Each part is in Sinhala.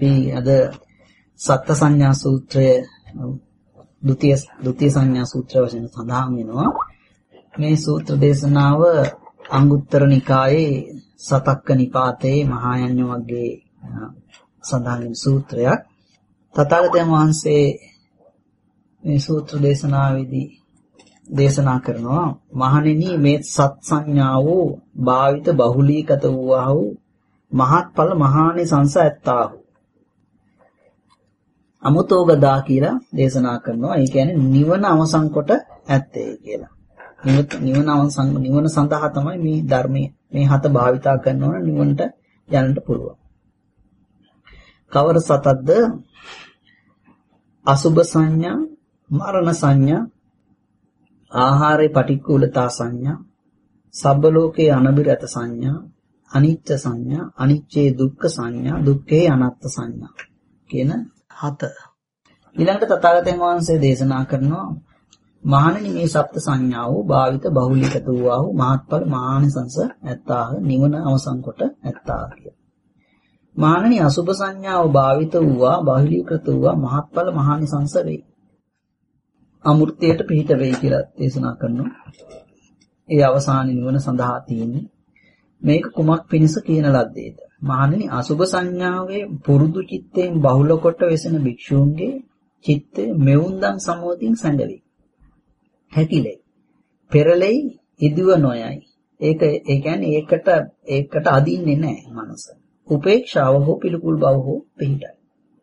අද සත්ත්‍ය සංඥා සූත්‍රය ဒုတိယ සංඥා සූත්‍රය වශයෙන් සඳහන් වෙනවා. මේ සූත්‍ර දේශනාව අංගුත්තර නිකායේ සතක්ක නිපාතයේ මහායාන වර්ගයේ සඳහන් වෙන සූත්‍රයක්. තථාගතයන් වහන්සේ මේ සූත්‍ර දේශනාවේදී දේශනා කරනවා මහණෙනි මේ සත් සංඥාවෝ භාවිත බහුලීගත වූවා වූ මහත්ඵල මහානිසංස ඇත්තාහු අමුතෝගදා කියලා දේශනා කරනවා. ඒ කියන්නේ නිවන අවසන් කොට ඇත්තේ කියලා. නිවන සඳහා තමයි මේ ධර්මයේ මේ හත භාවිතා කරනවා නම් නිවනට යන්නට පුළුවන්. කවර සතක්ද? අසුභ සංඥා, මරණ සංඥා, ආහාරේ පටික්කුලතා සංඥා, සබ්බ ලෝකේ අනබිරත සංඥා, අනිත්‍ය සංඥා, අනිච්චේ දුක්ඛ සංඥා, දුක්ඛේ අනාත්ම සංඥා කියන හත. ඊළඟට තථාගතයන් වහන්සේ දේශනා කරනවා මහණෙනි මේ සප්ත සංඥාව භාවිත බහුලීගත වූවා වූ මහත්ඵල මහානිසංස ඇත්තාහ නිවන අවසන් කොට ඇත්තාහ කියලා. මහණෙනි අසුභ සංඥාව භාවිත වූවා බහුලීගත වූවා මහත්ඵල මහානිසංස වේ. අමෘතයට පිහිට වෙයි කියලා දේශනා කරනවා. ඒ අවසාන නිවන සඳහා තියෙන්නේ මේක කුමක් පිණිස කියන ලද්දේද? මහණෙනි අසුභ සංඥාවේ පුරුදු චිත්තයෙන් බහුල කොට වෙසෙන භික්ෂූන්ගේ චිත්තය මෙවුන්දන් සමෝධින් සැඟවේ. හැකිලේ. පෙරලෙයි ඉදුව නොයයි. ඒ කියන්නේ ඒකට අදින්නේ නැහැ මනස. උපේක්ෂාව හෝ පිළිකුල් බව හෝ පිහිටයි.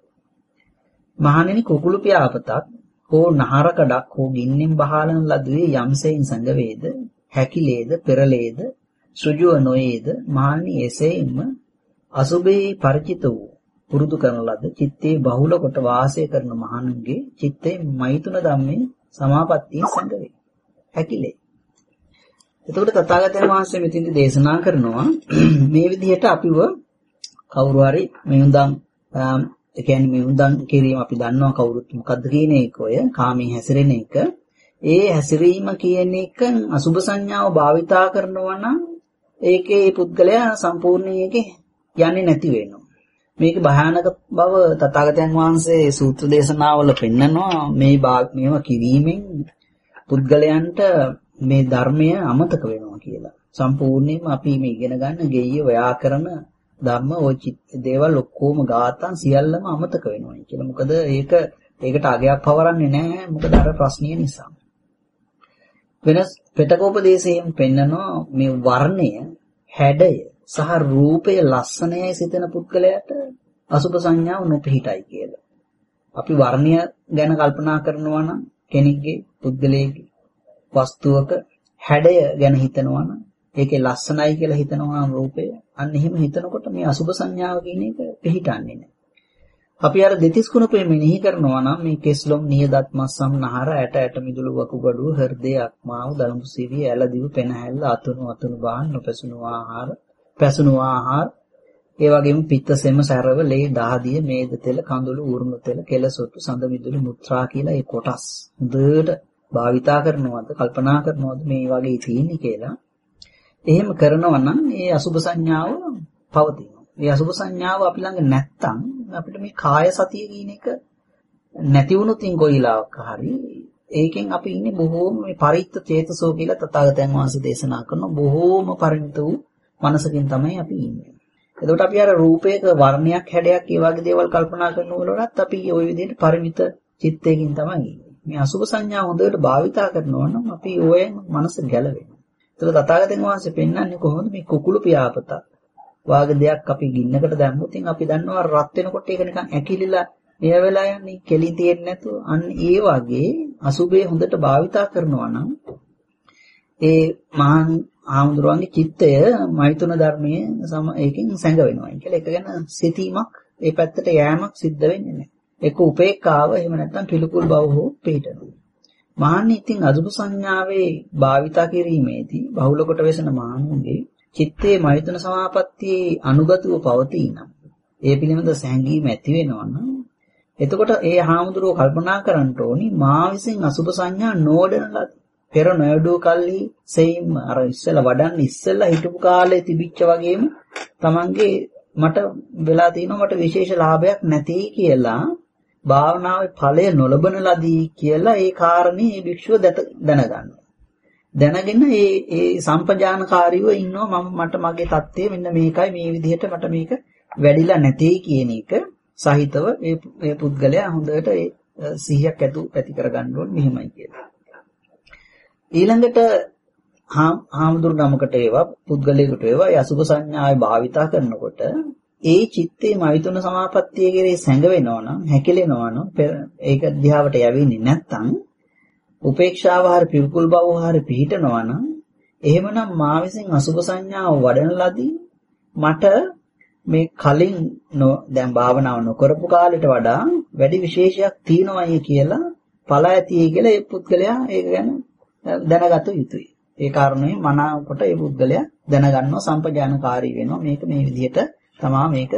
මහණෙනි කුකුළු පියාපතක් හෝ නහරකඩක් හෝ ගින්නෙන් බහලන ලදුවේ යම්සෙයින් සංගවේද හැකිලේද පෙරලේද සුජුව නොයේද මහණෙනි එසේම අසුභේ ಪರಿචිත වූ පුරුදු කරන ලද චිත්තේ බහුල කොට වාසය කරන මහණුන්ගේ චිත්තේ මෛතුන ධම්මේ සමාපත්තිය සංගවේ හැකිලේ. එතකොට තථාගතයන් වහන්සේ මෙතෙන්දී දේශනා කරනවා මේ විදිහට අපිව කවුරු හරි මෙවුන්දන් ඒ කියන්නේ මෙවුන්දන් කිරීම අපි දන්නවා කවුරුත් මොකද්ද කියන එක ඔය කාමී හැසිරෙන එක. ඒ හැසිරීම කියන එක අසුභ සංඥාව භාවිතා කරනවා නම් ඒකේ පුද්ගලයා සම්පූර්ණයෙන් ඒකේ යන්නේ නැති වෙනවා. මේක භයානක බව තථාගතයන් වහන්සේ සූත්‍ර දේශනාවල පෙන්නනවා. මේව කිරීමෙන් පුද්ගලයන්ට මේ ධර්මය අමතක වෙනවා කියලා. සම්පූර්ණයෙන්ම අපි මේ ඉගෙන ගන්න ගෙය්‍ය ව්‍යාකරණ ධර්ම ඔය දේවල් ඔක්කොම ගාතන් සියල්ලම අමතක වෙනවා කියලා. මොකද ඒකට අගයක් පවරන්නේ නැහැ. මොකද අර ප්‍රශ්නිය නිසා. වෙනස් පිටකෝපදේශයෙන් පෙන්නනවා මේ වර්ණය, හැඩය සහ රූපය ලස්සනයි සිතන පුද්ගලයාට අසුභ සංඥාව නොපිහිටයි කියලා. අපි වර්ණය ගැන කල්පනා කරනවා නම් කෙනෙක්ගේ පුද්ගලයේ වස්තුවක හැඩය ගැන හිතනවා නම් ඒකේ ලස්සනයි කියලා හිතනවා නම් රූපය අන්න එහෙම හිතනකොට මේ අසුභ සංඥාව කියන එක පිහිටන්නේ නැහැ. අපි අර දෙතිස් කුණපේ මෙනෙහි කරනවා නම් මේ කෙස්ලොම් නියදත් මස්සම් නහර ඇට මිදුළු වකුගඩුව හෘදය අක්මාව දලුඹු සිවිය ඇලදිව පෙනහැල්ල අතුණු බාහන් නොපැසුණු ආහාර පැසුණු ආහාර ඒ වගේම පිත්තසෙම සැරව ලේ දහදිය මේද තෙල කඳුළු ඌරුණු තෙල කෙලසොට්ටු සඳ මිදුළු මුත්‍රා කියලා ඒ කොටස් හොඳට භාවිතා කරනවද කල්පනා කරනවද මේ වගේ තියෙන්නේ කියලා. එහෙම කරනවා නම් ඒ අසුභ සංඥාව පවතිනවා. ඒ අසුභ සංඥාව අපි ළඟ නැත්තම් අපිට මේ කාය සතිය කියන එක නැති වුණොත් කොයිලාවක් හරි ඒකෙන් අපි ඉන්නේ බොහෝම මේ පරිත්ත චේතසෝ කියලා තථාගතයන් වහන්සේ දේශනා කරන බොහෝම පරිණත වූ මනසකින් තමයි අපි ඉන්නේ. එතකොට අපි අර රූපයක වර්ණයක් හැඩයක් ඒ වගේ දේවල් කල්පනා කරනවලත් අපි ওই විදිහට පරිමිත චිත්තයකින් තමයි ඉන්නේ. මේ අසුභ සංඥා හොඳට භාවිතා කරනවා නම් අපි ඕයෙන් මනස ගැලවෙනවා. ඒක තථාගතයන් වහන්සේ පෙන්වන්නේ කොහොමද මේ කුකුළු පියාපත වාගේ දෙයක් අපි ගින්නකට දැම්මොත් අපි දන්නවා රත් වෙනකොට ඒක නිකන් ඇකිලිලා මෙය වෙලා යන්නේ කෙලින් තියෙන්නේ නැතුව අන්න ඒ වගේ අසුභය හොඳට භාවිතා කරනවා නම් ඒ මහා ආමුදුරන්ගේ චිත්තය මෛතුන ධර්මයේ ඒකෙන් සැඟ වෙනවා කියලා. ඒක ගැන සිතීමක් ඒ පැත්තට යෑමක් සිද්ධ වෙන්නේ නැහැ. ඒක උපේක්ඛාව එහෙම නැත්නම් පිළිකුල් බව හෝ පිළිටනවා. මහානි ඉතින් අසුභ සංඥාවේ භාවිතා කිරීමේදී බහුල කොට වෙසෙන මහණුන්ගේ චිත්තේ මෛතුන සමාපත්තියේ අනුගතව පවතිනම් ඒ පිළිබඳ සැඟීම ඇති වෙනවා නම් එතකොට ඒ හාමුදුරුවෝ කල්පනා කරන්න ඕනි මා විසින් අසුභ සංඥා නොවඩන ලද පෙර නොයඩුව කල්හි සෙයින්ම අර ඉස්සෙල්ලා වඩන්න ඉස්සෙල්ලා හිටපු කාලේ තිබිච්ච වගේම තමන්ගේ මට වෙලා තියෙනවා මට විශේෂ ලාභයක් නැති කියලා භාවනාවේ ඵලය නොලබන ලදී කියලා ඒ කාරණේ මේ භික්ෂුව දැනගන්නවා. දැනගෙන ඒ සම්පජානකාරීව ඉන්නවා මට මගේ தත්ත්වය මෙන්න මේකයි මේ විදිහට මට මේක වැඩිලා නැtei කියන එක සහිතව මේ පුද්ගලයා හොඳට ඒ සිහියක් ඇති කරගන්න ඕනේ මෙහෙමයි කියලා. ඊළඟට හාමුදුරු නමකට ඒවා පුද්ගලයෙකුට ඒවා අසුභ සංඥාවේ භාවිතා කරනකොට ඒ චිත්තේ මෛතුන සමාපත්තිය කෙරේ සැඟවෙනවා නම් හැකිලෙනවා නම් ඒක දිහාවට යවෙන්නේ නැත්නම් උපේක්ෂාව හරි පිළිකුල් බව හරි පිහිටනවා නම් එහෙමනම් මා විසින් අසුභ සංඥාව වඩන ලදී මට මේ කලින් දැන් භාවනාව නොකරපු කාලෙට වඩා වැඩි විශේෂයක් තියෙනවායි කියලා පළ ඇතියි කියලා ඒ පුද්ගලයා ඒක ගැන දැනගත යුතුයි. ඒ කාරණේ මනාවකට ඒ පුද්ගලයා දැනගන්නවා සම්පජානකාරී වෙනවා මේක මේ විදිහට තමා මේක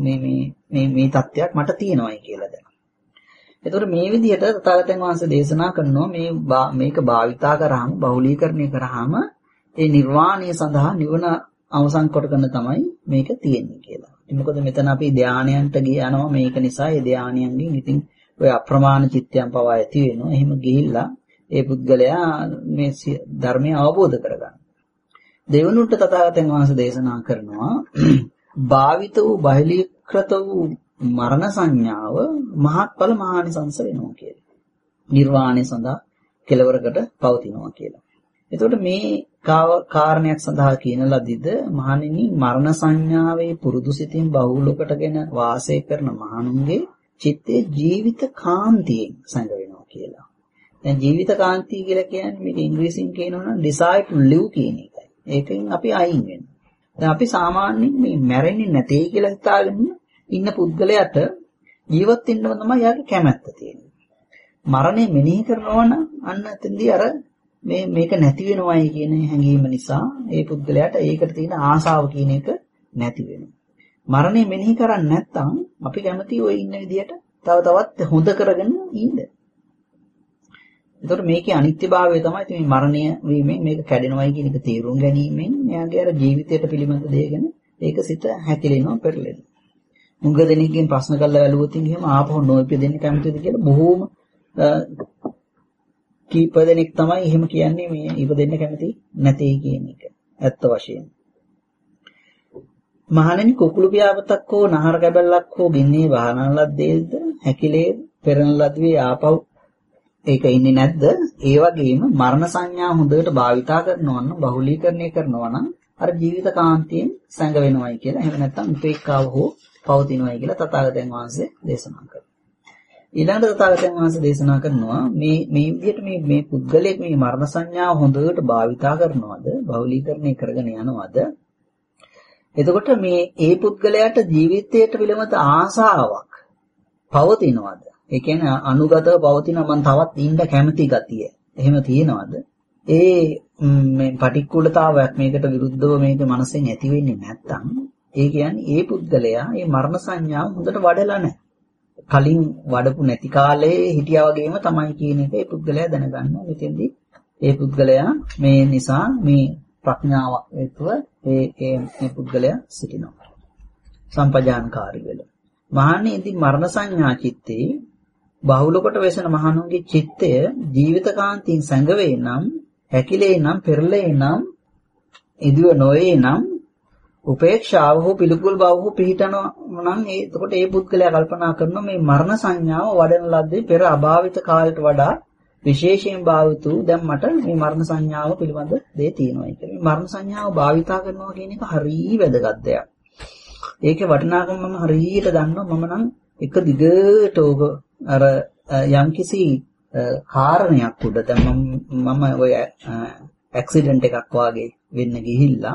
මේ තත්ත්වයක් මට තියෙනවායි කියලා දැන. එතකොට මේ විදිහට තථාගතයන් වහන්සේ දේශනා කරනවා මේක භාවිතා කරාම බහුලීකරණය කරාම ඒ නිර්වාණය සඳහා නිවන අවසන් කොටගෙන තමයි මේක තියෙන්නේ කියලා. මොකද මෙතන අපි ධානයන්ට යනවා මේක නිසා ඒ ධානයන්ගෙන් ඉතින් ඔය අප්‍රමාණ චිත්තයන් පවා ඇති වෙනවා. එහෙම ගිහිල්ලා ඒ පුද්ගලයා මේ ධර්මය අවබෝධ කරගන්න. දෙවනුන්ට තථාගතයන් වහන්සේ දේශනා කරනවා භාවිත වූ බහිලීකృత වූ මරණ සංඥාව මහත්ඵල මහානිසංස වෙනවා කියලා. නිර්වාණය සඳහා කෙලවරකට පවතිනවා කියලා. එතකොට මේ කාරණයක් සඳහා කියන ලදිද මහණෙනි මරණ සංඥාවේ පුරුදු සිතින් බහුලකටගෙන වාසය කරන මහණුන්ගේ චිත්තේ ජීවිත කාන්තියෙන් සංගවෙනවා කියලා. දැන් ජීවිත කාන්තිය කියලා කියන්නේ මේක ඉංග්‍රීසියෙන් කියනවනම් desire to live කියන එකයි. ඒකෙන් අපි අයින් වෙනවා. දැන් අපි සාමාන්‍යයෙන් මේ මැරෙන්නේ නැtei කියලා හිතාගෙන ඉන්න පුද්ගලයාට ජීවත් වෙන්නම තමයි යාගේ කැමැත්ත තියෙන්නේ. මරණය මෙනෙහි කරනවා නම් අන්න එතෙන්දී අර මේක නැති වෙනවයි කියන හැඟීම නිසා ඒ පුද්ගලයාට ඒකට තියෙන ආසාව කියන එක නැති වෙනවා. මරණය මෙනෙහි කරන්නේ නැත්නම් අපි කැමති ඔය ඉන්න විදියට තවත් හොඳ කරගෙන ඉන්න. ඒතකොට මේකේ අනිත්‍යභාවය තමයි මේ මරණය වීමෙන් මේක කැඩෙනවයි කියන එක තේරුම් ගැනීමෙන් එයාගේ අර ජීවිතයට පිළිබඳ දෙයගෙන ඒක සිත හැකිලෙනවා පෙරලෙනවා. මුංග දෙනෙක්ගෙන් ප්‍රශ්න කරලා බැලුවොත් එහෙම ආපහු නොඉපදෙන්න කැමතිද කියලා බොහෝම කීප දෙනෙක් තමයි එහෙම කියන්නේ මේ ඉපදෙන්න කැමති නැtei කියන එක. ඇත්ත වශයෙන්. මහණෙනි කුකුළු පියාපතක් හෝ නහර කැබැල්ලක් හෝ ගින්නේ වහනන ලද්දේද හැකිලේ පෙරන ලද්වේ ආපහු ඒක ඉන්නේ නැද්ද? ඒ වගේම මරණ සංඥා හොඳට භාවිතා කරනවා නම් බහුලීකරණය කරනවා නම් අර ජීවිත කාන්තියෙන් සැඟ වෙනවයි කියලා. එහෙම නැත්නම් උපේක්ඛාව හෝ පවතිනවයි කියලා තථාගතයන් වහන්සේ දේශනා කරනවා. ඊළඟට තථාගතයන් වහන්සේ දේශනා කරනවා මේ විදිහට මේ පුද්ගලයෙක් මේ මරණ සංඥාව හොඳට භාවිතා කරනවද බහුලීකරණය කරගෙන යනවද? එතකොට මේ ඒ පුද්ගලයාට ජීවිතයට පිළිබඳ ආසාවක් පවතිනවද? ඒ කියන්නේ අනුගතව පවතින මම තවත් ඉන්න කැමති ගතිය. එහෙම තියෙනවද? මේ පටික්කුලතාවයක් මේකට විරුද්ධව මේක මනසෙන් ඇති වෙන්නේ නැත්නම් ඒ කියන්නේ ඒ පුද්ගලයා මේ මරණ සංඥාව හොඳට වඩලා නැහැ. කලින් වඩපු නැති කාලේ හිටියා වගේම තමයි කියන එක ඒ පුද්ගලයා දැනගන්නවා. මෙතෙන්දී ඒ පුද්ගලයා මේ නිසා මේ ප්‍රඥාවක් හේතුව මේ පුද්ගලයා සිටිනවා. සම්පජානකාරී වෙල. මහන්නේ ඉතින් මරණ සංඥා චිත්තේ බහුලකට වෙසෙන මහණුන්ගේ චිත්තය ජීවිතකාන්තියෙන් සැඟවේ නම් හැකිලේ නම් පෙරලේ නම් ඉදිව නොවේ නම් උපේක්ෂාව හෝ පිළිකුල් බව හෝ පිහිටනවා නම් එතකොට ඒ පුද්ගලයා කල්පනා කරනවා මේ මරණ සංඥාව වඩන ලද්දේ පෙර අභාවිත කාලයට වඩා විශේෂයෙන් භාවිතු දැන් මට මේ මරණ සංඥාව පිළිබඳ දේ තියෙනවා කියලා. මේ මරණ සංඥාව භාවිතා කරනවා කියන එක හරිය වැදගත් දෙයක්. ඒකේ වටිනාකම මම හරියට දන්නවා. මම නම් එක දිගට ඕක අර යම්කිසි කාරණයක් උඩ දැන් මම ඔය ඇක්සිඩන්ට් එකක් වාගේ වෙන්න ගිහිල්ලා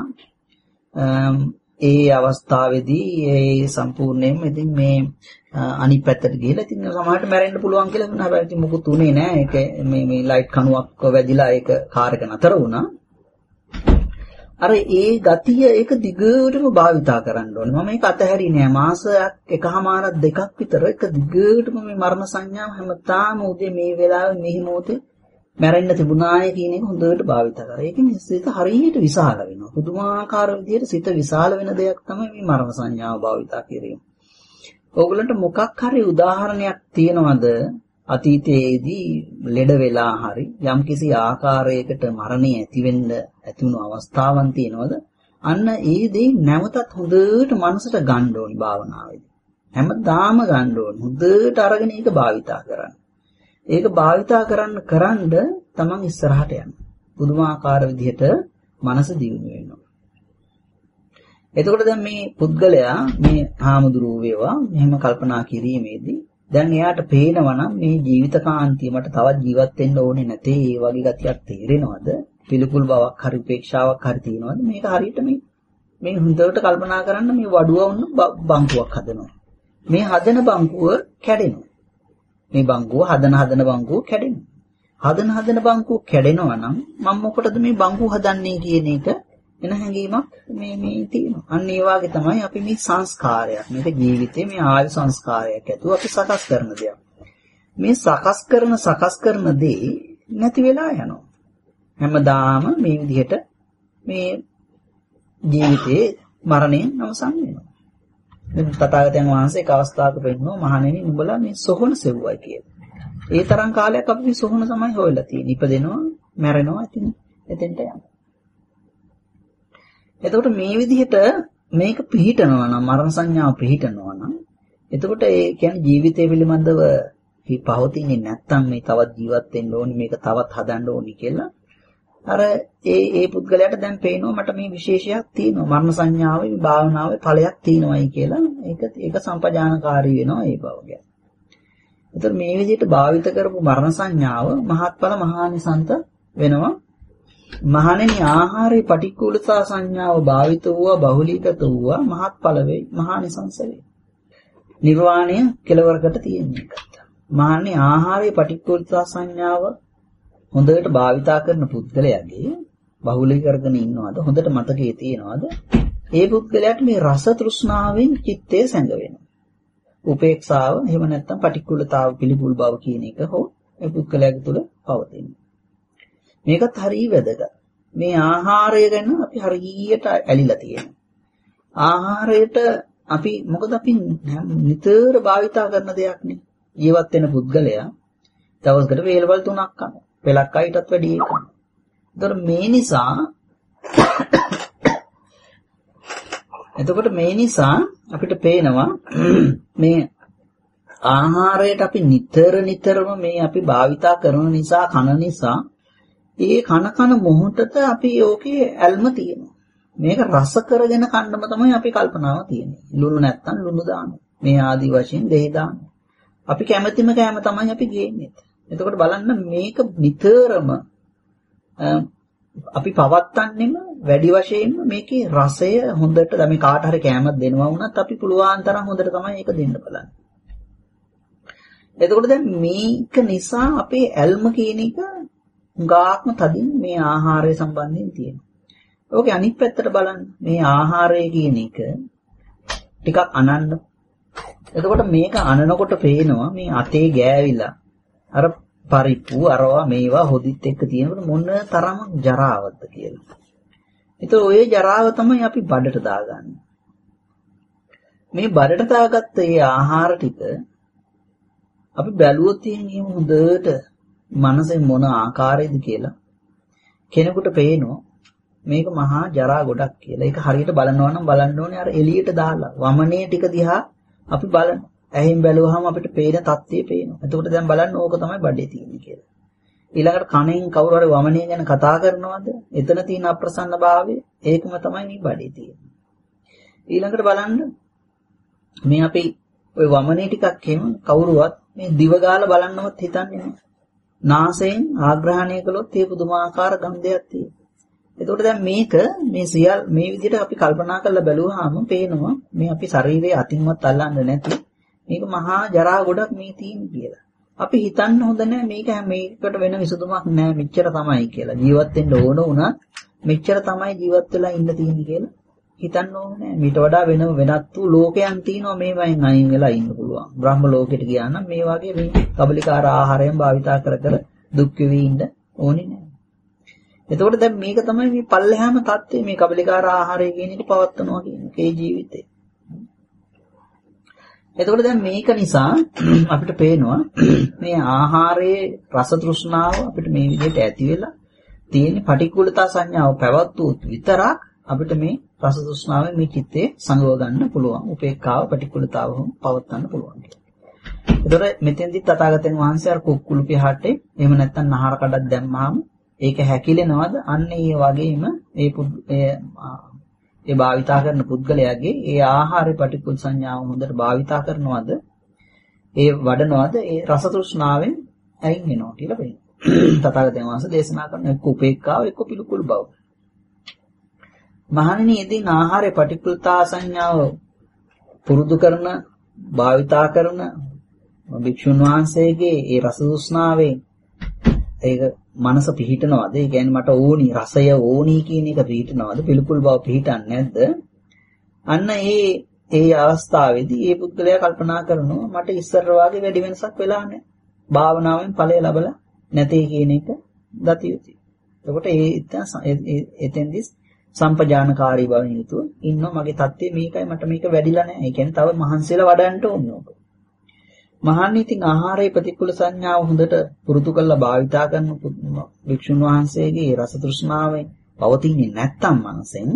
ඒ අවස්ථාවේදී ඒ සම්පූර්ණයෙන්ම ඉතින් මේ අනිත් පැත්තට ගිහලා ඉතින් සමහරට මැරෙන්න පුළුවන් කියලා වුණා. හැබැයි ඉතින් මොකුත් උනේ නෑ. ඒක මේ ලයිට් කණුවක් වැදිලා ඒක කාර් එක නතර වුණා. අර ඒ ගතිය ඒක දිගටම භාවිතා කරන්න ඕනේ. මම ඒක අතහැරියේ නෑ. මාසයක් එකමාරක් දෙකක් විතර ඒක දිගටම මේ මරණ සංඥාව හැමදාම උදේ මේ වෙලාවේ මෙහි මොහොතේ මැරෙන්න තිබුණාය කියන එක හොඳට භාවිත කරා. ඒකෙන් සිත හරියට විශාල වෙනවා. පුදුමාකාර විදිහට සිත විශාල වෙන දෙයක් තමයි මේ මරණ සංඥාව භාවිත කිරීම. ඕගලන්ට මොකක් හරි උදාහරණයක් තියෙනවද අතීතයේදී ලෙඩ වෙලා හරි යම්කිසි ආකාරයකට මරණය ඇති වුණු අවස්ථාවන් තියෙනවද? අන්න ඒ දේ නැවතත් හොඳට මනසට ගන්න ඕනි භාවනාවේදී. හැමදාම ගන්න ඕනි. හොඳට අරගෙන ඒක භාවිතා කරන්න. ඒක භාවිතා කරන්න තමන් ඉස්සරහට යන්න. පුදුමාකාර විදිහට මනස දියුණු වෙනවා. එතකොට දැන් මේ පුද්ගලයා මේ හාමුදුරුවෝ වේවා මෙහෙම කල්පනා කිරීමේදී දැන් එයාට පේනවා නම් මේ ජීවිත කාන්තිය මට තවත් ජීවත් වෙන්න ඕනේ නැතේ ඒ වගේ ගතියක් තේරෙනවද? පිළිකුල් බවක් හරි උපේක්ෂාවක් හරි තියෙනවද? මේක හරියට මේ හොඳට කල්පනා කරන්න මේ වඩුව වුණ බංකුවක් හදනවා. මේ හදන බංකුව කැඩෙනවා. මේ බංකුව හදන බංකුව කැඩෙනවා. හදන බංකුව කැඩෙනවා නම් මම මොකටද මේ බංකුව හදන්නේ කියන එක එන හැඟීමක් මේ තියෙනවා. අන්න ඒ වගේ තමයි අපි මේ සංස්කාරයක්. මේක ජීවිතේ මේ ආයු සංස්කාරයක් ඇතුව අපි සකස් කරන දෙයක්. මේ සකස් කරන දේ නැති වෙලා යනවා. හැමදාම මේ විදිහට මේ ජීවිතේ මරණයෙන් අවසන් වෙනවා. දැන් තථාගතයන් වහන්සේ එක් අවස්ථාවක පෙන්නනවා මහණෙනි නුඹලා මේ සොහොන සෙව්වයි කියලා. ඒ තරම් කාලයක් අපි මේ සොහොන තමයි හොයලා තියෙන්නේ. ඉපදෙනවා, මැරෙනවා, එතෙන්ට යනවා. එතකොට මේ විදිහට මේක පිහිටනවා නම් මරණ සංඥාව පිහිටනවා නම් එතකොට ඒ කියන්නේ ජීවිතය පිළිබඳව පවතින්නේ නැත්තම් මේ තවත් ජීවත් වෙන්න ඕනි මේක තවත් හදන්න ඕනි කියලා අර ඒ පුද්ගලයාට දැන් පේනවා මට මේ විශේෂයක් තියෙනවා මරණ සංඥාවේ භාවනාවේ ඵලයක් තියෙනවායි කියලා ඒක සම්පජානකාරී වෙනවා ඒ භවය. එතකොට මේ විදිහට භාවිත කරපු මරණ සංඥාව මහත්ඵල මහානිසන්ත වෙනවා. මහණෙනි ආහාරේ පටික්කුලතා සංඥාව භාවිත වූවා බහුලීගත වූවා මහත්ඵල වේ මහානිසංස වේ. නිර්වාණය කෙලවරකට තියෙන එකත්. මහණෙනි ආහාරේ පටික්කුලතා සංඥාව හොඳට භාවිතා කරන පුද්ගලයාගේ බහුලී කරගෙන ඉන්නවද හොඳට මතකයේ තියනවද? ඒ පුද්ගලයාට මේ රස තෘෂ්ණාවෙන් චිත්තය සැඟවෙනවා. උපේක්ෂාව එහෙම නැත්නම් පටික්කුලතාව පිළිකුල් බව කියන එක හෝ ඒ පුද්ගලයාගේ තුල පවතිනවා. මේකත් හරිය වැදගත්. මේ ආහාරය ගැන අපි හරියට ඇලිලා තියෙනවා. ආහාරයට අපි මොකද අපි නිතර භාවිතා කරන දෙයක් නේ. ජීවත් වෙන පුද්ගලයා දවසකට වේලවල් 3ක් කනවා. පෙලක් අයිටත් වැඩි එකක්. ඒතර මේ නිසා අපිට පේනවා මේ ආහාරයට අපි නිතරම මේ අපි භාවිතා කරන නිසා කන නිසා ඒ කන මොහොතට අපි ඕකේ ඇල්ම තියෙනවා. මේක රස කරගෙන කන්නම තමයි අපි කල්පනාව තියෙන්නේ. ලුණු නැත්තම් ලුණු දානවා. මේ ආදි වශයෙන් දෙහි දානවා. අපි කැමැතිම කෑම තමයි අපි ගේන්නේ. එතකොට බලන්න මේක නිතරම අපි පවත්තන්නෙම වැඩි වශයෙන්ම මේකේ රසය හොඳට මේ කාට හරි කෑමක් දෙනවා වුණත් අපි පුළුවන් තරම් හොඳට තමයි ඒක දෙන්න බලන්නේ. එතකොට දැන් මේක නිසා අපේ ඇල්ම කියන එක ගාක්ම තදින් මේ ආහාරය සම්බන්ධයෙන් තියෙනවා. ඕකේ අනිත් පැත්තට බලන්න. මේ ආහාරය කියන එක ටිකක් අනන්න. එතකොට මේක අනනකොට පේනවා මේ අතේ ගෑවිලා අර පරිප්පු අරවා මේවා හොදිත් එක්ක තියෙනකොට මොන තරම් ජරාවක්ද කියලා. ඒතකොට ওই ජරාව තමයි අපි බඩට දාගන්නේ. මේ බඩට දාගත්ත ඒ ආහාර ටික අපි බැලුවොත් එහෙනම් හොඳට මනසෙන් මොන ආකාරයේද කියලා කෙනෙකුට පේනවා මේක මහා ජරා ගොඩක් කියලා. ඒක හරියට බලනවා නම් බලන්න ඕනේ අර එළියට දාලා වමනේ ටික දිහා අපි බලනවා. ඇහෙන් බැලුවාම අපිට පේන තත්ත්වය පේනවා. එතකොට දැන් බලන්න ඕක තමයි බඩේ තියෙන්නේ කියලා. ඊළඟට කණෙන් කවුරු හරි වමනේ ගැන කතා කරනවද? එතන තියෙන අප්‍රසන්න භාවය ඒකම තමයි මේ බඩේ තියෙන්නේ. ඊළඟට බලන්න මේ අපි ওই වමනේ ටිකක් එහෙම කවුරුවත් මේ දිව ගාලා බලන්නවත් හිතන්නේ නැහැ. නාසයෙන් ආග්‍රහණය කළොත් ඒ පුදුමාකාර ගන්ධයක් තියෙනවා. එතකොට දැන් මේ විදිහට අපි කල්පනා කරලා බැලුවාම පේනවා මේ අපි ශරීරයේ අතින්වත් අල්ලන්නේ නැති මේක මහා ජරා ගොඩක් මේ තියෙන කියලා. අපි හිතන්න හොඳ නැහැ මේකට වෙන විසඳුමක් නැහැ මෙච්චර තමයි කියලා. ජීවත් වෙන්න ඕන වුණත් මෙච්චර තමයි ජීවත් වෙලා ඉන්න තියෙන්නේ කියලා හිතන්න ඕනේ නැහැ. මීට වඩා වෙනත් වූ ලෝකයන් තියෙනවා මේවෙන් අයින් වෙලා ඉන්න පුළුවන්. බ්‍රහ්ම ලෝකෙට ගියා නම් මේ වගේ මේ කබලිකාර ආහාරයෙන් භාවිතා කර දුක් වෙවි ඉන්න ඕනේ නැහැ. එතකොට දැන් මේක තමයි මේ පල්ලෙහාම தත්ත්වය මේ කබලිකාර ආහාරය කියන එක පවත්වනවා කියන එක ඒ ජීවිතේ. එතකොට දැන් මේක නිසා අපිට පේනවා මේ ආහාරයේ රස තෘෂ්ණාව අපිට මේ විදිහට ඇති වෙලා තියෙන පටික්කුලතා සංඥාව පැවතුත් විතරක් අපිට මේ රස තෘෂ්ණාවෙන් මේ චිත්තේ සංගව ගන්න පුළුවන්. උපේක්ඛාව පටික්කුලතාව පවත්වන්න පුළුවන්. එතකොට මෙතෙන්දි තථාගතයන් වහන්සේ අර කුක්කුළු පිහාටේ එහෙම නැත්නම් නහර කඩක් දැම්මහම ඒක හැකිලෙනවද? අන්න ඒ වගේම ඒ භාවිතා කරන පුද්ගලයාගේ ඒ ආහාරේ පටික්කුල සංඥාව හොඳට භාවිතා කරනවද? ඒ වඩනවද? ඒ රස තෘෂ්ණාවෙන් අයින් වෙනවා කියලා වෙනවා. තථාගතයන් වහන්සේ දේශනා කරන එක්ක උපේක්ඛාව එක්ක පිළිකුල් බව. මහණෙනි, ඉතින් ආහාරේ පටික්කුලතා සංඥාව පුරුදු කරන භාවිතා කරන භික්ෂුන් වහන්සේගේ ඒ රස තෘෂ්ණාවෙන් ඒක මනස පිහිටනවද? ඒ කියන්නේ මට ඕනි රසය ඕනි කියන එක පිහිටනවද? පිළිකුල් බව පිහිටන්නේ නැද්ද? අන්න ඒ අවස්ථාවේදී ඒ පුද්ගලයා කල්පනා කරනවා මට ඉස්සර වාගේ වැඩි වෙනසක් වෙලා නැහැ. භාවනාවෙන් ඵලය ලැබලා නැtei කියන එක දති යුතුයි. එතකොට එතෙන්දි සම්පජානකාරී බවින් යුතුව ඉන්නෝ මගේ தත්ත්වය මේකයි මට මේක වැඩිලා නැහැ. ඒ කියන්නේ තව මහන්සියලා වඩන්න ඕනේ. මහානි ඉතින් ආහාරයේ ප්‍රතිකූල සංඥාව හොඳට පුරුදු කරලා භාවිතා කරන භික්ෂුන් වහන්සේගේ රස තෘෂ්ණාවෙන් පවතින්නේ නැත්තම් මනසෙන්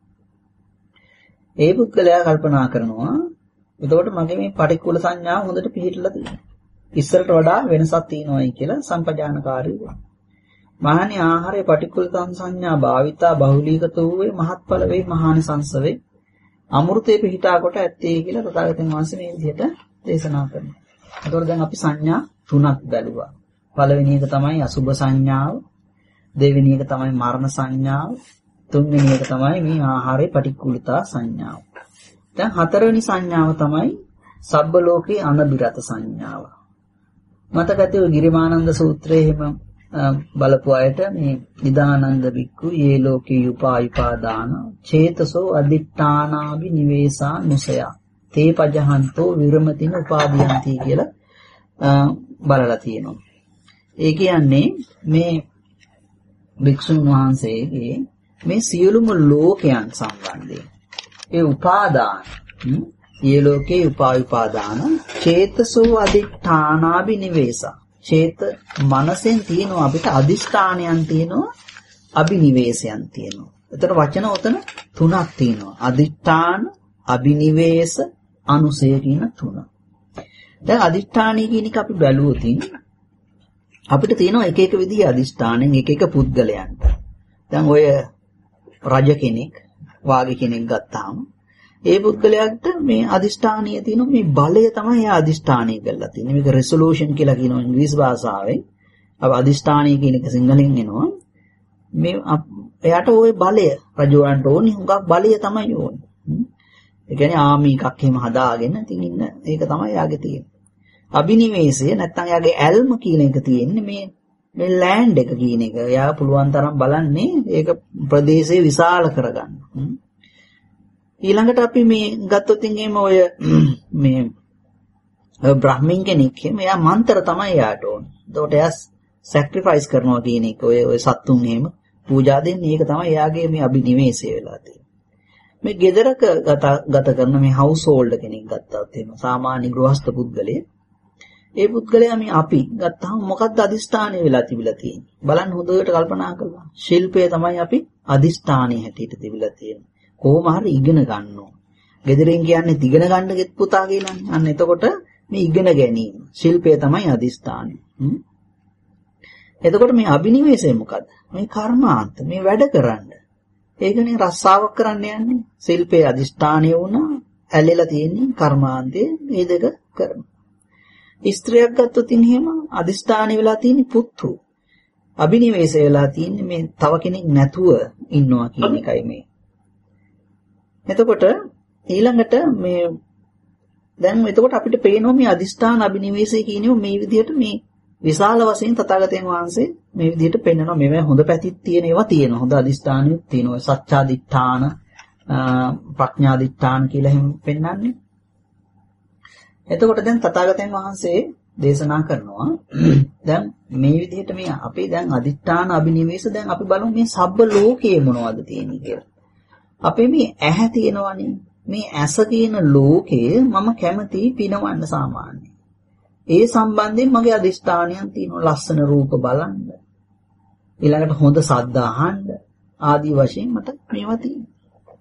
ඒ පුද්ගලයා කල්පනා කරනවා එතකොට මගේ මේ ප්‍රතිකූල සංඥාව හොඳට පිළිහිටලා තියෙනවා. ඉස්සරට වඩා වෙනසක් තියෙනවායි කියලා සම්පජානකාරී වෙනවා. මහානි ආහාරයේ ප්‍රතිකූල සංඥා භාවිතා බහුලීගත වූවේ මහත්ඵල වේ මහානිසංස වේ අමෘතේ පිහිටා කොට ඇත්තේ කියලා තථාගතයන් වහන්සේ මේ විදිහට දේශනා කරනවා. එතකොට දැන් අපි සංඥා තුනක් බැලුවා. පළවෙනි එක තමයි අසුභ සංඥාව, දෙවෙනි එක තමයි මරණ සංඥාව, තුන්වෙනි එක තමයි මේ ආහාරයේ පටික්කුලතා සංඥාව. දැන් හතරවෙනි සංඥාව තමයි සබ්බ ලෝකේ අනබිරත සංඥාව. මතක ඇති ඔය ගිරිමානන්ද සූත්‍රයේ එහෙම බලපු අයට මේ නිදානන්ද වික්ඛු යේ ලෝකේ උපායුපාදාන චේතසෝ අදිඨානාභි නිවේසා නුසයා තේ පජහන්තෝ විරමතින උපාදීයන්ති කියලා බලලා තියෙනවා. ඒ කියන්නේ මේ භික්ෂුන් වහන්සේගේ මේ සියලුම ලෝකයන් සම්බන්ධයෙන් ඒ උපාදාන යේ ලෝකේ උපායුපාදාන චේතසෝ අදිඨානාභි නිවේසා චේත මනසෙන් තියෙනවා අපිට අදිෂ්ඨානයන් තියෙනවා අභිනිවේසයන් තියෙනවා. එතන වචන උතන තුනක් තියෙනවා. අදිෂ්ඨාන, අභිනිවේස, අනුසය කියන තුන. දැන් අදිෂ්ඨානී කියන එක අපි බැලුවොත් අපිට තියෙනවා එක එක විදිහේ අදිෂ්ඨානෙන් එක එක පුද්ගලයන්ට. දැන් ඔය රජ කෙනෙක් වාගේ කෙනෙක් ගත්තාම ඒ පුද්ගලයාට මේ අදිෂ්ඨානීය තියෙන මේ බලය තමයි එයා අදිෂ්ඨානීය කරලා තියෙන්නේ. මේක රෙසොලූෂන් කියලා කියනවා ඉංග්‍රීසි භාෂාවෙන්. අප අදිෂ්ඨානීය කියන එක සිංහලෙන් එනවා. මේ එයාට ওই බලය රජවන්ට ඕනි හුඟක් බලය තමයි ඕනි. ඒ කියන්නේ ආමි එකක් එහෙම හදාගෙන ඉතින් ඉන්න ඒක තමයි යාගේ තියෙන්නේ. අභිනිවේෂය නැත්තම් යාගේ ඇල්ම කියන එක තියෙන්නේ මේ ලෑන්ඩ් එක කියන එක. යා පුළුවන් තරම් බලන්නේ ඒක ප්‍රදේශය විශාල කරගන්න. ඊළඟට අපි මේ ගත්තොත් එහෙම ඔය මේ බ්‍රාහ්මණ කෙනෙක් එහෙම එයා මන්ත්‍ර තමයි යාට ඕනේ. එතකොට එයා සැක්‍රිෆයිස් කරනවා කියන එක ඔය සත්තුන් එහෙම පූජා දෙන්නේ ඒක තමයි එයාගේ මේ අභිනිවේෂය වෙලා තියෙන්නේ. මේ ගෙදරක ගත කරන මේ හවුස් හෝල්ඩ් කෙනෙක් ගත්තත් එහෙම සාමාන්‍ය ගෘහස්ත පුද්ගලයෙක් ඒ පුද්ගලයා මේ අපි ගත්තාම මොකක්ද අදිෂ්ඨානය වෙලා තිබිලා තියෙන්නේ බලන්න හොඳට කල්පනා කරලා ශිල්පය තමයි අපි අදිෂ්ඨානයේ හැටියට තිබිලා තියෙන්නේ කොහොම හරි ඉගෙන ගන්නවා ගෙදරින් කියන්නේ ඉගෙන ගන්න පුතා කියලානේ අන්න එතකොට මේ ඉගෙන ගැනීම ශිල්පය තමයි අදිෂ්ඨානය එතකොට මේ අභිනිවේෂය මොකද්ද මේ කර්මාන්ත මේ වැඩ කරන්න ඒකනේ රස්සාවක් කරන්න යන්නේ ශිල්පයේ අදිෂ්ඨානය වුණා ඇලෙලා තියෙන්නේ කර්මාන්තයේ මේ දෙක කරන ස්ත්‍රියක් ගත්තොත් එහෙම අදිෂ්ඨානය වෙලා තියෙන්නේ පුතු අභිනිවේෂය වෙලා තියෙන්නේ මේ තව කෙනෙක් නැතුව ඉන්නවා කියන එකයි මේ එතකොට ඊළඟට මේ දැන් එතකොට අපිට පේනවා මේ අදිෂ්ඨාන අභිනිවේෂය කියනෝ මේ විදිහට මේ විශාල වශයෙන් තථාගතයන් වහන්සේ මේ විදිහට පෙන්වනවා මේවා හොඳ පැතිත් තියෙන ඒවා තියෙනවා හොඳ අදිෂ්ඨානියුත් තියෙනවා සත්‍යාදිඨාන ප්‍රඥාදිඨාන කියලා එහෙම පෙන්වන්නේ එතකොට දැන් තථාගතයන් වහන්සේ දේශනා කරනවා දැන් මේ විදිහට මේ අපේ දැන් අදිඨාන අබිනිවේෂ දැන් අපි බලමු මේ සබ්බ ලෝකයේ මොනවද තියෙන්නේ කියලා. අපේ මේ ඇහැ තියෙනවනේ. මේ ඇස කියන ලෝකයේ මම කැමති පිනවන්න සාමාන්‍යයෙන්. ඒ සම්බන්ධයෙන් මගේ අදිෂ්ඨානයන් තියෙනවා ලස්සන රූප බලන්න. ඊළඟට හොඳ ශබ්ද අහන්න ආදී වශයෙන් මට මේවා තියෙනවා.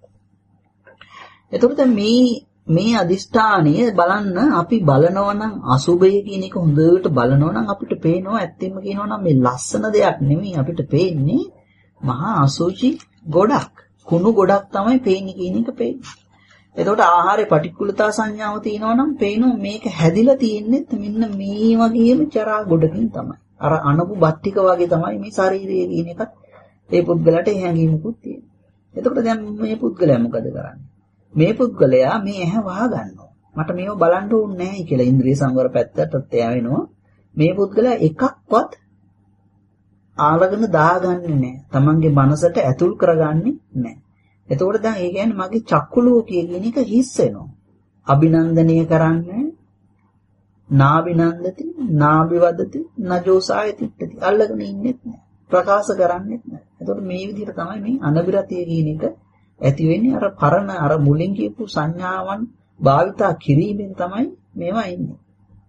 එතකොට මේ අදිෂ්ඨානය බලන්න අපි බලනවා නම් අසුබය කියන එක හොඳට බලනවා නම් අපිට පේනවා ඇත්තෙම කියනවා නම් මේ ලස්සන දෙයක් නෙමෙයි අපිට පේන්නේ මහා අසුචි ගොඩක් කුණු ගොඩක් තමයි පේන්නේ කියන එක පේන්නේ. එතකොට ආහාරේ පටික්කුලතා සංඥාව තියෙනවා නම් පේනවා මේක හැදිලා තියෙන්නේ මෙන්න මේ වගේම චරා ගොඩකින් තමයි. අර අනපු බත්තික වගේ තමයි මේ ශරීරය කියන එකත් ඒ පුද්ගලයාට හැංගීමකුත් තියෙනවා. එතකොට දැන් මේ පුද්ගලයා මොකද කරන්නේ? මේ පුද්ගලයා මේ ඇහැ වහ ගන්නවා. මට මේව බලන්න ඕනේ නැහැ කියලා ඉන්ද්‍රිය සංවර පැත්තටත් යවෙනවා. මේ පුද්ගලයා එකක්වත් ආලගන දාගන්නේ නැහැ. තමන්ගේ මනසට ඇතුල් කරගන්නේ නැහැ. එතකොට දැන් ඒ කියන්නේ මගේ චක්කු ලෝකයේ කියන එක හිස් වෙනවා. අභිනන්දනය කරන්නේ නාබිනන්දති නාබිවදති නජෝසායතිත්‍ති අල්ලගෙන ඉන්නෙත් නැහැ. ප්‍රකාශ කරන්නෙත් නැහැ. එතකොට මේ විදිහට තමයි මේ අනබිරතිය කියන එක ඇති වෙන්නේ අර පරණ අර මුලින් කියපු සංඥාවන් භාවිතා කිරීමෙන් තමයි මේවා එන්නේ.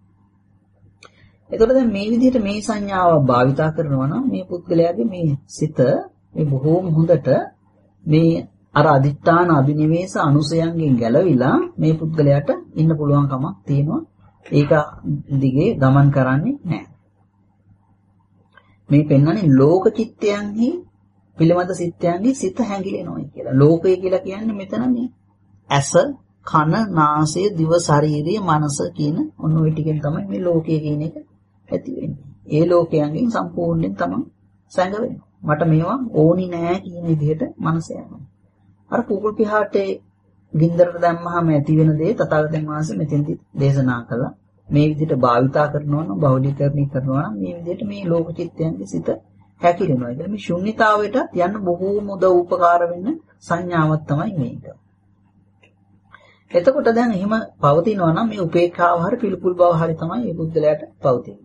එතකොට දැන් මේ විදිහට මේ සංඥාව භාවිතා කරනවා නම් මේ පුද්ගලයාගේ මේ සිත මේ බොහෝම හොඳට මේ අර අදිඨාන අභිනිවේෂ අනුසයන්ගෙන් ගැලවිලා මේ පුද්ගලයාට ඉන්න පුළුවන් කමක් තියෙනවා. ඒක දිගේ ගමන් කරන්නේ නැහැ. මේ පෙන්වන්නේ ලෝක චිත්තයන්හි පිළිමද සිත්යන්ගේ සිත හැංගිලෙනවා කියලා. ලෝකය කියලා කියන්නේ මෙතන මේ ඇස, කන, නාසය, දිව, ශරීරය, මනස කියන ඔන්න ඔය ටිකෙන් තමයි මේ ලෝකය කියන එක ඇති වෙන්නේ. ඒ ලෝකයන්ගෙන් සම්පූර්ණයෙන් තමයි සැඟවෙන්නේ. මට මේවා ඕනි නෑ කියන විදිහට මනස යනවා. අර කුකුල් පිහාටේ ගින්දරට දැම්මහම ඇති වෙන දේ තථාගතයන් වහන්සේ මෙතෙන්දි දේශනා කළා. මේ විදිහට භාවිතා කරනවා නම් බෞද්ධීකරණය කරනවා නම් මේ විදිහට මේ ලෝක චිත්තයන්ගේ සිත හැකිලෙනවා. ඒ මේ ශුන්්‍යතාවයට යන්න බොහෝම උදව් උපකාර වෙන්න සංඥාවක් තමයි මේක. එතකොට දැන් එහෙම පවතිනවා නම් මේ උපේක්ඛාව හරි පිළිකුල් බව හරි තමයි මේ බුද්ධලයට පවතින්නේ.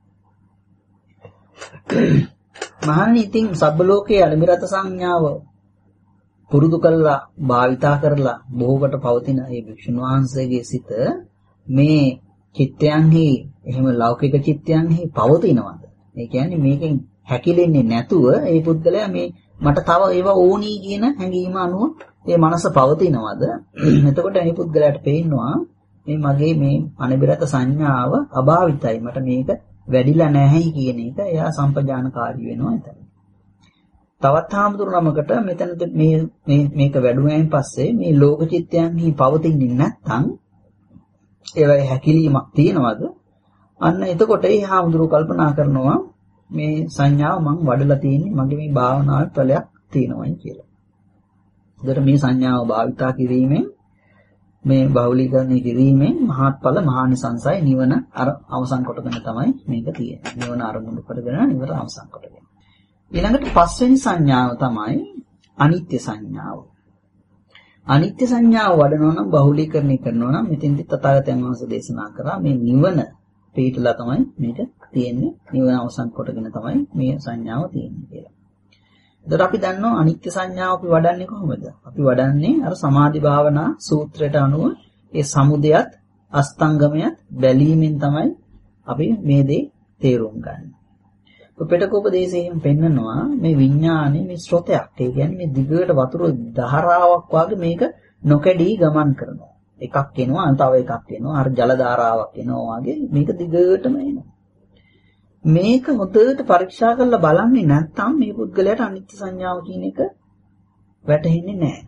මහණනි ඉතින් සබ්බ ලෝකයේ අනිමිරත සංඥාව පුරුදු කළා භාවිතා කරලා බොහෝකට පවතින මේ භික්ෂුන් වහන්සේගේ සිත මේ චිත්තයන්හි එහෙම ලෞකික චිත්තයන්හි පවතිනවද? ඒ කියන්නේ මේකෙන් හැකිලෙන්නේ නැතුව ඒ පුද්ගලයා මේ මට තව ඒවා ඕනි කියන හැඟීම අනුව ඒ මනස පවතිනවද? එතකොට මේ පුද්ගලයාට පේනවා මේ මගේ මේ අනිබිරත සංඥාව අභාවිතයි. මට මේක වැඩිලා නැහැ කියන එක එයා සම්පජානකාරී වෙනවා එතන. තවත් හාමුදුරු නමකට මෙතනද මේක වැඩුණායින් පස්සේ මේ ලෝක චිත්තයන්හි පවතින්නේ නැත්නම් ඒවයි හැකිලීමක් තියනවද? අන්න එතකොට ඒ හාමුදුරු කල්පනා කරනවා මේ සංඥාව මං වඩලා තියෙන්නේ මගේ මේ භාවනාවේ ඵලයක් තියෙනවයි කියලා. ඒකට මේ සංඥාව භාවිතා කිරීමෙන් මේ බහුලීකරණය කිරීමෙන් මහත්ඵල මහානිසංසයි නිවන අර අවසන් කොටගෙන තමයි මේක තියෙන්නේ. නිවන අරමුණු කරගෙන නිවන අවසන් කොටගෙන. ඊළඟට පස්වෙනි සංඥාව තමයි අනිත්‍ය සංඥාව. අනිත්‍ය සංඥාව වඩනවා නම් බහුලීකරණය කරනවා නම් මෙතෙන්දි තථාගතයන් වහන්සේ දේශනා කරා මේ නිවන පිටලා තමයි මේක තියෙන්නේ. නිවන අවසන් කොටගෙන තමයි මේ සංඥාව තියෙන්නේ කියලා. එතකොට අපි දන්නවා අනිත්‍ය සංඥාව අපි වඩන්නේ කොහොමද? අපි වඩන්නේ අර සමාධි භාවනා සූත්‍රයට අනුව ඒ සමුදයත් අස්තංගමයත් බැලීමෙන් තමයි අපි මේ දේ තේරුම් ගන්න. පිටකෝපදේශයෙන් පෙන්නනවා මේ විඥානේ මේ ස්රෝතයක්. ඒ කියන්නේ මේ දිගට වතුර ධාරාවක් වගේ මේක නොකඩී ගමන් කරනවා. එකක් එනවා තව එකක් එනවා. අර ජල ධාරාවක් එනවා වගේ මේක දිගටම එනවා. මේක හොඳට පරීක්ෂා කරලා බලන්නේ නැත්නම් මේ පුද්ගලයාට අනිත්‍ය සංඥාව කියන එක වැටහෙන්නේ නැහැ.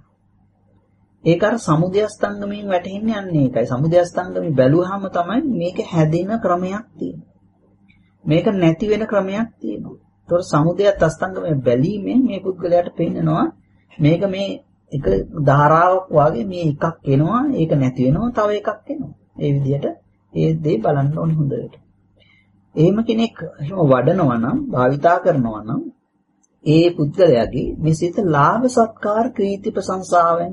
ඒක අර සමුදයස්තංගමයෙන් වැටහෙන්නේ යන්නේ ඒකයි. සමුදයස්තංගමي බැලුවාම තමයි මේක හැදෙන ක්‍රමයක් තියෙන්නේ. මේක නැති වෙන ක්‍රමයක් තියෙනවා. ඒතකොට සමුදයත් අස්තංගමයේ බැලීමෙන් මේ පුද්ගලයාට පේන්නනවා මේක මේ එක ධාරාවක් වගේ මේ එකක් එනවා ඒක නැති වෙනවා තව එකක් එනවා. ඒ විදිහට ඒ දේ බලන්න ඕනේ හොඳට. එහෙම කෙනෙක් එහෙම වඩනවා නම් භාවිතා කරනවා නම් ඒ පුද්ගලයාගේ මේ සිත ලාභ සත්කාර කීර්ති ප්‍රශංසාවෙන්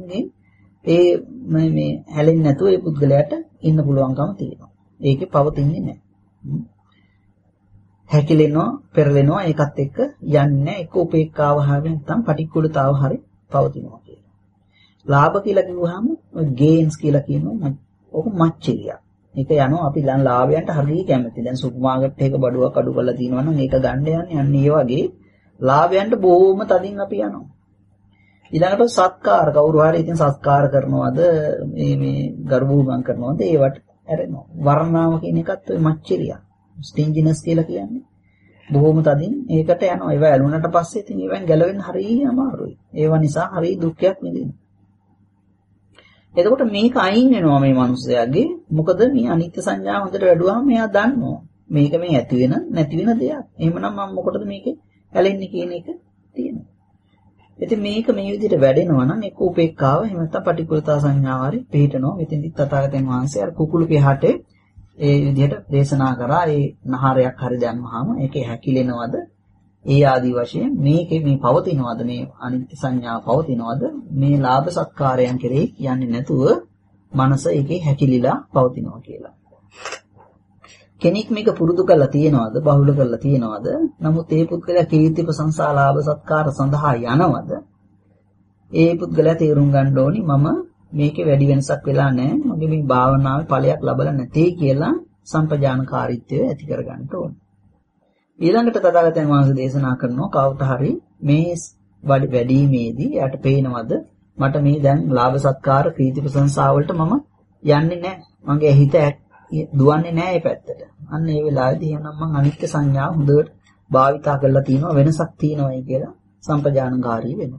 මේ හැලෙන්නේ නැතුව ඒ පුද්ගලයාට ඉන්න පුළුවන්කම තියෙනවා. ඒකේ පවතින්නේ නැහැ. හැකිලෙනවා, පෙරලෙනවා, ඒකත් එක්ක යන්නේ එක්ක උපේක්ඛාව හරිය නැත්නම් පටික්කුලතාව හරිය පවතිනවා කියලා. ලාභ කියලා කිව්වහම ඔය ගේන්ස් කියලා කියනවා. ඔක මච්චරියක්. ඒක යනවා අපි දැන් ලාභයන්ට හරිය කැමති. දැන් සුපර් මාකට් එකක බඩුවක් අඩු කරලා තියෙනවා නම් ඒක ගන්න යන්නේ ඒ වගේ ලාභයන්ට බොහොම තදින් අපි යනවා. ඊළඟට සත්කාර කවුරු හරි ඉතින් සත්කාර කරනවද මේ ගර්භූමන් කරනවද ඒවට ඇරෙනවා. වර්ණාව කියන එකත් ඔය මච්චරියක්. ස්ටින්ජිනස් කියලා කියන්නේ බොහොම තදින් ඒකට යනවා. ඒවා ඇලුනට පස්සේ ඉතින් ඒවෙන් ගැලවෙන්න හරිය අමාරුයි. ඒවා නිසා හරිය දුක්ඛයක් විඳිනවා. එතකොට මේක අයින් වෙනවා මේ මිනිස්යාගේ. මොකද මේ අනිත්‍ය සංඥා හොඳට වැඩුවාම මෙයා දන්නවා. මේක මේ ඇති වෙන නැති වෙන දෙයක්. එහෙමනම් මම මොකටද මේකේ ඇලෙන්නේ කියන එක තියෙනවා. ඉතින් මේක මේ විදිහට වැඩෙනවා නම් එක්ක උපේක්ඛාව එහෙම නැත්නම් පටික්කුලතා සංඥාව හරි පිළිටනවා. ඉතින් තථාගතයන් වහන්සේ අර කුකුළු පිහාටේ ඒ විදිහට දේශනා කරා. ඒ නහරයක් හරි දැම්මහම ඒකේ හැකිලෙනවද? ඒ ආදි වශයෙන් මේකේ මේ පවතිනවද මේ අනිත්‍ය සංඥාව පවතිනවද? මේ ලාභ සත්කාරයන් කෙරෙහි යන්නේ නැතුව මනස ඒකේ හැකිලිලා පවතිනවා කියලා. කෙනෙක් මේක පුරුදු කරලා තියනවද? බහුල කරලා තියනවද? නමුත් ඒ පුද්ගලයා කීර්ති ප්‍රශංසා ලාභ සත්කාර සඳහා යනවද? ඒ පුද්ගලයා තේරුම් ගන්න ඕනි මම මේකේ වැඩි වෙනසක් වෙලා නැහැ. මගේ මේ භාවනාවේ ඵලයක් ලැබලා නැtei කියලා සම්පජානකාරීත්වය ඇති කර ගන්න ඕනේ. ඊළඟට තථාගතයන් වහන්සේ දේශනා කරනවා කවුරුත් හරි මේ වැඩිීමේදී යාට පේනවද මට මේ දැන් ලාභ සත්කාර කීර්ති ප්‍රශංසා වලට මම යන්නේ නැහැ. මගේ හිත දුවන්නේ නැහැ මේ පැත්තට. අන්න ඒ වෙලාවේදී එහෙනම් මම අනිත්‍ය සංඥාව හොඳට භාවිතා කරලා තිනවා වෙනසක් තියෙනවායි කියලා සම්පජානකාරී වෙනවා.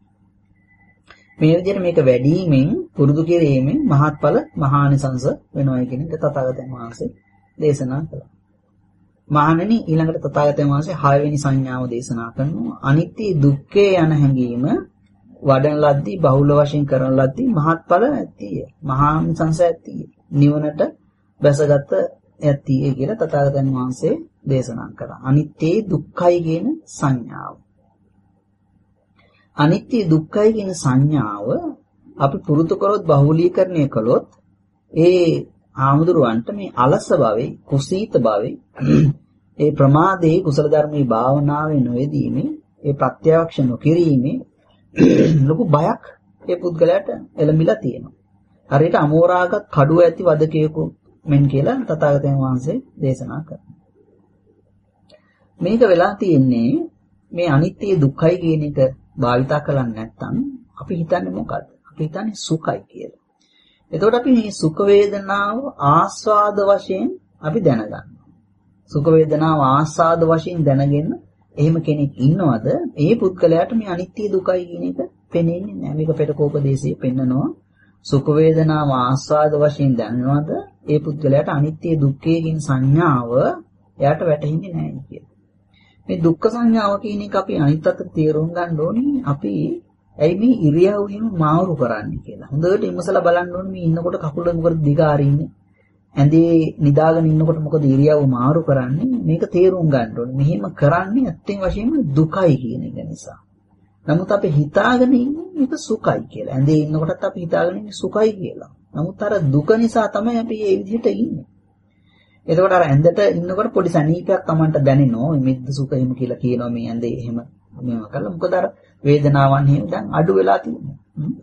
මේ විදිහට මේක වැඩිවීමෙන් පුරුදු කිරීමෙන් මහත්ඵල මහානිසංස වෙනවා කියන එක තථාගතයන් වහන්සේ දේශනා කළා. මහණෙනි ඊළඟට තථාගතයන් වහන්සේ 6 වෙනි සංඥාව දේශනා කරනවා. අනිත්‍ය දුක්ඛේ යන හැඟීම වඩන ලද්දී බහුල වශයෙන් කරන ලද්දී මහත්ඵල ඇතිය. මහානිසංස ඇතිය. නිවනට බැසගත් ඇතිය කියලා තථාගතයන් වහන්සේ දේශනා කළා. අනිත්‍ය දුක්ඛයි කියන සංඥාව. අනිත්‍ය දුක්ඛයි කියන සංඥාව අපි පුරුදු කරොත් බහුලීකරණය කළොත් ඒ ආමුදුරවන්ට මේ අලස භාවයේ කුසීත භාවයේ ඒ ප්‍රමාදයේ කුසල ධර්මයේ භාවනාවේ නොයෙදීමේ ඒ ප්‍රත්‍යක්ෂ නොකිරීමේ ලොකු බයක් ඒ පුද්ගලයාට එළඹිලා තියෙනවා. හරියට අමෝරාගත් කඩුව ඇති වදකයෙකු මෙන් කියලා තථාගතයන් වහන්සේ දේශනා කරනවා. මේක වෙලා තියෙන්නේ මේ අනිත්‍ය දුක්ඛයි කියන එක භාවිතා කරන්නේ නැත්නම් අපි හිතන්නේ මොකද්ද? අපි හිතන්නේ සුඛයි කියලා. එතකොට අපි මේ සුඛ වේදනාව ආස්වාද වශයෙන් අපි දැනගන්නවා. සුඛ වේදනාව ආස්වාද වශයෙන් දැනගෙන එහෙම කෙනෙක් ඉන්නවද? ඒ පුද්ගලයාට මේ අනිත්‍ය දුකයි කියන එක පෙනෙන්නේ නැහැ. මේක පෙරකෝපදේශයේ පෙන්නනවා. සුඛ වේදනාව ආස්වාද වශයෙන් දැනනවද? ඒ පුද්ගලයාට අනිත්‍ය දුක්ඛය කියන සංඥාව එයාට වැටහෙන්නේ නැහැ කියලා. මේ දුක්ඛ සංඥාව කියන එක අපි අනිත් අතට තේරුම් ගන්න ඕනේ. අපි ඇයි මේ ඉරියව්වෙම මාරු කරන්නේ කියලා. හොඳට ඉමසලා බලන්න ඕනේ මේ ඉන්නකොට කකුල මොකද දිග ආරින්නේ. ඇඳේ නිදාගෙන ඉන්නකොට මොකද ඉරියව්ව මාරු කරන්නේ? මේක තේරුම් ගන්න ඕනේ. මෙහෙම කරන්නේ ඇත්තෙන් වශයෙන්ම දුකයි කියන එක නිසා. නමුත් අපි හිතාගෙන ඉන්නේ මේක සුඛයි කියලා. ඇඳේ ඉන්නකොටත් අපි හිතාගෙන ඉන්නේ සුඛයි කියලා. නමුත් අර දුක නිසා තමයි අපි මේ විදිහට ඉන්නේ. එතකොට අර ඇඳට ඉන්නකොට පොඩි සනීපයක් Tamanට දැනෙනවා. මිද්ද සුඛ එහෙම කියලා කියනවා මේ ඇඳේ එහෙම මේවා කරලා. මොකද අර වේදනාවන් එහෙම දැන් අඩු වෙලා තියෙනවා.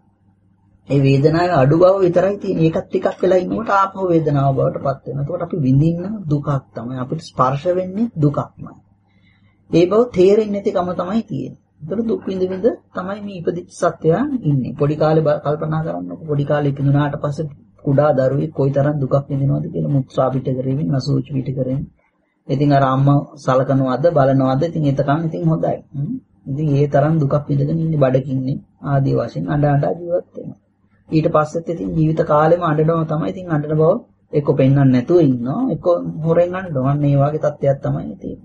ඒ වේදනාවේ අඩු බව විතරයි තියෙන්නේ. ඒකත් ටිකක් වෙලා ඉන්නකොට ආපහු වේදනාව බවට පත් වෙනවා. එතකොට අපි විඳින්න දුකක් තමයි. අපිට ස්පර්ශ වෙන්නේ දුකක්මයි. ඒ බව තේරෙන්නේ නැතිකම තමයි තියෙන්නේ. ඒතර දුක් විඳ විඳ තමයි මේ ඉපදිච්ච සත්වයා ඉන්නේ. පොඩි කාලේ කල්පනා කරන්නකො පොඩි කාලේ ඉපදුනාට පස්සේ කුඩා දරුවෙක් කොයිතරම් දුකක් විඳිනවද කියලා මුත්‍රා පිට කරමින් නසූචි පිට කරමින්. ඉතින් අර අම්මා සලකනවද බලනවද? ඉතින් එතකන් ඉතින් හොඳයි. ඉතින් ඒ තරම් දුකක් විඳගෙන ඉන්නේ බඩකින්නේ ආදී වශයෙන් අඬ ජීවත් වෙනවා. ඊට පස්සෙත් ඉතින් ජීවිත කාලෙම අඬනවා තමයි. ඉතින් අඬන බව එක්ක පෙන්වන්න නැතුව ඉන්නවා. එක්ක හොරෙන් අඬනවා. මේ වගේ තත්ත්වයක් තමයි තියෙන්නේ.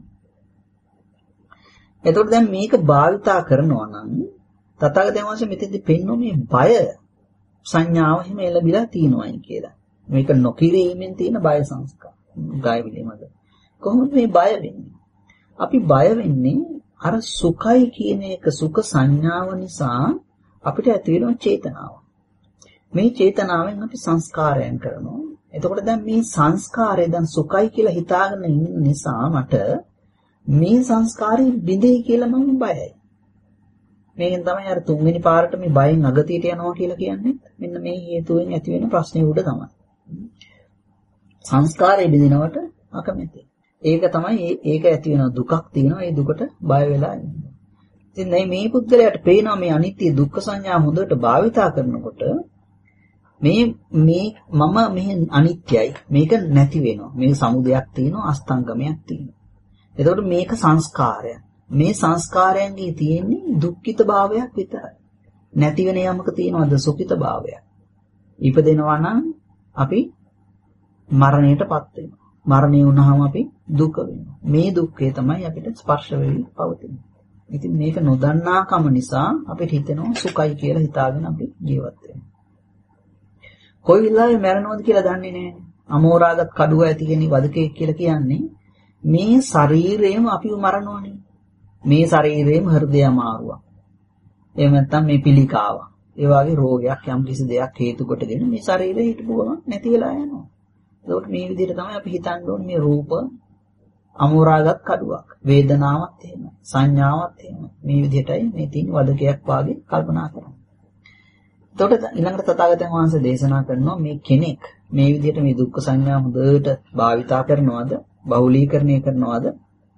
එතකොට දැන් මේක භාවිතා කරනවා නම් තථාගතයන් වහන්සේ මෙතෙන්දි පෙන්වන්නේ මේ බය සංඥාව හිම එළබිලා තියෙනවායි කියලා. මේක නොකිරීමෙන් තියෙන බය සංස්කාර. ගාය විලීමද. කොහොමද මේ බය වෙන්නේ? අපි බය වෙන්නේ අර සුඛයි කියන එක සුඛ සංඥාව නිසා අපිට ඇති වෙන චේතනාව. මේ චේතනාවෙන් අපි සංස්කාරයන් කරනවා. එතකොට දැන් මේ සංස්කාරය දැන් සුඛයි කියලා හිතාගෙන ඉන්න නිසා මට මේ සංස්කාරي බිඳෙයි කියලා මම බයයි. මේකෙන් තමයි අර තුන්වෙනි පාරට මේ බයෙන් අගතියට යනවා කියලා කියන්නේ. මෙන්න මේ හේතුවෙන් ඇති වෙන ප්‍රශ්නේ උඩ තමයි. සංස්කාරය බිඳිනවට අකමැති. ඒක තමයි ඒක ඇති වෙන දුකක් තියෙනවා. ඒ දුකට බය වෙලා ඉන්නේ. ඉතින් මේ පුද්ගලයාට පේනවා මේ අනිත්‍ය දුක්ඛ සංඥා හොඳට භාවිතා කරනකොට මේ මම මේ අනිත්‍යයි. මේක නැති වෙනවා. මේ සමුදයක් තියෙනවා, අස්තංගමයක් තියෙනවා. එතකොට මේක සංස්කාරයක්. මේ සංස්කාරයන්ගේ තියෙන්නේ දුක්ඛිත භාවයක් විතරයි. නැති වෙන යමක තියෙනවද සුඛිත භාවයක්. ඉපදෙනවා නම් අපි මරණයටපත් වෙනවා. මරණය වුණාම අපි දුක වෙනවා. මේ දුක්ඛය තමයි අපිට ස්පර්ශ වෙවි පවතින්නේ. ඉතින් මේක නොදන්නාකම නිසා අපිට හිතෙනවා සුඛයි කියලා හිතාගෙන අපි ජීවත් වෙනවා. කොයි වෙලාවෙ මැරෙනවද කියලා දන්නේ නැහැ. අමෝරාගත් කඩුව ඇති කෙනෙක් වදකෙක් කියලා කියන්නේ මේ ශරීරයම අපිව මරනවනේ. මේ ශරීරයේම හෘදය අමාරුවක්. එහෙම නැත්නම් මේ පිළිකාව. ඒ වගේ රෝගයක් යම් කිසි දෙයක් හේතු කොටගෙන මේ ශරීරය හිටපුවම නැති වෙලා යනවා. ඒකට මේ විදිහට තමයි අපි හිතන්න ඕනේ මේ රූප අමෝරාගත් කඩුවක්. වේදනාවක් එහෙමයි. සංඥාවක් එහෙමයි. මේ විදිහටයි මේ තියෙන වදකයක් වාගේ කල්පනා කරන්නේ. එතකොට ඊළඟට තථාගතයන් වහන්සේ දේශනා කරනවා මේ කෙනෙක් මේ විදිහට මේ දුක්ඛ සංඥා හොඳට භාවිතා කරනවද, බහුලීකරණය කරනවද?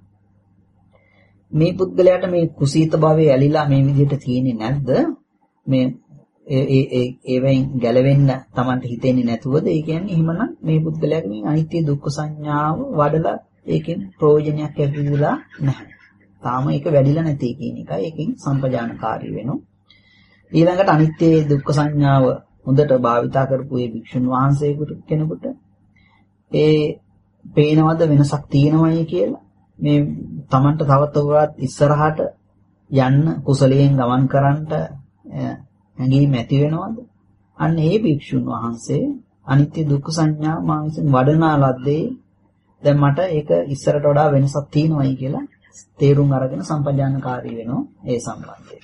මේ පුද්ගලයාට මේ කුසීත භාවයේ ඇලිලා මේ විදිහට තියෙන්නේ නැද්ද? මේ ඒවෙන් ගැලවෙන්න Tamanට හිතෙන්නේ නැතුවද? ඒ කියන්නේ එහෙමනම් මේ පුද්ගලයාගේ මේ අනිත්‍ය දුක්ඛ සංඥාව වඩලා ඒකෙන් ප්‍රයෝජනයක් ලැබිලා නැහැ. තාම ඒක වැඩිලා නැති කියන එකයි ඒකෙන් සම්පජානකාරී වෙනවා. ඊළඟට අනිත්‍ය දුක්ඛ සංඥාව හොඳට භාවිතා කරපු ඒ භික්ෂුන් වහන්සේකට කෙනෙකුට ඒ පේනවද වෙනසක් තියෙනවයි කියලා? මේ Tamanට තවත් ඉස්සරහට යන්න කුසලයෙන් ගමන් කරන්නට හැඟීම් ඇති වෙනවද? අන්න ඒ භික්ෂුන් වහන්සේ අනිත්‍ය දුක්ඛ සංඥා මා විසින් වඩනා ලද්දේ දැන් මට ඒක ඉස්සරට වඩා වෙනසක් තියෙනවයි කියලා තේරුම් අරගෙන සම්පජානකාරී වෙනවා ඒ සම්බන්ධයෙන්.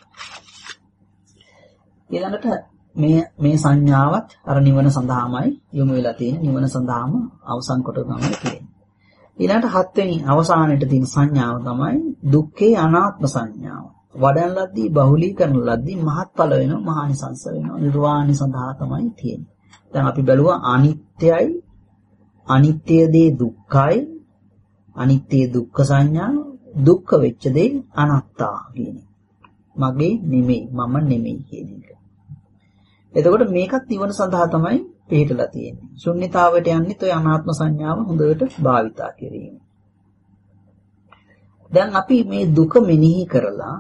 ඊළඟට මේ සංඥාවත් අර නිවන සඳහාමයි යොමු වෙලා තියෙන්නේ. නිවන සඳහාම අවසන් කොට තමයි තියෙන්නේ. ඊළඟට හත්වෙනි අවසානයේට තියෙන සංඥාව තමයි දුක්ඛේ අනාත්ම සංඥාව. වඩන ලද්දී බහුලීකරන ලද්දී මහත්ඵල වෙනවා, මහානිසංස වෙනවා, නිර්වාණය සඳහා තමයි තියෙන්නේ. දැන් අපි බැලුවා අනිත්‍යයි, අනිත්‍ය දේ දුක්ඛයි, අනිත්‍ය දුක්ඛ සංඥා, දුක්ඛ වෙච්ච දේ අනාත්තා කියන එක. මගේ නෙමෙයි, මම නෙමෙයි කියන එක. එතකොට මේකත් නිවන සඳහා තමයි පිළිතලා තියෙන්නේ. ශුන්්‍යතාවයට යන්නේ toy අනාත්ම සංඥාව හොඳට භාවිතා කිරීම. දැන් අපි මේ දුක මෙනෙහි කරලා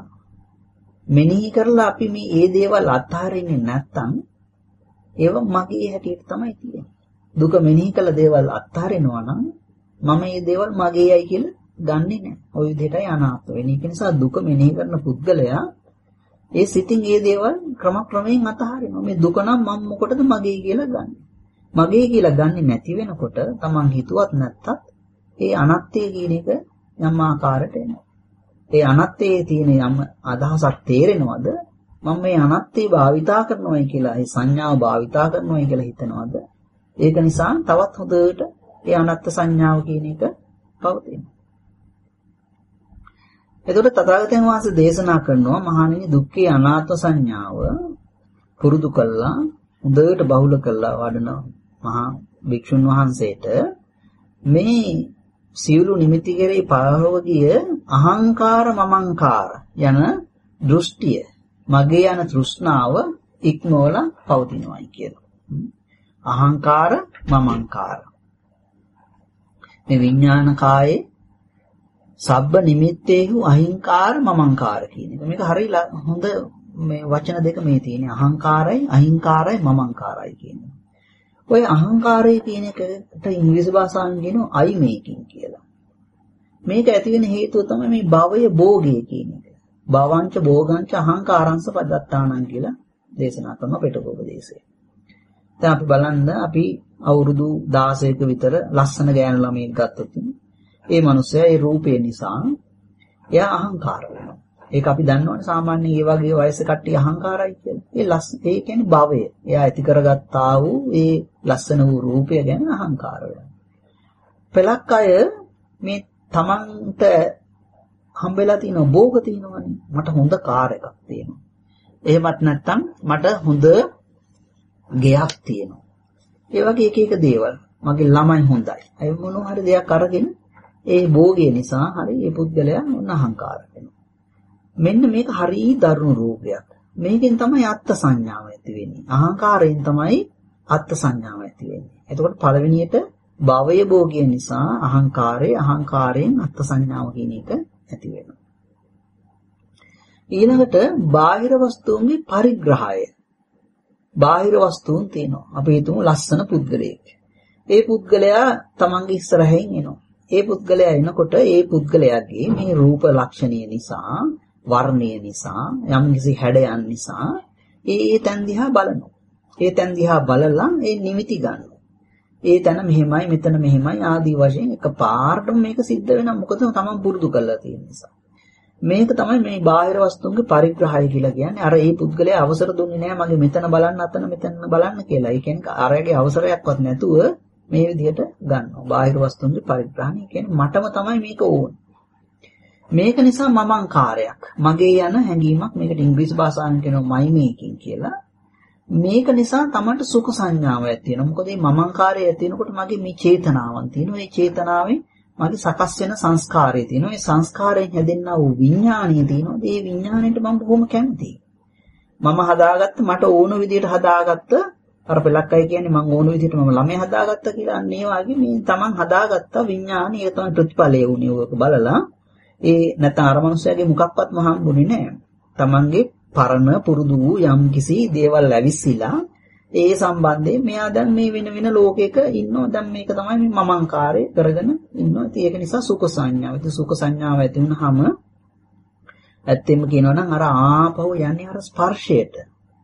අපි මේ ඒ දේවල් අත්හරින්නේ නැත්තම් ඒව මගේ හැටියට තමයි තියෙන්නේ. දුක මෙනෙහි කළ දේවල් අත්හරිනවා නම් මම මේ දේවල් මගේයි කියලා ගන්නෙ නැහැ. ওই විදිහටයි අනාත්ම වෙන්නේ. ඒ නිසා දුක මෙනෙහි කරන පුද්ගලයා ඒ සිතින් ඒ දේවල් ක්‍රමයෙන් අතහරිනවා. මේ දුක නම් මම මොකටද මගේ කියලා ගන්නෙ. මගේ කියලා ගන්නෙ නැති වෙනකොට Taman හිතුවත් නැත්තත් ඒ අනත්ත්‍ය කියන එක යම් ආකාරයට එනවා. ඒ අනත්ත්‍යයේ තියෙන යම් අදහසක් තේරෙනවද? මම මේ අනත්ත්‍ය භාවිතා කරනවායි කියලා, ඒ සංඥාව භාවිතා කරනවායි කියලා හිතනවද? ඒක නිසා තවත් හොඳට ඒ අනත්ත් සංඥාව කියන එක පවතිනවා. එතකොට තථාගතයන් වහන්සේ දේශනා කරනවා මහණෙනි දුක්ඛේ අනාත්ම සංඥාව පුරුදු කළා හොඳට බහුල කළා වඩන මහා භික්ෂුන් වහන්සේට මේ සියලු නිමිති කෙරෙහි පරලොව ගිය අහංකාර මමංකාර යන දෘෂ්ටිය මගේ යන තෘෂ්ණාව ඉක්මවලා පවතිනවායි කියලා. අහංකාර මමංකාර මේ විඥාන කායේ සබ්බ නිමිත්තේහු අහිංකාර මමංකාර කියන එක. මේක හරිය හොඳ මේ වචන දෙක මේ තියෙන්නේ. අහංකාරයි අහිංකාරයි මමංකාරයි කියන එක. ඔය අහංකාරය කියන එකට ඉංග්‍රීසි භාෂාවෙන් කියනවා I making කියලා. මේක ඇති වෙන හේතුව තමයි මේ භවය භෝගය කියන එක. භවංච භෝගංච අහංකාරංස පදත්තානං කියලා දේශනා කරන පිටකෝපදේශය. දැන් අපි බලන්න අපි අවුරුදු 16ක විතර ලස්සන ගෑනු ළමයෙක් ගත්තොත් ඒ මනුස්සයා ඒ රූපය නිසා එයා අහංකාර වෙනවා. ඒක අපි දන්නවනේ සාමාන්‍යයෙන් ඒ වගේ වයසේ කට්ටිය අහංකාරයි කියලා. ඒ කියන්නේ භවය. එයා ඇති කරගත්තා වූ ඒ ලස්සන වූ රූපය ගැන අහංකාර වෙනවා. පළක් අය මේ තමන්ට හම්බෙලා තියෙන භෝග තියෙනවනේ. මට හොඳ කාර් එකක් තියෙනවා. එහෙමත් නැත්නම් මට හොඳ ගෙයක් තියෙනවා. ඒ වගේ එක එක දේවල්. මගේ ළමයි හොඳයි. අය මොනවා හරි දෙයක් අරගෙන ඒ භෝගය නිසා හරි ඒ පුද්ගලයා මොන අහංකාර වෙනවා. මෙන්න මේක හරි දරුණු රූපයක්. මේකෙන් තමයි අත්ත් සංඥාව ඇති වෙන්නේ. අහංකාරයෙන් තමයි අත්ත් සංඥාව ඇති වෙන්නේ. එතකොට පළවෙනියට භවය භෝගය නිසා අහංකාරයෙන් අත්ත් සංඥාව කියන එක ඇති වෙනවා. ඊළඟට බාහිර වස්තුන්ගේ පරිග්‍රහය. බාහිර වස්තුන් තියෙනවා. අපි හිතමු ලස්සන පුද්ගලයෙක්. ඒ පුද්ගලයා තමන්ගේ ඉස්සරහින් එනවා. ඒ පුද්ගලයා එනකොට ඒ පුද්ගලයාගේ මේ රූප ලක්ෂණය නිසා, වර්ණය නිසා, යම්කිසි හැඩයන් නිසා ඒ තැන් දිහා බලනවා. ඒ තැන් දිහා බලලා ඒ නිමිති ගන්නවා. ඒ තැන මෙහෙමයි, මෙතන මෙහෙමයි ආදී වශයෙන් එකපාරටම මේක සිද්ධ වෙනවා. මොකද තමන් පුරුදු කරලා තියෙන නිසා. මේක තමයි මේ බාහිර වස්තුන්ගේ පරිග්‍රහය කියලා කියන්නේ. අර ඒ පුද්ගලයා අවසර දුන්නේ නැහැ මගේ මෙතන බලන්න, අතන මෙතන බලන්න කියලා. ඒ කියන්නේ අරයාගේ අවසරයක්වත් නැතුව මේ විදිහට ගන්නවා. බාහිර වස්තුන්ගේ පරිග්‍රහණය කියන්නේ මටම තමයි මේක ඕන. මේක නිසා මමංකාරයක්. මගේ යන හැඟීමක්. මේකට ඉංග්‍රීසි භාෂාවෙන් කියනවා my making කියලා. මේක නිසා තමන්ට සුඛ සංඥාවක් ඇති වෙනවා. මොකද මේ මමංකාරය ඇති වෙනකොට මගේ මේ චේතනාවන් තියෙනවා. මේ චේතනාවෙන් මගේ සකස් වෙන සංස්කාරය තියෙනවා. මේ සංස්කාරයෙන් හැදෙන්නා වූ විඥාණය තියෙනවා. මේ විඥාණයට මම බොහොම කැමතියි. මම හදාගත්ත මට ඕන විදිහට හදාගත්ත අර පළක් අය කියන්නේ මම ඕන විදිහට මම ළමයා හදාගත්තා කියලා. අන්න ඒ වගේ මේ තමන් හදාගත්ත විඥාණය ඒක තමයි ප්‍රතිඵලය වුණේ. ඔක බලලා ඒ නැත්නම් අර මනුස්සයාගේ මොකක්වත්ම හම්බුනේ නැහැ. තමන්ගේ පරණ පුරුදු වූ යම් කිසි දේවල් ලැබිසිලා ඒ සම්බන්ධයෙන් මෙයා දැන් මේ වෙන ලෝකයක ඉන්නවා. දැන් මේක තමයි මේ මමංකාරය කරගෙන ඉන්නවා. ඉතින් ඒක නිසා සුඛ සංඥාව. ඉතින් සුඛ සංඥාව ඇති වුනහම ඇත්තෙම කියනවා නම් අර ආපහු යන්නේ අර ස්පර්ශයට.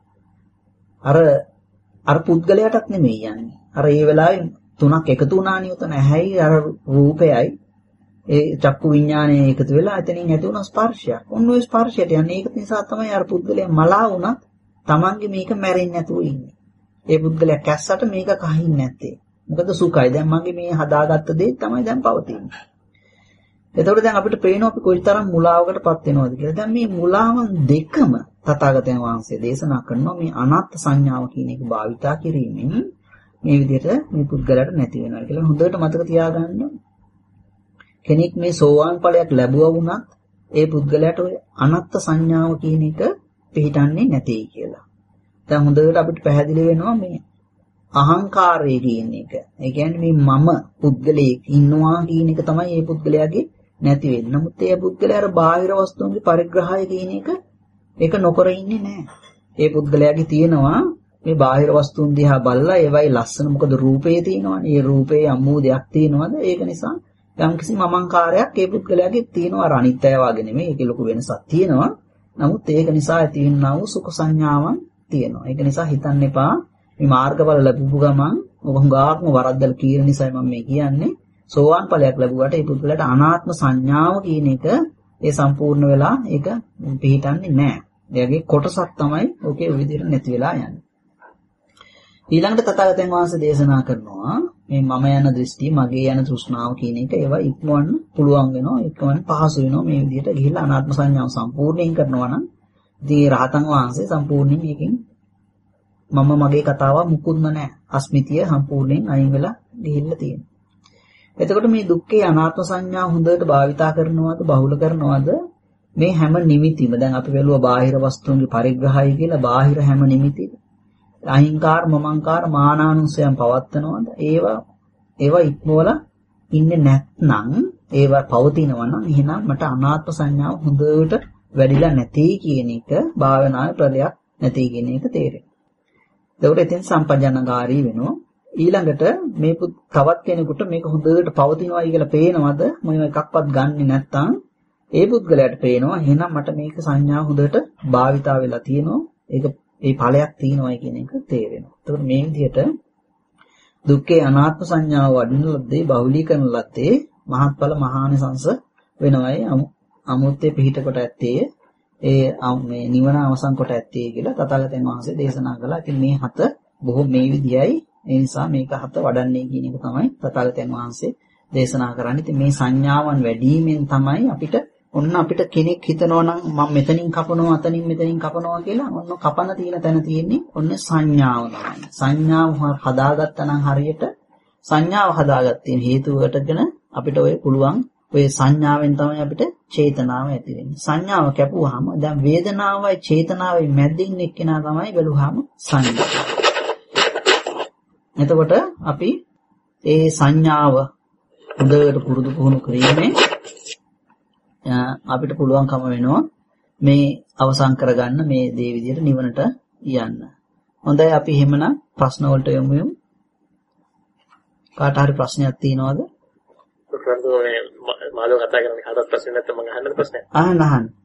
අර පුද්ගලයාටත් නෙමෙයි යන්නේ. අර ඒ වෙලාවේ තුනක් එකතු වුණානේ උතන ඇහැයි අර රූපයයි ඒ චක්කු විඥානය එකතු වෙලා එතනින් ඇති වුණ ස්පර්ශයක්. ඔන්න ඔය ස්පර්ශයට යන්නේ. ඒක නිසා තමයි අර පුද්ගලයා මලා වුණත් Tamange මේක මැරෙන්නේ නැතුව ඉන්නේ. ඒ පුද්ගලයා කැස්සට මේක කහින්නේ නැත්තේ. මොකද සුඛයි. දැන් මගේ මේ හදාගත්ත දේ තමයි දැන් පවතින්නේ. එතකොට දැන් අපිට පේනවා අපි කොයිතරම් මුලාවකටපත් වෙනවද කියලා. දැන් මේ මුලාවන් දෙකම තථාගතයන් වහන්සේ දේශනා කරනවා මේ අනාත්ම සංඥාව කියන එක භාවිතා කිරීමෙන් මේ විදිහට මේ පුද්ගලයාට නැති වෙනවා කියලා. හොඳට මතක තියාගන්න. කෙනෙක් මේ සෝවාන් ඵලයක් ලැබුවා වුණත් ඒ පුද්ගලයාට ඔය අනාත්ම සංඥාව කියන එක පිළිටන්නේ නැtei කියලා. දැන් හොඳට අපිට පැහැදිලි වෙනවා මේ අහංකාරය කියන එක. ඒ කියන්නේ මේ මම පුද්ගලයෙක් ඉන්නවා කියන එක තමයි මේ පුද්ගලයාගේ නැති වෙන්නේ. නමුත් ඒ පුද්ගලයා අර බාහිර වස්තුන්ගේ පරිග්‍රහය කියන එක ඒක නොකර ඉන්නේ නැහැ. ඒ පුද්ගලයාගේ තියෙනවා මේ බාහිර වස්තුන් දිහා බලලා ඒවයි ලස්සන මොකද රූපේ තියෙනවානේ. ඒ රූපේ අම්මෝ දෙයක් තියෙනවද? ඒක නිසා යම්කිසි මමංකාරයක් ඒ පුද්ගලයාගේ තියෙනවා. අර අනිත් අය වගේ නෙමෙයි. ඒකේ ලොකු වෙනසක් තියෙනවා. නමුත් ඒක නිසා ඇති වෙනා වූ සුඛ සංඥාවන් තියෙනවා. ඒක නිසා හිතන්න එපා මේ මාර්ගඵල ලැබුපු ගමන් ඔබ හුඟාක්ම වරද්දල් කියන නිසා මම මේ කියන්නේ සෝවාන් ඵලයක් ලැබුවාට ඒ පුද්ගලයාට අනාත්ම සංඥාව කියන එක ඒ සම්පූර්ණ වෙලා ඒක පිළිටන්නේ නැහැ. එයාගේ කොටසක් තමයි ඔකේ ඔය විදිහට නැති වෙලා යන්නේ. ඊළඟට තථාගතයන් වහන්සේ දේශනා කරනවා මේ මම යන දෘෂ්ටි, මගේ යන තෘෂ්ණාව කියන එක ඒවා ඉක්මවන්න පුළුවන් වෙනවා. ඉක්මවන්න පහසු වෙනවා මේ විදිහට ගිහිල්ලා අනාත්ම සංඥාව සම්පූර්ණයෙන් කරනවා නම් ඉතින් රහතන් වහන්සේ සම්පූර්ණයෙන් මේකෙන් මම මගේ කතාවක් මුකුත්ම නැහැ. අස්මිතිය සම්පූර්ණයෙන් අයින් වෙලා ගිහිල්ලා තියෙනවා. එතකොට මේ දුක්ඛේ අනාත්ම සංඥා හොඳට භාවිතා කරනවාද බහුල කරනවාද මේ හැම නිමිතිම දැන් අපි වැළුවා බාහිර වස්තුන්ගේ පරිග්‍රහය කියලා බාහිර හැම නිමිතිම අහිංකාර මමංකාර මානානුසයන් පවත්නවාද ඒවා ඉක්මවලා ඉන්නේ නැත්නම් ඒවා පවතිනවා නම් එහෙනම් මට අනාත්ම සංඥාව හොඳට වැඩිලා නැtei කියන එක භාවනාවේ ප්‍රලයක් නැtei කියන එක තේරෙනවා. ඒකට එතෙන් සම්පජානකාරී වෙනවා. ඊළඟට මේ තවත් කෙනෙකුට මේක හොඳට පවතිනවා කියලා පේනවද? මොන එකක්වත් ගන්නෙ නැත්නම් ඒ පුද්ගලයාට පේනවා එහෙනම් මට මේක සංඥා හොඳට භාවිතා වෙලා තියෙනවා. ඒක ඒ ඵලයක් තියෙනවා කියන එක තේරෙනවා. ඒකට මේ විදිහට දුක්ඛේ අනාත්ම සංඥාව වඩන ලද්දේ බහුලීකරන ලද්දේ මහත්ඵල මහානිසංස වෙනවයි අමුත්තේ පිහිට කොට ඇත්තේ. මේ නිවන අවසන් කොට ඇත්තේ කියලා තථාගතයන් වහන්සේ දේශනා කළා. ඉතින් මේ 7 බොහෝ මේ විදියයි. ඒ නිසා මේක 7 වඩන්නේ කියන එක තමයි තථාගතයන් වහන්සේ දේශනා කරන්නේ. ඉතින් මේ සංඥාවන් වැඩිවීමෙන් තමයි අපිට කෙනෙක් හිතනවා නම් මම මෙතනින් කපනවා අතනින් මෙතනින් කපනවා කියලා ඔන්න කපන තියෙන තැන තියෙන්නේ ඔන්න සංඥාව තමයි. සංඥාව හදාගත්තා නම් හරියට සංඥාව හදාගත්තේ හේතුවකටගෙන අපිට ඔය පුළුවන් ඔය සංඥාවෙන් තමයි අපිට චේතනාව ඇති වෙන්නේ. සංඥාව කැපුවාම දැන් වේදනාවයි චේතනාවයි මැදින් එක්කෙනා තමයි බැලුවාම සංඥාව. එතකොට අපි ඒ සංඥාව හොඳට පුරුදු පුහුණු කිරීමෙන් අපිට පුළුවන්කම වෙනවා මේ අවසන් කරගන්න මේ දේ විදිහට නිවනට යන්න. හොඳයි අපි එහෙමනම් ප්‍රශ්න වලට යමු. කාට හරි ප්‍රශ්නයක් තියෙනවද? මාළු කතා කරන්නේ හදත් ප්‍රශ්න නැත්නම් මම අහන්න ප්‍රශ්නයක්. අහන්න.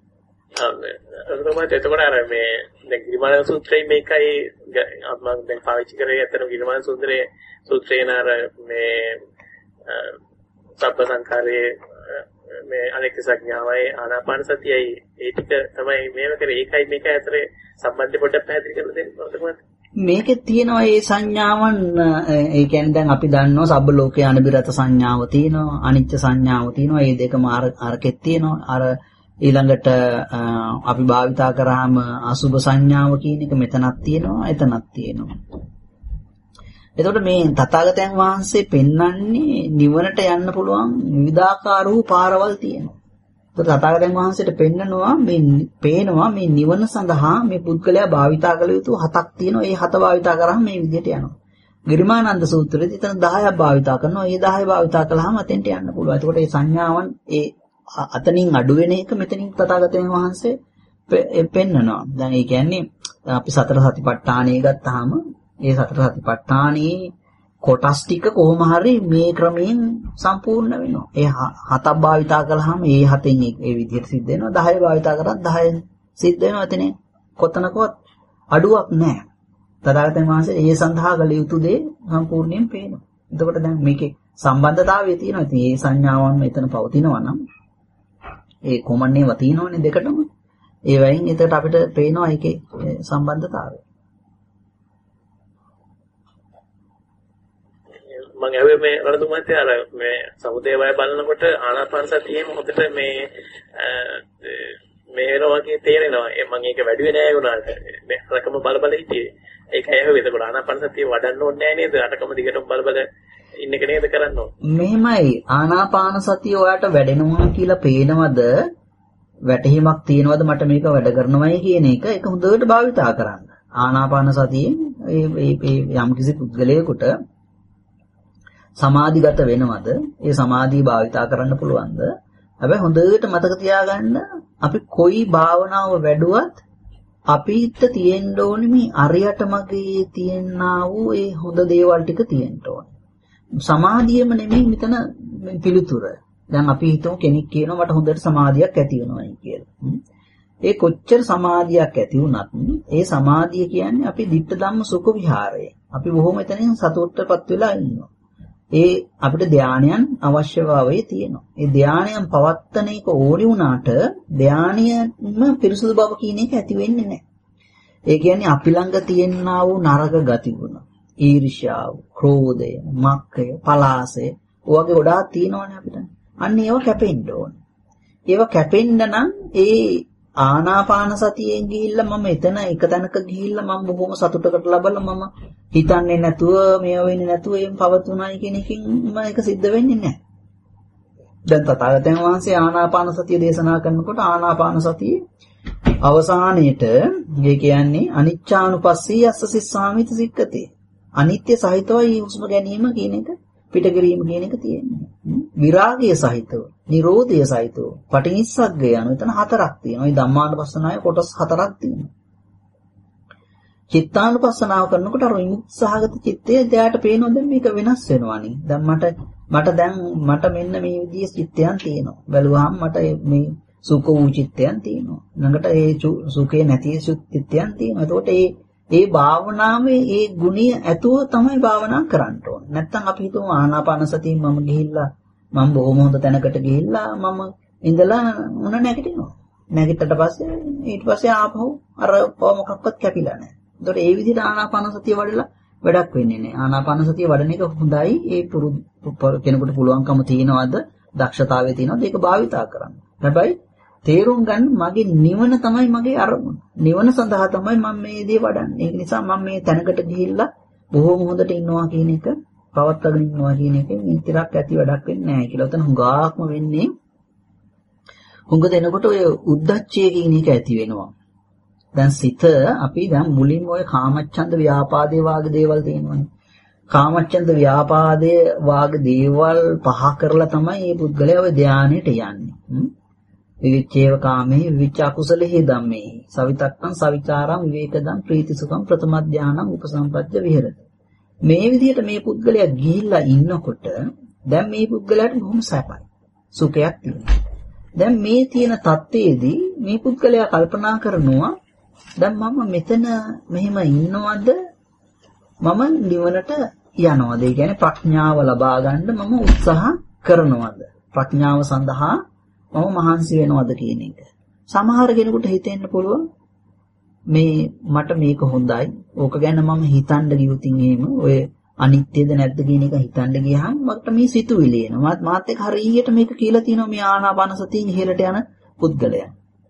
එතකොට අර මේ දැන් ගිරිමාන සූත්‍රයේ මේකයි මම දැන් පාවිච්චි කරේ අතන ගිරිමාන සූත්‍රයේ නාර මේ සබ්බ සංඛාරයේ මේ අනෙක් සංඥාවයි ආනාපාන සතියයි ඒ ටික තමයි මේව කරේ. ඒකයි මේක අතරේ සම්බන්ධය පොඩ්ඩක් පැහැදිලි කරලා දෙන්න ඕනද? මේකේ තියෙනවා මේ සංඥාවන් ඒ කියන්නේ දැන් අපි දන්නවා සබ්බ ලෝකේ අනිබිරත සංඥාව තියෙනවා අනිච්ච සංඥාව තියෙනවා මේ දෙකම අරකෙත් තියෙනවා අර ඊළඟට අපි භාවිතා කරාම අසුභ සංඥාව කියන එක මෙතනක් තියෙනවා එතනක් තියෙනවා. එතකොට මේ තථාගතයන් වහන්සේ පෙන්වන්නේ නිවනට යන්න පුළුවන් විවිධාකාර වූ පාරවල් තියෙනවා. ඒත් තථාගතයන් වහන්සේට පෙන්නනවා පේනවා මේ නිවන සඳහා මේ පුද්ගලයා භාවිතා කළ යුතු 7ක් තියෙනවා. ඒ 7 භාවිතා කරාම මේ විදිහට යනවා. ගිරිමානන්ද සූත්‍රයේදී එතන 10ක් භාවිතා කරනවා. ඒ 10 භාවිතා කළාම අතෙන්ට යන්න පුළුවන්. එතකොට මේ සංඥාවන් අතනින් අඩු වෙන එක මෙතනින් තථාගතයන් වහන්සේ පෙන්නනවා. දැන් ඒ කියන්නේ අපි සතර සතිපට්ඨානය ගත්තාම ඒ සතර සතිපට්ඨානයේ කොටස් ටික කොහොම හරි මේ ක්‍රමයෙන් සම්පූර්ණ වෙනවා. ඒ 7ක් භාවිතා කළාම ඒ 7න් ඒ විදිහට සිද්ධ වෙනවා. 10 භාවිතා කරත් 10න් සිද්ධ වෙනවා. එතන කොතනකවත් අඩුවක් නැහැ. තථාගතයන් වහන්සේ ඒ සඳහා කළ යුතු දේ සම්පූර්ණයෙන් පේනවා. එතකොට දැන් මේකේ සම්බන්ධතාවය තියෙනවා. ඉතින් මේ සංඥාවන් මෙතන පවතිනවා නම් ඒ කොමන් ඒවා තියෙනවනේ දෙකටම. ඒ වයින් එතකොට අපිට පේනවා ඒකේ සම්බන්ධතාවය. මම ඇහුවේ මේ රණතුමාත් අර මේ සමුදේ වය බලනකොට ආනාපාන සතියේ මොකටද මේන වගේ තේරෙනවා. මම ඒක වැඩි වෙන්නේ නැහැ උනාට. මේ රකම බල හිටියේ. ඒක ඇහුවේ. ඒකට ආනාපාන සතිය වඩන්න ඕනේ නැහැ නේද? අටකම දිගටම බල ඉන්න එක නේද කරන්න ඕනේ. මෙහෙමයි ආනාපාන සතිය ඔයාට වැඩෙනවා කියලා පේනවද? වැටහීමක් තියෙනවද මට මේක වැඩ කරනවයි කියන එක ඒක හොඳට භාවිතා කරන්න. ආනාපාන සතියෙන් ඒ යම්කිසි පුද්ගලයෙකුට සමාධිගත වෙනවද? ඒ සමාධිය භාවිතා කරන්න පුළුවන්ද? හැබැයි හොඳට මතක තියාගන්න අපි කොයි භාවනාව වැඩුවත් අපිට තියෙන්න ඕනේ මේ අරියට මගේ තියෙනා වූ ඒ හොඳ දේවල් ටික තියෙන්න ඕනේ. සමාධියම නෙමෙයි මෙතන පිළිතුර. දැන් අපි හිතමු කෙනෙක් කියනවා මට හොඳට සමාධියක් ඇති වෙනවායි කියලා. ඒ කොච්චර සමාධියක් ඇති වුණත් ඒ සමාධිය කියන්නේ අපි ditta dhamma sukha viharaye. අපි බොහොම එතනින් සතුටටපත් වෙලා ඉන්නවා. ඒ අපිට ධානයන් අවශ්‍යතාවය තියෙනවා. ඒ ධානයන් පවත්තන එක ඕනි වුණාට ධානයම පිරිසුදු බව කියන එක ඇති වෙන්නේ නැහැ. ඒ කියන්නේ අපි ළඟ තියෙනා වූ නරක ගති ගුණ, ඊර්ෂ්‍යාව, ක්‍රෝධය, මක්ඛය, පලාසය, ඔයගේ ගොඩාක් තියෙනවනේ අපිට. අන්න ඒව කැපෙන්න ඕනේ. ඒව කැපෙන්න නම් ඒ ආනාපාන සතියෙන් ගිහිල්ලා මම එතන එක තැනක ගිහිල්ලා මම බොහොම සතුටකට ලබලා මම හිතන්නේ නැතුව මේව වෙන්නේ නැතුව එම් පවතුනායි කියන එකකින් මේක සිද්ධ වෙන්නේ නැහැ. දැන් තථාගතයන් වහන්සේ ආනාපාන සතිය දේශනා කරනකොට ආනාපාන සතියේ අවසානයේට මේ කියන්නේ අනිච්චානුපස්සී යස්ස සිස්සාමිත සික්කතේ. අනිත්‍ය සහිතවයි හුස්ම ගැනීම කියන එක පිට කිරීම කියන එක තියෙන්නේ. විරාගය සහිතව, නිරෝධය සහිතව, පටිනිස්සග්ගය යන එතන 4ක් තියෙනවා. මේ ධම්මානුපස්සනාවේ කොටස් 4ක් තියෙනවා. චිත්තානුපස්සනාව කරනකොට අර විමුක්සහගත චිත්තය එයාට පේනවා දැන් මේක වෙනස් වෙනවානේ. දැන් මට මෙන්න මේ විදිහේ චිත්තයන් තියෙනවා. බැලුවාම මට මේ සුඛ වූ චිත්තයන් තියෙනවා. ළඟට ඒ සුඛේ නැති චිත්තයන් තියෙනවා. එතකොට ඒ භාවනාවේ ඒ ගුණය ඇතුව තමයි භාවනා කරන්න ඕනේ. නැත්තම් අපි හිතමු ආනාපාන සතියෙන් මම ගිහිල්ලා මම බොහොම හොඳ තැනකට ගිහිල්ලා මම ඉඳලා උන නැගිටිනවා. නැගිටට පස්සේ ඊට පස්සේ ආපහු අර මොකක්වත් කැපිලා නැහැ. ඒතකොට ඒ විදිහට ආනාපාන සතිය වඩලා වැඩක් වෙන්නේ නැහැ. ආනාපාන සතිය වඩන එක හොඳයි. ඒ කෙනෙකුට පුළුවන්කම තියනවාද, දක්ෂතාවය තියනවාද ඒක භාවිතා කරන්න. හැබැයි තේරුම් ගන්න මගේ නිවන තමයි මගේ අරමුණ. නිවන සඳහා තමයි මම මේ දේ වඩන්නේ. ඒක නිසා මම මේ තැනකට ගිහිල්ලා බොහොම හොඳට ඉන්නවා කියන එක, පවත්වාගෙන ඉන්නවා කියන එක මෙතරක් ඇති වැඩක් වෙන්නේ නැහැ කියලා. උතන හුඟාක්ම වෙන්නේ හුඟ දෙනකොට ඔය උද්දච්චය කියන එක ඇති වෙනවා. දැන් සිත අපි දැන් මුලින්ම ඔය කාමච්ඡන්ද ව්‍යාපාදේ වාගේ දේවල් තියෙනවානේ. කාමච්ඡන්ද ව්‍යාපාදේ වාගේ දේවල් පහ කරලා තමයි මේ පුද්ගලයා ඔය ධානයට යන්නේ. විවිච්ඡේව කාමේ විවිච්ඡ අකුසලෙහි ධම්මේ සවිතක්කං සවිචාරං විවේකදං ප්‍රීතිසුඛං ප්‍රථම ධානං උපසම්පජ්ජ විහෙරති. මේ විදිහට මේ පුද්ගලයා ගිහිල්ලා ඉන්නකොට දැන් මේ පුද්ගලයාට බොහොම සැපයි. සුඛයක් තියෙනවා. දැන් මේ තියෙන தත්ත්වයේදී මේ පුද්ගලයා කල්පනා කරනවා දැන් මම මෙතන මෙහෙම ඉන්නවද මම නිවනට යනවද? ඒ කියන්නේ ප්‍රඥාව ලබා ගන්න මම උත්සාහ කරනවද? ප්‍රඥාව සඳහා මම මහන්සි වෙනවද කියන එක. සමහර කෙනෙකුට හිතෙන්න පුළුවන් මේ මට මේක හොඳයි. ඕක ගැන මම හිතන්න ගියොතින් එහෙම ඔය අනිත්‍යද නැද්ද කියන එක හිතන්න ගියාම මට මේ සිතුවිලි එනවා. මාත් එක්ක හරියට මේක කියලා තියෙනවා මේ ආනාපාන සතියෙන් ඉහළට යන පුද්ගලයා.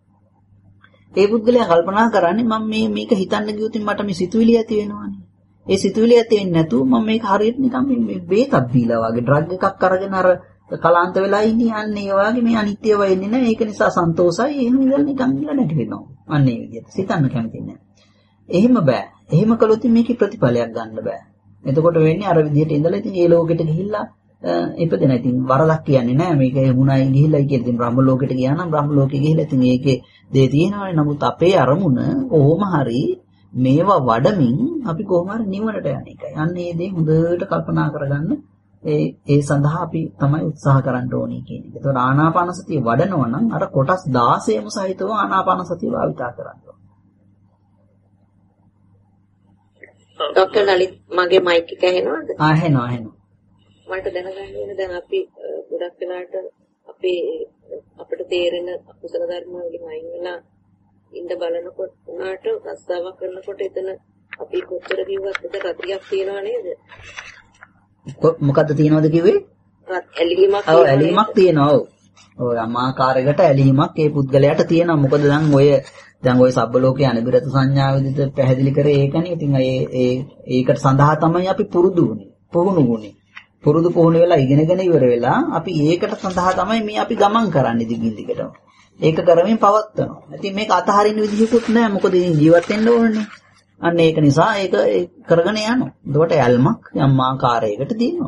ඒ පුද්ගලයා කල්පනා කරන්නේ මම මේක හිතන්න ගියොතින් මට මේ සිතුවිලි ඇති වෙනවානේ. ඒ සිතුවිලි ඇති වෙන්නේ නැතුව මම මේක හරියට නිකන් මේ බේතක් දීලා වගේ ඩ්‍රග් එකක් අරගෙන අර කලාන්ත වෙලා ඉන්නේ යන්නේ ඒ වගේ මේ අනිත්‍යව එන්නේ නැහැ. ඒක නිසා සන්තෝසයි. එහෙම ඉඳලා නිකන් ඉඳලා නැති වෙනවා. අන්න ඒ විදිහට සිතන්න කැමති නැහැ. එහෙම බෑ. එහෙම කළොත් මේකේ ප්‍රතිඵලයක් ගන්න බෑ. එතකොට වෙන්නේ අර විදිහට ඉඳලා ඉතින් ඒ ලෝකෙට ගිහිල්ලා ඉපදෙන. ඉතින් වරදක් කියන්නේ නැහැ. මේක එමුණයි ගිහිල්ලා කියලා ඉතින් බ්‍රහ්ම ලෝකෙට ගියා නම් බ්‍රහ්ම ලෝකෙ ගිහිල්ලා ඉතින් ඒකේ දේ තියෙනවානේ. නමුත් අපේ අරමුණ කොහොම හරි මේවා වඩමින් අපි කොහොම හරි නිවනට යන එකයි. අන්න ඒ දේ හොඳට කල්පනා කරගන්න ඒ සඳහා අපි තමයි උත්සාහ කරන්න ඕනේ කියන එක. ඒතකොට ආනාපාන සතිය වඩනවා නම් අර කොටස් 16ම සහිතව ආනාපාන සතිය භාවිතා කරන්න ඕනේ. ડોක්ටර් ලලිත් මගේ මයික් එක ඇහෙනවද? ඇහෙනවා. මට දැනගන්න වෙන දැන් අපි ගොඩක් වෙලාවට අපිට තේරෙන අකුසල ධර්ම වලින් අයින් වෙලා ඉඳ බලනකොට උනාට රස්සාවක් කරනකොට එතන අපි කොච්චර කිව්වත් එතන රතියක් තියනවා නේද? මොකද්ද තියනවද කිව්වේ? ඇලීමක්. ඔව් ඇලීමක් තියෙනවා. ඔව් අමාකාරයකට ඇලීමක් ඒ පුද්ගලයාට තියෙනවා. මොකද දැන් ඔය සබ්බ ලෝකයේ අනිබිරත සංඥා විදිහට පැහැදිලි කරේ ඒකනේ. ඉතින් ඒකට සඳහා තමයි අපි පුරුදු වෙලා ඉගෙනගෙන ඉවර වෙලා අපි ඒකට සඳහා තමයි මේ අපි ගමන් කරන්නේ දිගින් දිගටම. ඒක කරමින් පවත්වනවා. ඉතින් මේක අතහරින්න විදිහකුත් නැහැ. මොකද ජීවත් වෙන්න ඕනේ. අන්න ඒක නිසා ඒක කරගෙන යනවා. එතකොට ඇල්මක් යම් ආකාරයකට තියෙනවා.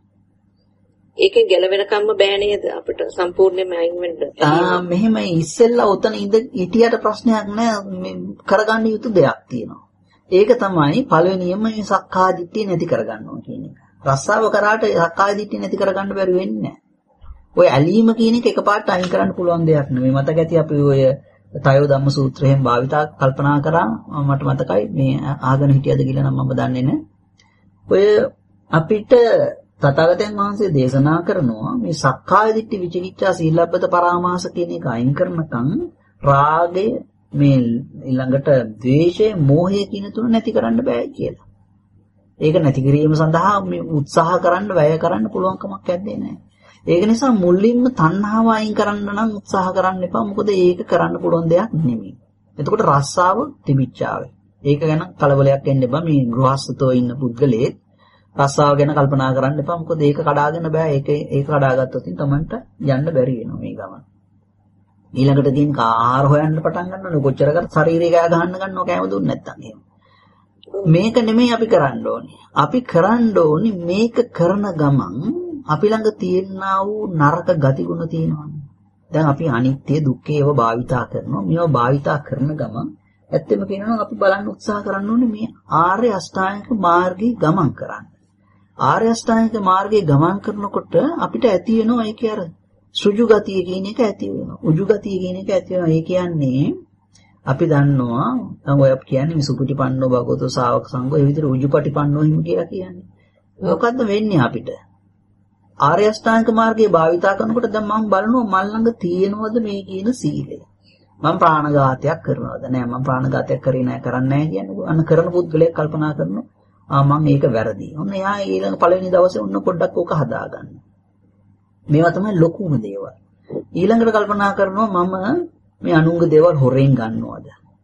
ඒකෙන් ගැලවෙනකම්ම බෑ නේද අපිට සම්පූර්ණයෙන්ම අයින් වෙන්න. මෙහෙමයි ඉස්සෙල්ලා උතන හිටියට ප්‍රශ්නයක් නෑ. කරගන්න යුතු දෙයක් තියෙනවා. ඒක තමයි පළවෙනියම මේ සක්කාය දිට්ඨිය නැති කරගන්නවා කියන එක. රස්සාව කරාට සක්කාය දිට්ඨිය නැති කරගන්න බැරි වෙන්නේ නෑ. ඔය ඇලීම කියන එක එකපාරට අයින් කරන්න පුළුවන් දෙයක් නෙමෙයි. මතක ඇති අපි ඔය තයෝ ධම්ම සූත්‍රයෙන් භාවිතා කල්පනා කරා මට මතකයි මේ ආගෙන හිටියද කියලා නම් මම දන්නේ නැහැ. ඔය අපිට තථාගතයන් වහන්සේ දේශනා කරනවා මේ සක්කාය දිට්ඨි විචිකිච්ඡා සීලබ්බත පරාමාස කියන එක අයින් කරනකම් රාගය මේ ඊළඟට ද්වේෂය මෝහය කියන තුන නැති කරන්න බෑ කියලා. ඒක නැති කිරීම සඳහා මේ උත්සාහ කරන්න වැය කරන්න පුළුවන් කමක් නැද්දේ නෑ. ඒක නිසා මුලින්ම තණ්හාව අයින් කරන්න නම් උත්සාහ කරන්න එපා. මොකද ඒක කරන්න පුළුවන් දෙයක් නෙමෙයි. එතකොට රස්සාව තිබිච්චාවේ. ඒක ගැන කලබලයක් වෙන්න එපා. මේ ගෘහස්ථතෝ ඉන්න පුද්ගලයෙක් රස්සාව ගැන කල්පනා කරන්න එපා. මොකද ඒක කඩාගෙන බෑ. ඒක කඩාගත්තොත් තමන්ට යන්න බැරි වෙනවා මේ ගමන. ඊළඟට තියෙන ආහාර හොයන්න පටන් ගන්නවා. කොච්චර කර ශරීරය ගෑ ගහන්න ගන්නව කෑම දුන්නේ නැත්තම් එහෙම. මේක නෙමෙයි අපි කරන්න ඕනේ. අපි කරන්න ඕනේ මේක කරන ගමන් අපි ළඟ තියෙනා වූ නරක ගතිගුණ තියෙනවානේ. දැන් අපි අනිත්‍ය දුක්ඛ ඒවා භාවිතා කරනවා. මේවා භාවිතා කරන ගමන් ඇත්තම කියනවා අපි බලන්න උත්සාහ කරන්න ඕනේ මේ ආර්ය අෂ්ටාංගික මාර්ගයේ ගමන් කරන්න. ආර්ය අෂ්ටාංගික මාර්ගයේ ගමන් කරනකොට අපිට ඇති වෙනවා ඒකේ අර සුජු ගතිය කියන එක ඇති වෙනවා. උජු ගතිය කියන එක ඇති වෙනවා. ඒ කියන්නේ අපි දන්නවා දැන් ඔය අපි කියන්නේ මේ සුපටිපන්නෝ භගවතෝ ශාවක සංඝෝ ඒ විදිහට උජුපටිපන්නෝ හිම කියලා කියන්නේ. මොකද්ද වෙන්නේ අපිට? ආර්ය අෂ්ටාංගික මාර්ගයේ භාවිතා කරනකොට දැන් මම බලනවා මල් ළඟ තියෙනවද මේ කියන සීලය. මම ප්‍රාණඝාතයක් කරනවද? නෑ මම ප්‍රාණඝාතයක් කරේ නෑ කරන්නේ නෑ කියන්නේ. අන්න කරන පුද්ගලයෙක් කල්පනා කරනවා මම ඒක වැරදි. ඔන්න එයා ඊළඟ පළවෙනි දවසේ ඔන්න පොඩ්ඩක් ඕක හදාගන්න. මේවා තමයි ලොකුම දේවල්. ඊළඟට කල්පනා කරනවා මම මේ අනුන්ගේ දේවල් හොරෙන් ගන්නවද?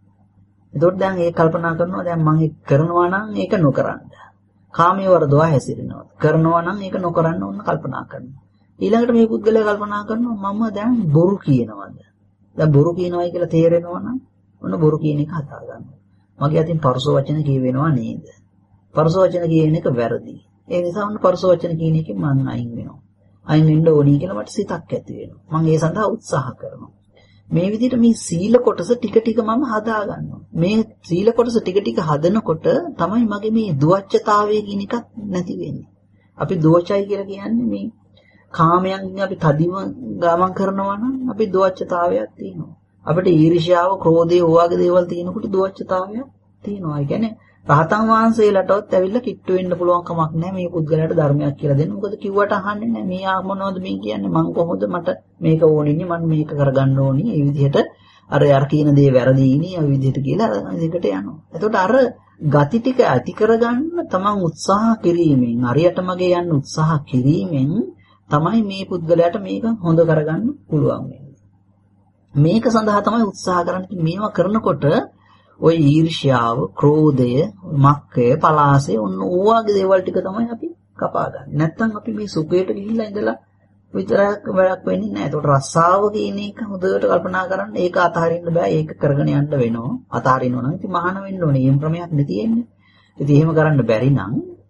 එතකොට දැන් ඒ කල්පනා කරනවා දැන් මම ඒක කරනවා නම් ඒක නොකරන්න. කාමයේ වරදවා හැසිරෙනවා. කරනවා නම් ඒක නොකරන්න ඕන කල්පනා කරනවා. ඊළඟට මේ පුද්ගලයා කල්පනා කරනවා මම දැන් බොරු කියනවද? දැන් බොරු කියනවායි කියලා තේරෙනවා නම් ඔන්න බොරු කියන එක හදා ගන්නවා. මගේ අතින් පරස වචන කියවෙනවා නේද? පරස වචන කියන එක වැරදි. ඒ නිසා ඔන්න පරස වචන කියන එකෙන් මම අයින් වෙනවා. අයින් වෙන්න ඕනි කියලා මට සිතක් ඇති වෙනවා. මම ඒ සඳහා උත්සාහ කරනවා. මේ විදිහට මේ සීල කොටස ටික ටික මම හදා ගන්නවා. මේ සීල කොටස ටික ටික හදනකොට තමයි මගේ මේ දුවච්චතාවය කියන එකක් නැති වෙන්නේ. අපි දුවචයි කියලා කියන්නේ මේ කාමයන් අපි තදිම ගමන් කරනවා නම් අපි දුවච්චතාවයක් තියෙනවා. අපිට ඊර්ෂ්‍යාව, ක්‍රෝධය, ඕවාගේ දේවල් තියෙනකොට දුවච්චතාවයක් තියෙනවා. ඒ කියන්නේ රහතන් වහන්සේලාටවත් ඇවිල්ලා කිට්ටු වෙන්න පුළුවන් කමක් නැහැ මේ පුද්ගලයාට ධර්මයක් කියලා දෙන්න. මොකද කිව්වට අහන්නේ නැහැ. මේ මොනවද මේ කියන්නේ? මං කොහොමද මට මේක ඕනින්නේ? මම මේක කරගන්න ඕනි. ඒ විදිහට අර කියන දේ වැරදීනේ. ඒ විදිහට කියලා අර විදිහට යනවා. එතකොට අර ගති ටික ඇති කරගන්න තමන් උත්සාහ කිරීමෙන්, හරියට මගේ යන්න උත්සාහ කිරීමෙන් තමයි මේ පුද්ගලයාට මේක හොඳ කරගන්න පුළුවන් වෙන්නේ. මේක සඳහා තමයි උත්සාහ කරන්නේ. මේවා කරනකොට ඔය ඊර්ෂ්‍යාව, ක්‍රෝධය, මක්කය, පලාසය ඔන්න ඕවාගේ දේවල් ටික තමයි අපි කපා ගන්න. නැත්තම් අපි මේ සුඛයට ගිහිල්ලා ඉඳලා විතරක් වැඩක් වෙන්නේ නැහැ. ඒකට රස්සාව කියන එක හොඳට කල්පනා කරන්න. ඒක අතහරින්න බෑ. ඒක කරගෙන යන්න වෙනවා. අතහරින්න ඕන නම් ඉතින් මහාන වෙන්න ඕනේ. ඊම් ක්‍රමයක් නෙ තියෙන්නේ. ඉතින් එහෙම කරන්න බැරි නම්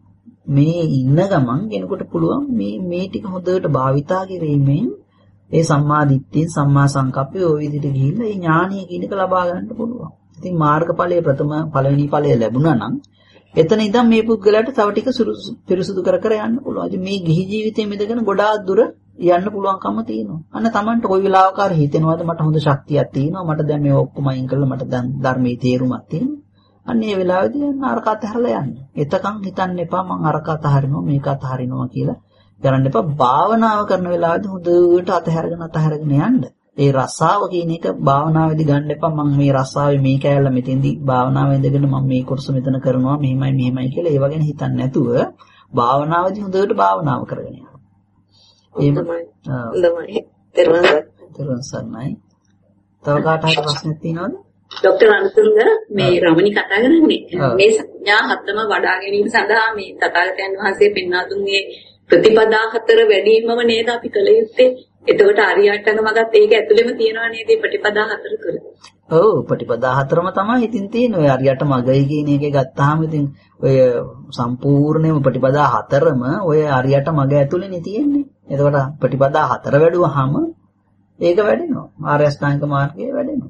මේ ඉන්න ගමන් කෙනෙකුට පුළුවන් මේ ටික හොඳට භාවිතා කිරීමෙන් ඒ සම්මා දිට්ඨිය, සම්මා සංකප්පය ඔය විදිහට ගිහිල්ලා ඒ ඥානිය කියන එක ලබා ගන්න පුළුවන්. ඉතින් මාර්ගඵලයේ පළවෙනි ඵලය ලැබුණා නම් එතන ඉඳන් මේ පුද්ගලයාට තව ටික පිරිසුදු කර කර යන්න පුළුවන්. ඉතින් මේ ගිහි ජීවිතයේ මිදගෙන ගොඩාක් දුර යන්න පුළුවන්කම තියෙනවා. අන්න Tamanට කොයි වෙලාවක හරි හිතෙනවද මට හොඳ ශක්තියක් තියෙනවා. මට දැන් මේ ඔක්කොම අයින් කරලා මට දැන් ධර්මයේ තේරුමක් තියෙනවා. අන්න ඒ වෙලාවේදී යන්න අරක අතහැරලා යන්න. එතකන් හිතන්න එපා මම අරක අතහරිනවා මේක අතහරිනවා කියලා කරන්න එපා. භාවනාව කරන වෙලාවේදී හොඳට අතහැරගෙන යන්න. ඒ රස්සාව කියන එක භාවනාවේදී ගන්න එපා. මම මේ රස්සාවේ මේ කෑල්ල මෙතෙන්දී භාවනාවේ ඉඳගෙන මම මේ කොටස මෙතන කරනවා මෙහෙමයි කියලා ඒව ගැන හිතන්නේ නැතුව භාවනාවේදී හොඳට භාවනාව කරගෙන යන්න. එහෙම තමයි. තෙරුවන් සරණයි. තව කාට හරි ප්‍රශ්නයක් තියෙනවද? ડોક્ટર අනුතුංග මේ රමණි කතා කරන්නේ මේ සංඥා හතම වඩා ගැනීම සඳහා මේ තථාගතයන් වහන්සේ පෙන්වා දුන්නේ ප්‍රතිපදා හතර වැඩිමම නේද අපි කළ යුත්තේ. එතකොට ආර්යයන්ටම මගත් ඒක ඇතුළෙම තියෙනවා නේද ප්‍රතිපදා හතර තුල? ඔව් ප්‍රතිපදා හතරම තමයි ඉතින් තියෙන්නේ. ඔය ආර්යයට මගයි කියන එකේ ගත්තාම ඉතින් ඔය සම්පූර්ණයෙන්ම ප්‍රතිපදා හතරම ඔය ආර්යයට මග ඇතුළේනේ තියෙන්නේ. එතකොට ප්‍රතිපදා හතර වැඩුවාම ඒක වැඩෙනවා. ආර්ය අෂ්ටාංගික මාර්ගය වැඩෙනවා.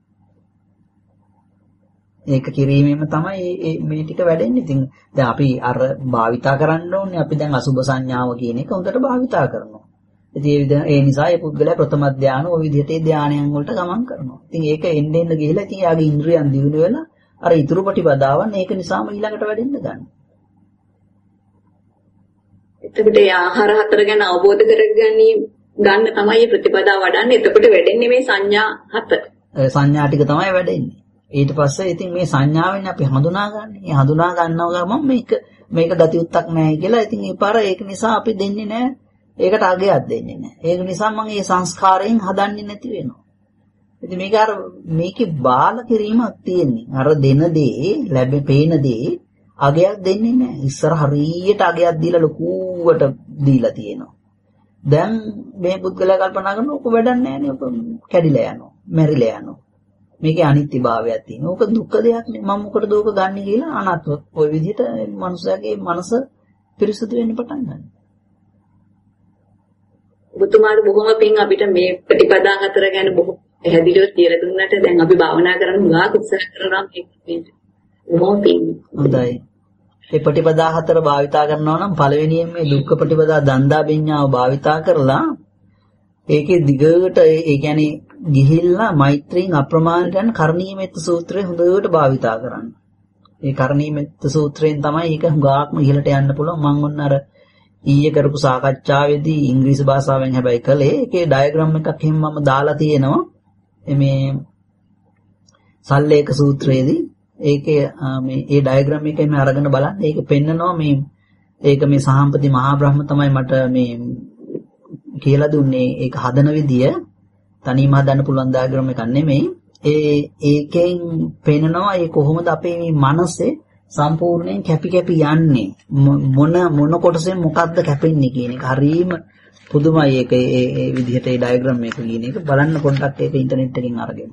ඒක කිරීමෙම තමයි මේ ටික වැඩෙන්නේ. ඉතින් දැන් අපි අර භාවිතා කරන්න ඕනේ. අපි දැන් අසුබ සංඥාව කියන එක හොඳට භාවිතා කරනවා. ඉතින් ඒ නිසා ඒ පුද්ගලයා ප්‍රථම ධානය ওই විදිහට ඒ ධානයන් වලට ගමන් කරනවා. ඉතින් ඒක එන්න ගිහිලා ඉතින් යාගේ ඉන්ද්‍රියන් දියුණු වෙලා අර ඊතුරු ප්‍රතිපදාවන් ඒක නිසාම ඊළඟට වැඩෙන්න ගන්නවා. එතකොට ඒ ආහාර හතර ගැන අවබෝධ ගන්න තමයි ප්‍රතිපදාව වඩන්නේ. එතකොට වැඩෙන්නේ මේ සංඥා හතර. සංඥා ටික තමයි වැඩෙන්නේ. ඊට පස්සේ ඉතින් මේ සංඥාවෙන් අපි හඳුනාගන්නේ. මේ හඳුනා ගන්නවා ගමන් මේක ගතියුත්තක් නැහැ කියලා. ඉතින් ඒ පාර ඒක නිසා අපි දෙන්නේ නැහැ. ඒකට අගයක් දෙන්නේ නැහැ. ඒක නිසා මම මේ සංස්කාරයෙන් හදන්නේ නැති වෙනවා. ඉතින් මේක අර මේකේ බාල කිරීමක් තියෙන්නේ. අර දෙන දේ පේන දේ අගයක් දෙන්නේ නැහැ. ඉස්සර හරියට අගයක් දීලා ලොකුවට දීලා තියෙනවා. දැන් මේ පුද්ගලයා කල්පනා කරනවා ඔක වැඩක් නැහැ නේ. ඔක කැඩිලා යනවා. මැරිලා යනවා. මේකේ අනිත්‍යභාවයක් තියෙනවා. ඕක දුක්ඛ දෙයක් නේ. මම මොකටද ඕක ගන්නෙ කියලා අනාත්ම. ওই විදිහට මනුස්සයාගේ මනස පිරිසුදු වෙන්න පටන් ගන්නවා. ඔබතුමාට බොහොම පිං අපිට මේ ප්‍රතිපදා හතර ගැන බොහොම පැහැදිලිව කියලා දුන්නට දැන් අපි භාවනා කරන්න උගාක් උත්සාහ කරනවා මේ බොහොම පිං. හොඳයි. මේ ප්‍රතිපදා හතර භාවිතා කරනවා නම් පළවෙනියෙන් මේ දුක්ඛ ප්‍රතිපදා දන්දා විඤ්ඤාව භාවිතා කරලා ඒකේ දිගට ඒ කියන්නේ ගිහිල්ලා මෛත්‍රියෙන් අප්‍රමාණයට යන කරණීයමෙත්ත සූත්‍රය හොඳට භාවිතා කරන්න. ඒ කරණීයමෙත්ත සූත්‍රයෙන් තමයි ඒක හුඟාක්ම ඉහළට යන්න පුළුවන්. මම ඔන්න අර ඊයේ කරපු සාකච්ඡාවේදී ඉංග්‍රීසි භාෂාවෙන් හැබැයි කළේ ඒකේ ඩයග්‍රෑම් එකක් එහෙම මම දාලා තියෙනවා. මේ සල්ලේක සූත්‍රයේදී ඒකේ මේ ඒ ඩයග්‍රෑම් එකේ මේ අරගෙන බලන්න ඒක පෙන්නනවා මේ ඒක මේ සහම්පති මහා බ්‍රහ්ම තමයි මට මේ කියලා දුන්නේ ඒක හදන විදිය තනියම හදන්න පුළුවන් ඩයග්‍රෑම් එකක් නෙමෙයි ඒකෙන් පෙන්නනවා ඒ කොහොමද අපේ මේ මනසේ සම්පූර්ණයෙන් කැපි කැපි යන්නේ මොන කොටසෙන් මොකක්ද කැපෙන්නේ කියන එක හරීම පුදුමයි ඒක ඒ විදිහට ඒ ඩයග්‍රෑම් එක කියන එක බලන්න පොඩ්ඩක් ඒක ඉන්ටර්නෙට් එකෙන් අරගෙන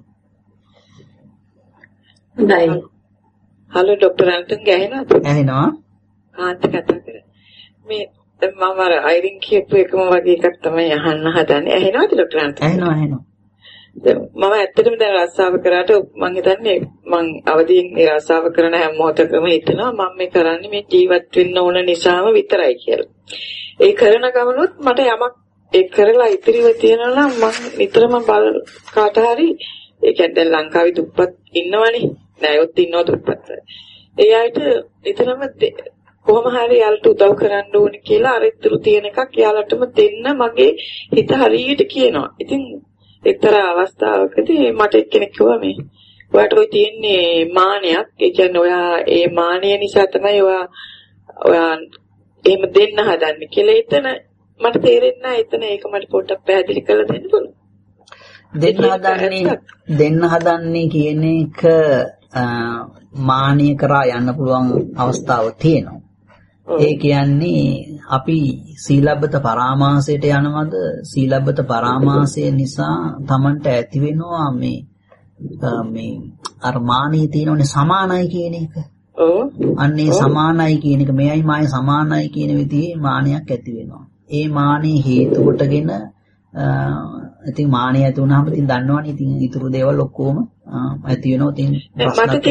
හොඳයි හලෝ ડોક્ટર අන්තන් ගෑනවද ඇහෙනවා ආත් කතා කරා මේ මම අර අයිරින් කියපු එකම වගේ එකක් තමයි අහන්න හදන්නේ ඇහෙනවද ડોક્ટર අන්තන් ඇහෙනවා මම ඇත්තටම දැන් රස්සාව කරාට මම හිතන්නේ මම අවදීන් මේ රස්සාව කරන හැම මොහොතකම හිතනවා මම මේ කරන්නේ මේ ජීවත් වෙන්න ඕන නිසාම විතරයි කියලා. ඒ කරන ගමනොත් මට යමක් ඒ කරලා ඉතිරිව තියෙනවා නම් මම නිතරම කාට හරි ඒ කියන්නේ දැන් ලංකාවේ දුප්පත් ඉන්නවනේ. නෑයොත් ඉන්නව දුප්පත්. ඒ අයට නිතරම කොහොම හරි යාලට උදව් කරන්න ඕනේ කියලා අර ඉතුරු තියෙන එකක් යාලටම දෙන්න මගේ හිත හරියට කියනවා. ඉතින් එක්තරා අවස්ථාවකදී මට එක්කෙනෙක් කිව්වා මේ ඔයාට ඔය තියෙන්නේ මානයක්. ඒ කියන්නේ ඔයා ඒ මානය නිසා තමයි ඔයා එහෙම දෙන්න හදන්නේ කියලා. එතන මට තේරෙන්නේ නැහැ. එතන ඒක මට පොඩ්ඩක් පැහැදිලි කරලා දෙන්න පුළුවන්. දෙන්න හදන්නේ කියන එක මානිය කරා යන්න පුළුවන් අවස්ථාවක් තියෙනවා. ඒ කියන්නේ අපි සීලබ්බත පරාමාසයට යනවද සීලබ්බත පරාමාසය නිසා Tamanට ඇති වෙනවා මේ අර මානිය තියෙනනේ සමානයි කියන එක. අන්නේ සමානයි කියන එක මෙයයි මායි සමානයි කියන විදිහේ මානයක් ඇති වෙනවා. ඒ මානිය හේතු කොටගෙන ඉතින් මානිය ඇති වුණාම ඉතින් දන්නවනේ ඉතින් ඊතුරු දේවල් ඔක්කොම ඇති වෙනවා. ඉතින් ප්‍රශ්නක් ඇති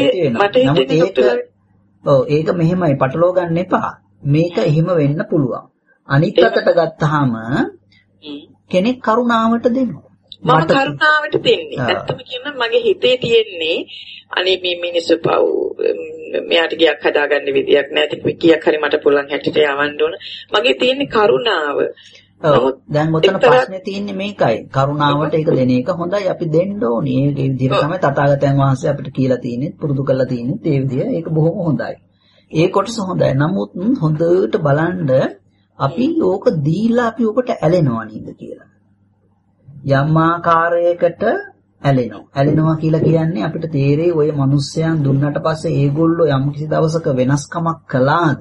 වෙනවා. ඒක මෙහෙමයි පටලවා ගන්න එපා. මේක එහෙම වෙන්න පුළුවන්. අනිත් අතට ගත්තාම කෙනෙක් කරුණාවට දෙනවා. මම කරුණාවට දෙන්නේ. ඇත්තම කියනවා මගේ හිතේ තියෙන්නේ අනේ මේ මිනිස්සු පව් මෙයාට ගියක් හදාගන්න විදියක් නැහැ. ඉතින් කීයක් හරි මට පුළුවන් හැටියට යවන්න ඕන. මගේ තියෙන්නේ කරුණාව. දැන් ඔතන ප්‍රශ්නේ තියෙන්නේ මේකයි. කරුණාවට ඒක දෙන එක හොඳයි අපි දෙන්න ඕනේ. ඒ විදිහට තමයි තථාගතයන් වහන්සේ අපිට කියලා තියෙන්නේ, පුරුදු කරලා තියෙන්නේ. ඒ විදිහ ඒක බොහොම හොඳයි. ඒ කොටස හොඳයි. නමුත් හොඳට බලන්න අපි ඕක දීලා අපි ඔකට ඇලෙනවා නේද කියලා. යම් ආකාරයකට ඇලෙනවා කියලා කියන්නේ අපිට තේරෙයි ඔය මිනිස්යන් දුන්නට පස්සේ ඒගොල්ලෝ යම් කිසි දවසක වෙනස්කමක් කළාද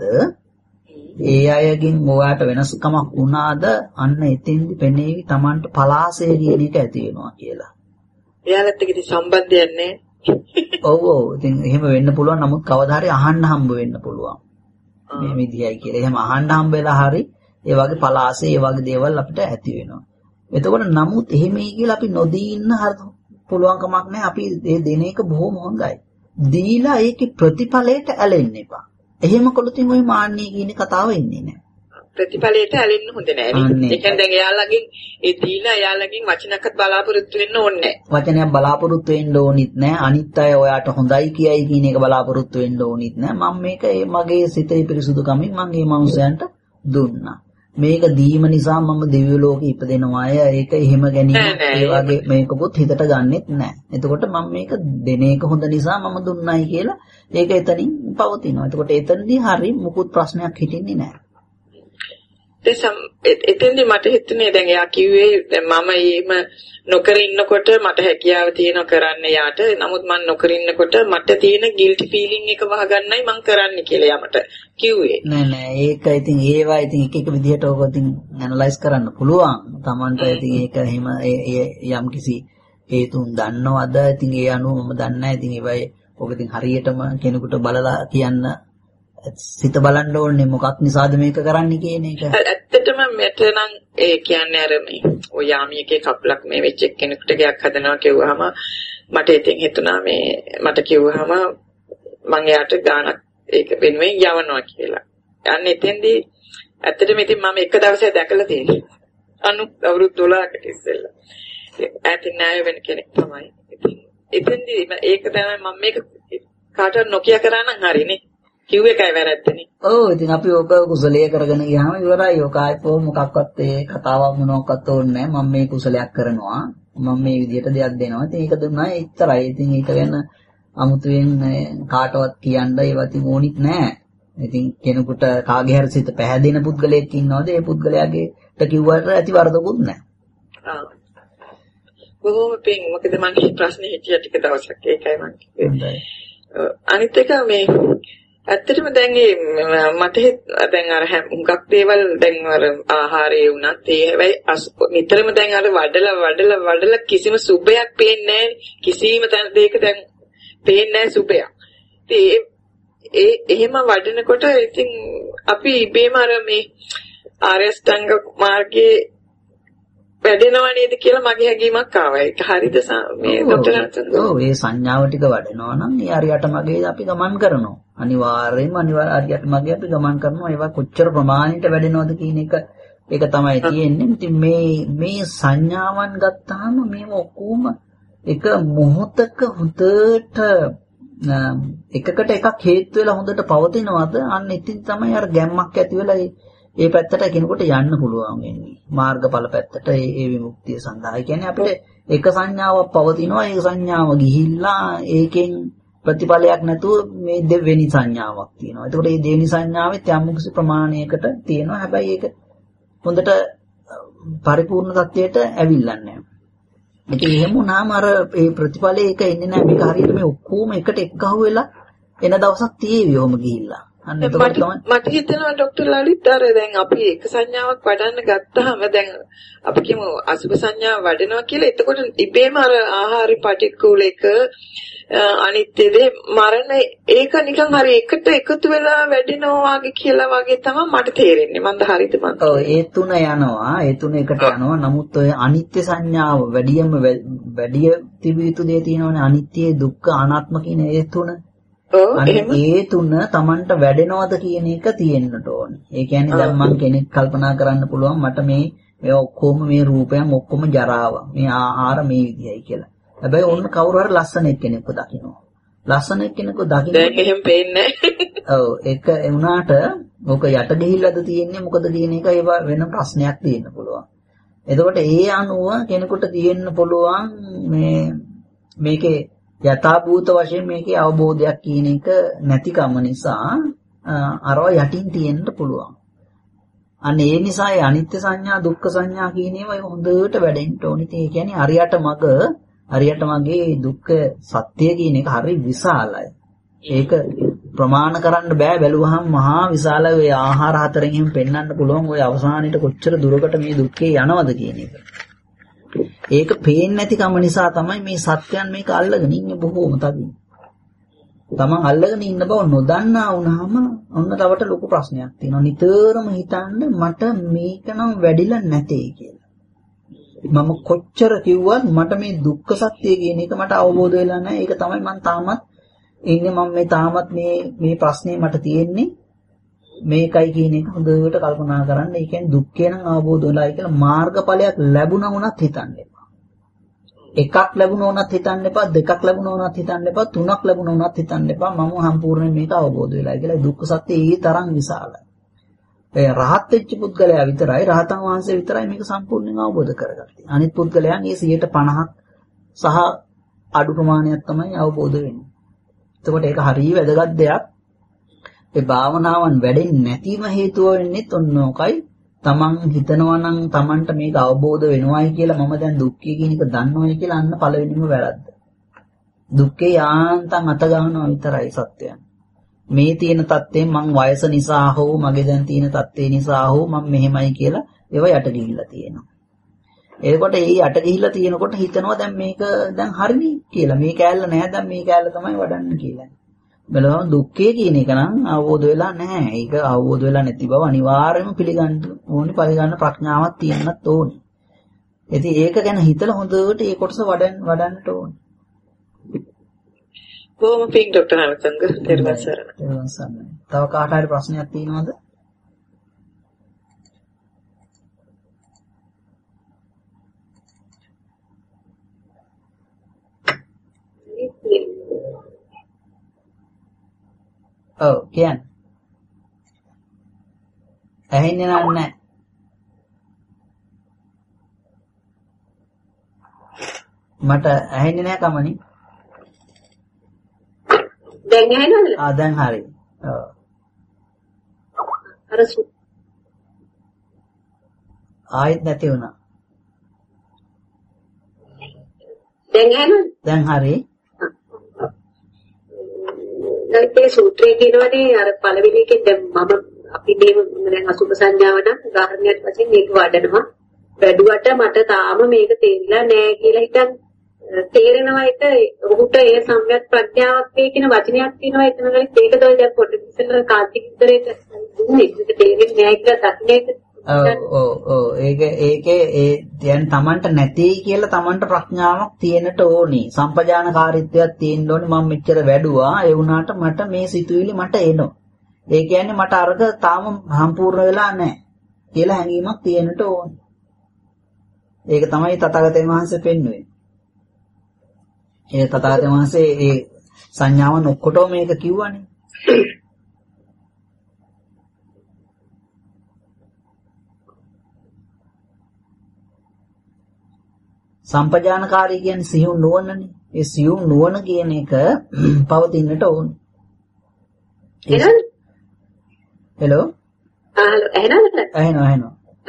ඒ අයගෙන් ඔයාට වෙනස්කමක් වුණාද අන්න එතෙන්දි පෙනේවි Tamanට පලාසය කියන එක ඇති වෙනවා කියලා. එයාලත් එක්ක සම්බන්ධයක් නැහැ. ඔව් ඉතින් එහෙම වෙන්න පුළුවන්. නමුත් කවදා හරි අහන්න හම්බ වෙන්න පුළුවන්. මේ විදියයි කියලා. එහෙම අහන්න හම්බ වෙලා හරි ඒ වගේ පලාසය ඒ වගේ දේවල් අපිට ඇති වෙනවා. එතකොට නමුත් එහෙමයි කියලා අපි නොදී ඉන්න පුළුවන් කමක් නැහැ. අපි මේ දෙන එක බොහොම හොඳයි. දීලා ඒකේ ප්‍රතිඵලයට ඇලෙන්න එපා. එහෙම කළොතින් ওই මාන්නය කියන කතාව එන්නේ නැහැ. ප්‍රතිඵලයට ඇලෙන්න හොඳ නැහැ නේද? ඒ කියන්නේ දැන් එයාලගෙන් ඒ දීලා එයාලගෙන් වචනයක්වත් බලාපොරොත්තු වෙන්න ඕනේ නැහැ. වචනයක් බලාපොරොත්තු වෙන්න ඕනිත් නැහැ. අනිත් අය ඔයාට හොඳයි කියයි කියන එක බලාපොරොත්තු වෙන්න ඕනිත් නැහැ. මම මේක මගේ සිතේ පිරිසුදුකමින් මම මේ මනුස්සයන්ට දුන්නා. මේක දීම නිසා මම දිව්‍ය ලෝකෙ ඉපදෙනවා අය ඒක එහෙම ගැනීම ඒ වගේ මේකපොත් හිතට ගන්නෙත් නැහැ. එතකොට මම මේක දෙන එක හොඳ නිසා මම දුන්නයි කියලා ඒක එතනින් පවතිනවා. එතකොට එතනදී හරි මුකුත් ප්‍රශ්නයක් හිටින්නේ නැහැ. එතෙන්දී මට හිතුනේ දැන් එයා කිව්වේ දැන් මම එහෙම නොකර ඉන්නකොට මට හැකියාව තියෙනවා කරන්න යාට. නමුත් මම නොකර ඉන්නකොට මට තියෙන ගිල්ටි ෆීලිං එක වහගන්නයි මම කරන්නේ කියලා යාමට කිව්වේ. නෑ ඒක ඉතින් ඒවා ඉතින් එක එක විදිහට ඕක ඉතින් ඇනලයිස් කරන්න පුළුවන්. Tamanට ඉතින් ඒක එහෙම යම් කිසි හේතුන් දන්නවද? ඉතින් ඒ අනුව මම දන්නේ නැහැ. ඉතින් ඒවයි ඕක ඉතින් හරියටම කෙනෙකුට බලලා කියන්න සිත බලන්න ඕනේ මොකක් නිසාද මේක කරන්නේ කියන එක. ඇත්තටම මෙතනනම් ඒ කියන්නේ අර මේ ඔය යාමියකේ කප්ලක් මේ වෙච්ච කෙනෙකුට ගයක් හදනවා කිව්වහම මට ඉතින් හිතුණා මේ මට කිව්වහම මම එයාට ගානක් ඒක වෙනුවෙන් යවනවා කියලා. යන්නේ එතෙන්දී ඇත්තටම ඉතින් මම එක දවසේ දැකලා තියෙනවා. අවුරුදු 12කට ඉස්සෙල්ලා. ඇතින් ණය වෙන කෙනෙක් තමයි. ඉතින් එතෙන්දී ඒක තමයි මම මේක කාටවත් නොකිය කරා නම් හරිනේ. කිව්ව එකයි වැරද්දනේ. ඔව් ඉතින් අපි ඔබ කුසලයේ කරගෙන ගියාම ඉවරයි. ඔක ආයිත් මොකක්වත් ඒ කතාවක් මොනවාක්වත් ඕනේ නැහැ. මම මේ කුසලයක් කරනවා. මම මේ විදිහට දෙයක් දෙනවා. ඉතින් ඒක දුන්නා එච්චරයි. ඉතින් ඒක ගැන අමුතුවෙන් කාටවත් කියන්න ඒවත් ඕනිත් නෑ. ඉතින් කෙනෙකුට කාගේ හරි සිත පැහැදෙන පුද්ගලයෙක් ඉන්නවද? ඒ පුද්ගලයාගේට කිව්වට ඇති වරදකුත් නෑ. බොහොම පිං මොකද මම ප්‍රශ්නේ හිතිය ටික දවසක් ඒකයි මම කිව්වේ. අනිත් එක මේ ඇත්තටම දැන් මට දැන් අර හුඟක් දේවල් දැන් අර ආහාරයේ වුණත් ඒ හැබැයි නිතරම දැන් අර වඩලා කිසිම සුබයක් පේන්නේ නැහැ. කිසිම දෙයක දැන් පේන්නේ නැහැ සුබයක්. ඉතින් එහෙම වඩනකොට ඉතින් අපි ඉබේම අර මේ ආර්ය අෂ්ටාංග මාර්ගයේ වැඩෙනව නේද කියලා මගේ හැඟීමක් ආවා. ඒක හරිද මේ ડોක්ටර් අන්තන්? ඔව් ඒ සංඥාව ටික වඩනවා නම් ඒ හරියට මගේ අපි ගමන් කරනවා. අනිවාර්යයෙන්ම හරියට මගේ අපි ගමන් කරනවා. ඒවා කොච්චර ප්‍රමාණයට වැඩෙනවද කියන එක ඒක තමයි තියෙන්නේ. ඉතින් මේ සංඥාවන් ගත්තාම මේව ඔක්කොම එක මොහොතක හොඳට එකකට එකක් හේතු වෙලා හොඳට පවතිනවද? අන්න ඉතින් තමයි අර ගැම්මක් ඇති වෙලා ඒ පැත්තට කෙනෙකුට යන්න පුළුවන් වෙන්නේ. මාර්ගඵල පැත්තට ඒ විමුක්තිය සඳහා. ඒ කියන්නේ අපිට එක සංඥාවක් පවතිනවා. ඒ සංඥාව ගිහිල්ලා ඒකෙන් ප්‍රතිඵලයක් නැතුව මේ දෙවෙනි සංඥාවක් තියෙනවා. එතකොට මේ දෙවෙනි සංඥාවෙත් යම් කිසි ප්‍රමාණයකට තියෙනවා. හැබැයි ඒක හොඳට පරිපූර්ණ තත්ත්වයට ඇවිල්ලා නැහැ. ඉතින් එහෙම වුණාම අර මේ ප්‍රතිඵලය එක එන්නේ නැහැ. මේක හරියට මේ ඔක්කොම එකට එක්කහුව වෙලා එන දවසක් තියෙවි ඔහොම ගිහිල්ලා. අන්න එතකොට තමයි මට හිතෙනවා ડોක්ටර් ලලිත් අර දැන් අපි එක සංඥාවක් වඩන්න ගත්තාම දැන් අපි කියමු අසුභ සංඥාව වඩනවා කියලා. එතකොට ඉබේම අර ආහාරي පටික්කුල එක අනිත්‍ය දේ මරණ ඒක නිකන් හරි එකට එකතු වෙලා වැඩෙනවා වගේ කියලා වගේ තමයි මට තේරෙන්නේ. මන්ද හරිද මන්ද? ඔව් ඒ තුන යනවා. ඒ තුන එකට යනවා. නමුත් ඔය අනිත්‍ය සංඥාව වැඩි තිබිය යුතු දේ තියෙනවනේ. අනිත්‍ය, දුක්ඛ, අනාත්ම කියන ඒ තුන. ඒ තුන Tamanට වැඩෙනවද කියන එක තියෙන්නට ඕනේ. ඒ කියන්නේ දැන් මම කෙනෙක් කල්පනා කරන්න පුළුවන් මට මේ ඔක්කොම මේ රූපයන් ඔක්කොම ජරාව. මේ ආහාර මේ විදියයි කියලා. හැබැයි ඕන්න කවුරු හරි ලස්සන එක්කෙනෙක්ව දකිනවා. ලස්සන එක්කෙනෙක්ව දකින්න දැන් එහෙම පේන්නේ නැහැ. ඔව් ඒක වුණාට ඕක යට ගිහිල්ලාද තියෙන්නේ මොකද කියන එක ඒවා වෙන ප්‍රශ්නයක් තියෙන්න පුළුවන්. එතකොට ඒ අනුව කෙනෙකුට තියෙන්න පුළුවන් මේකේ යථාභූත වශයෙන් මේකේ අවබෝධයක් කියන එක නැතිකම නිසා අරව යටින් තියෙන්න පුළුවන්. අන්න ඒ නිසා ඒ අනිත්‍ය සංඥා, දුක්ඛ සංඥා කියන ඒවා හොඳට වැඩෙන්න ඕනේ. ඒ කියන්නේ හරියට මගේ දුක්ඛ සත්‍ය කියන එක හරි විශාලයි. ඒක ප්‍රමාණ කරන්න බෑ. බැලුවහම මහා විශාලයි. ඔය ආහාර හතරෙන් එහෙම පෙන්වන්න පුළුවන්. ඔය අවසානයේට කොච්චර දුරකට මේ දුක්ඛේ යනවද කියන එක. ඒක පේන්නේ නැතිකම නිසා තමයි මේ සත්‍යයන් මේක අල්ලගෙන ඉන්නේ බොහෝම තදින්. තමන් අල්ලගෙන ඉන්න බව නොදන්නා වුණාම ඔන්න තවට ලොකු ප්‍රශ්නයක් තියෙනවා. නිතරම හිතන්නේ මට මේක නම් වැඩිලා නැtei කියලා. මම කොච්චර කිව්වත් මට මේ දුක්ඛ සත්‍ය කියන එක මට අවබෝධ වෙලා නැහැ. ඒක තමයි මම තාමත් ඉන්නේ. මම මේ තාමත් මේ ප්‍රශ්නේ මට තියෙන්නේ මේකයි කියන එක හොඳට කල්පනා කරන්න. ඒ කියන්නේ දුක්ඛේ නම් අවබෝධ වෙලායි කියලා මාර්ගඵලයක් ලැබුණා වුණත් හිතන්න එපා. එකක් ලැබුණා වුණත් හිතන්න එපා. දෙකක් ලැබුණා වුණත් හිතන්න එපා. තුනක් ලැබුණා වුණත් හිතන්න එපා. මම සම්පූර්ණයෙන් මේක අවබෝධ වෙලායි කියලා. දුක්ඛ සත්‍ය ඒ තරම් විශාලයි. ඒ රහත් වෙච්ච පුද්ගලයා විතරයි, රහතන් වහන්සේ විතරයි මේක සම්පූර්ණයෙන් අවබෝධ කරගත්තේ. අනිත් පුද්ගලයන් මේ 50% සහ අඩු ප්‍රමාණයක් තමයි අවබෝධ වෙන්නේ. එතකොට ඒක හරිය වැදගත් දෙයක්. ඒ භාවනාවන් වැඩෙන්නේ නැතිම හේතුව වෙන්නේ ඔන්නෝකයි. තමන් හිතනවා නම් තමන්ට මේක අවබෝධ වෙනවයි කියලා මම දැන් දුක්ඛය කියන එක දන්නවයි කියලා අන්න පළවෙනිම වැරද්ද. දුක්ඛේ යාන්තම් අත ගන්නවා විතරයි සත්‍යයන්. මේ තියෙන தත්ත්වයෙන් මං වයස නිසා හෝ මගේ දැන් තියෙන தත්ත්වේ නිසා හෝ මම මෙහෙමයි කියලා ඒව යට ගිහිල්ලා තියෙනවා. එතකොට ඒ යට ගිහිල්ලා තියෙනකොට හිතනවා දැන් මේක දැන් හරිනේ කියලා. මේ කෑල්ල නෑ දැන් මේ කෑල්ල තමයි වඩන්න කියලා. බලවම දුක්ඛය කියන එක නම් අවබෝධ වෙලා නැහැ. ඒක අවබෝධ වෙලා නැති බව අනිවාර්යයෙන්ම පිළිගන්න ඕනේ. පරිගන්න ප්‍රඥාවක් තියෙන්නත් ඕනේ. ඉතින් ඒක ගැන හිතලා හොඳට ඒ කොටස වඩන්න ඕනේ. කොහොම පිං ડોක්ටර් අනසංග තෙරුවන් සරණයි. තව කාට හරි ප්‍රශ්නයක් තියෙනවද? ඔව් කියන්න. ඇහෙන්නේ නැහැ. මට ඇහෙන්නේ නැහැ කමනි. දැන් ඇහෙනවද? දැන් හරි. ඔව්. අර ආයෙත් නැති වුණා. දැන් ඇහෙනවද? දැන් හරි. ඒ සූත්‍රයේ කියනවානේ අර පළවෙනි එකේ දැන් මම අපි මේ දැන් අසුභ සංඥාව නම් උදාහරණයක් වශයෙන් මේක වඩනවා. වැඩුවට මට තාම මේක තේරිලා නෑ කියලා හිතන් තේරෙනවා එක ඔහුට ඒ සම්‍යක් ප්‍රඥාවක් වේ කියන වචනයක් තියෙනවා එතන වලින් ඒකද ඔය දැන් පොඩ්ඩක් ඉස්සෙල්ලා කාන්තික උත්තරේට දුන්නේ ඒක තේරෙන්නේ නෑ කියලා දකින්නේ. ඔව් ඒකේ ඒ දැන් Tamanට නැtei කියලා Tamanට ප්‍රඥාවක් තියෙනට ඕනි. සම්පජානකාරීත්වයක් තියෙන්න ඕනි. මම මෙච්චර වැඩුවා ඒ වුණාට මට මේ සිතුවිලි මට එනවා. ඒ කියන්නේ මට අර්ග තාම සම්පූර්ණ වෙලා නැහැ කියලා හැඟීමක් තියෙනට ඕනි. ඒක තමයි තථාගතයන් වහන්සේ පෙන්වුවේ. ඒ තථාගතයන් වහන්සේ ඒ සංඥාවන් ඔක්කොටම මේක කිව්වනේ. සම්පජානකාරී කියන්නේ සියුම් නුවණනේ. ඒ සියුම් නුවණ කියන එක පවතින්නට ඕනේ. හෙලෝ. හලෝ ඇහෙනවද? ඇහෙනවා.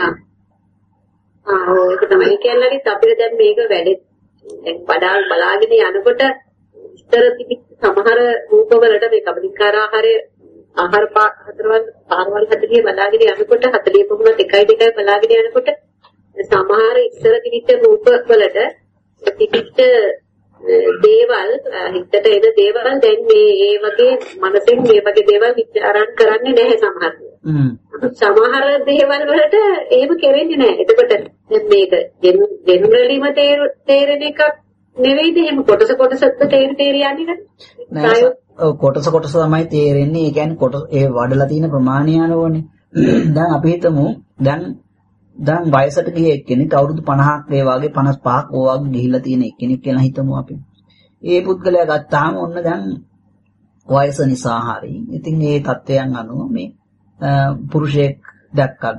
ඒක තමයි කියලානේ අපිට දැන් මේක වැඩේ දැන් බලාගෙන යනකොට ඉතර තිබිච්ච සමහර රූපවලට මේ කබලිකාර ආහාර පාරවල් 40 බලාගෙන යනකොට 40 පොමුණත් 1.2 බලාගෙන යනකොට සමහර ඉස්සර තිබිච්ච රූපවලට තිබිච්ච දේවල් හිතට එන දේවල් දැන් මේ වගේ මනසෙන් මේ වගේ දේවල් විචාරණ කරන්නේ නැහැ සමහර. සමහර දේවල් වලට එහෙම කෙරෙන්නේ නැහැ. එතකොට දැන් මේක ජෙනරලිම තේරෙන එකක් නෙවෙයිද? එහෙම කොටසත් තේරියන්නේ නැහැ. කොටස තමයි තේරෙන්නේ. ඒ කියන්නේ ඒ වඩලා තියෙන ප්‍රමාණය අනුවනේ. දැන් අපි හිතමු දැන් වයසට ගිය එක්කෙනෙක් අවුරුදු 50ක් ඒ වගේ 55ක් ඕවාගේ ගිහිල්ලා තියෙන එක්කෙනෙක් කියලා හිතමු අපි. ඒ පුද්ගලයා ගත්තාම ඔන්න දැන් වයස නිසා හරි. ඉතින් මේ தත්වයන් අනුව මේ පුරුෂයෙක් දැක්කද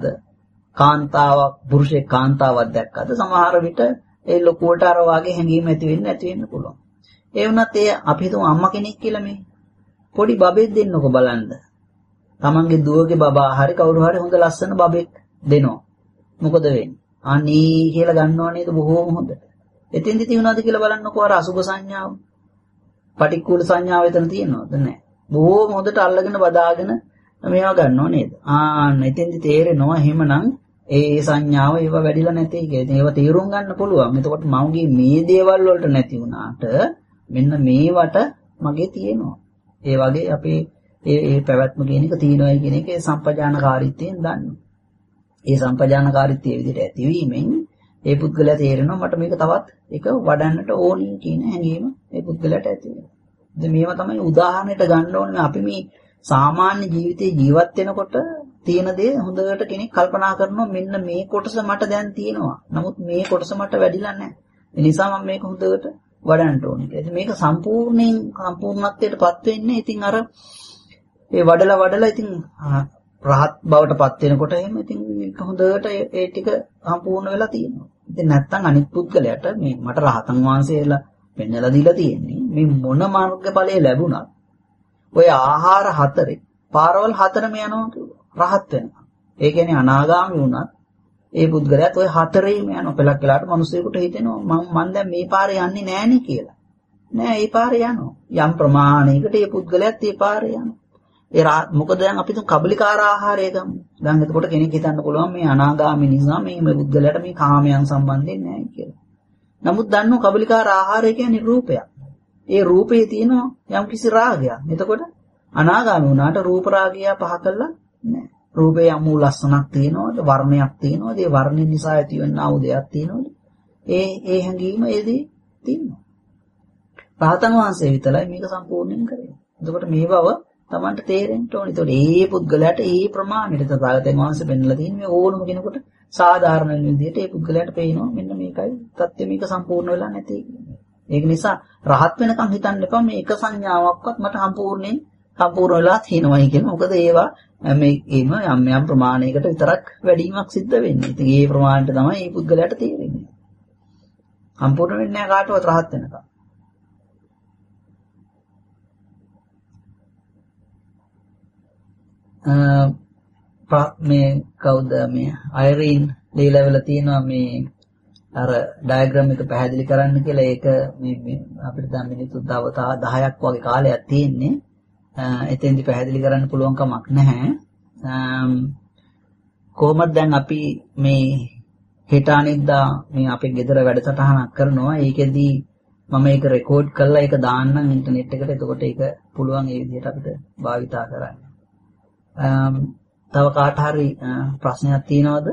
කාන්තාවක් දැක්කද සමහර විට ඒ ලොකුවට අර වාගේ හැඟීම් ඇති වෙන්න පුළුවන්. ඒ වුණත් ඒ අපි හිතමු අම්මා කෙනෙක් කියලා මේ පොඩි බබෙක් දෙන්නකො බලන්න. තමන්ගේ දුවගේ බබා හරි කවුරු හරි හොඳ ලස්සන බබෙක් දෙනවා. මොකද වෙන්නේ? අනේ කියලා ගන්නව නේද බොහෝම හොඳට. එතෙන්දි තියුණාද කියලා බලන්නකෝ අර අසුභ සංඥාව. පටික්කුල සංඥාව එතන තියෙනවද නැහැ. බොහෝම හොඳට අල්ලගෙන බදාගෙන මේවා ගන්නව නේද? එතෙන්දි තේරෙනවා එහෙමනම් ඒ සංඥාව ඒව වැඩිලා නැtei කියලා. ඒව තීරුම් ගන්න පුළුවන්. එතකොට මගේ මේ දේවල් වලට නැති වුණාට මෙන්න මේවට මගේ තියෙනවා. ඒ වගේ අපේ ඒ පැවැත්ම කියන එක තියෙනවායි කියන එක සම්පජානකාරීත්වයෙන් දන්නවා. ඒ සම්පජානකාරීත්වයේ විදිහට ඇතිවීමෙන් ඒ පුද්ගලයා තේරෙනවා මට මේක තවත් එක වඩන්නට ඕනි කියන හැඟීම ඒ පුද්ගලයාට ඇති වෙනවා. ඉතින් මේවා තමයි උදාහරණයට ගන්න ඕනේ අපි මේ සාමාන්‍ය ජීවිතේ ජීවත් වෙනකොට තියෙන දේ හොඳට කෙනෙක් කල්පනා කරනවා මෙන්න මේ කොටස මට දැන් තියෙනවා. නමුත් මේ කොටස මට වැඩිලා නැහැ. ඒ නිසා මම මේක හොඳට වඩන්න ඕනේ කියලා. ඉතින් මේක සම්පූර්ණත්වයටපත් වෙන්නේ ඉතින් අර ඒ වඩලා ඉතින් රහත් බවටපත් වෙනකොට එහෙම ඉතින් ඒක හොඳට ඒ ටික සම්පූර්ණ වෙලා තියෙනවා. ඉතින් නැත්තම් අනිත් පුද්ගලයාට මේ මට රහතන් වහන්සේලා පෙන්නලා දීලා තියෙන්නේ මේ මොන මාර්ගඵලයේ ලැබුණත් ඔය ආහාර හතරේ පාරවල් හතරම යනවා කිව්වා රහත් වෙනවා. ඒ කියන්නේ අනාගාමී වුණත් ඒ පුද්ගලයාත් ඔය හතරේම යනවා. පළක් වෙලාවට මිනිස්සුෙකුට හිතෙනවා මම දැන් මේ පාරේ යන්නේ නෑනේ කියලා. නෑ ඒ පාරේ යනවා. යම් ප්‍රමාණයකට ඒ පුද්ගලයාත් ඒ පාරේ යනවා. මොකද දැන් අපි තුන් කබලිකාර ආහාරය ගමු. දැන් එතකොට කෙනෙක් හිතන්න පුළුවන් මේ අනාගාමී නිසා මේ පුද්ගලයාට මේ කාමයන් සම්බන්ධයෙන් නෑ කියලා. නමුත් දන්නෝ කබලිකාර ආහාරය කියන්නේ රූපයක්. ඒ රූපේ තියෙන යම් කිසි රාගයක්. එතකොට අනාගාමී වුණාට රූප රාගය පහ කළා නෑ. රූපේ යම් ලස්සනක් තියෙනවද වර්ණයක් තියෙනවද ඒ වර්ණය නිසා ඇතිවෙනා වූ දෙයක් තියෙනවද ඒ හැඟීම ඒදී තියෙනවා. රහතන් වහන්සේ විතරයි මේක සම්පූර්ණයෙන් කරේ. එතකොට මේ බව තමන්ට තේරෙන්න ඕනේ. ඒතකොට ඒ පුද්ගලයාට ඒ ප්‍රමාණයට තථාගතයන් වහන්සේ පෙන්වලා තියෙන මේ ඕනම කෙනෙකුට සාධාරණ විදිහට ඒ පුද්ගලයාට පේනවා මෙන්න මේකයි தත්ත්වය මේක සම්පූර්ණ වෙලා නැති කියන්නේ. ඒක නිසා රහත් වෙනකන් හිතන්න එපා මේ එක සංඥාවක්වත් මට සම්පූර්ණ වෙලා තියෙනවයි කියලා. මොකද ඒවා මේකේම යම් ප්‍රමාණයකට විතරක් වැඩිවීමක් සිද්ධ වෙන්නේ. ඉතින් ඒ ප්‍රමාණයට තමයි මේ පුද්ගලයාට තේරෙන්නේ. සම්පූර්ණ වෙන්නේ නැහැ කාටවත් රහත් වෙනකන්. මේ කවුද මේ අයරින් ලීලා වෙලා තියෙනවා මේ අර ඩයග්‍රෑම් එක පැහැදිලි කරන්න කියලා. ඒක මේ අපිට දැන් මිනිත්තු 10ක් වගේ කාලයක් තියෙන්නේ. එතෙන්දි පැහැදිලි කරන්න පුළුවන් කමක් නැහැ. කොහොමද දැන් අපි මේ හෙට අනිද්දා මේ අපේ ගෙදර වැඩසටහනක් කරනවා. ඒකෙදි මම ඒක රෙකෝඩ් කරලා ඒක දාන්නම් ඉන්ටර්නෙට් එකට. එතකොට ඒක පුළුවන් ඒ විදිහට අපිට භාවිතා කරන්න. තව කාට හරි ප්‍රශ්නයක් තියෙනවද?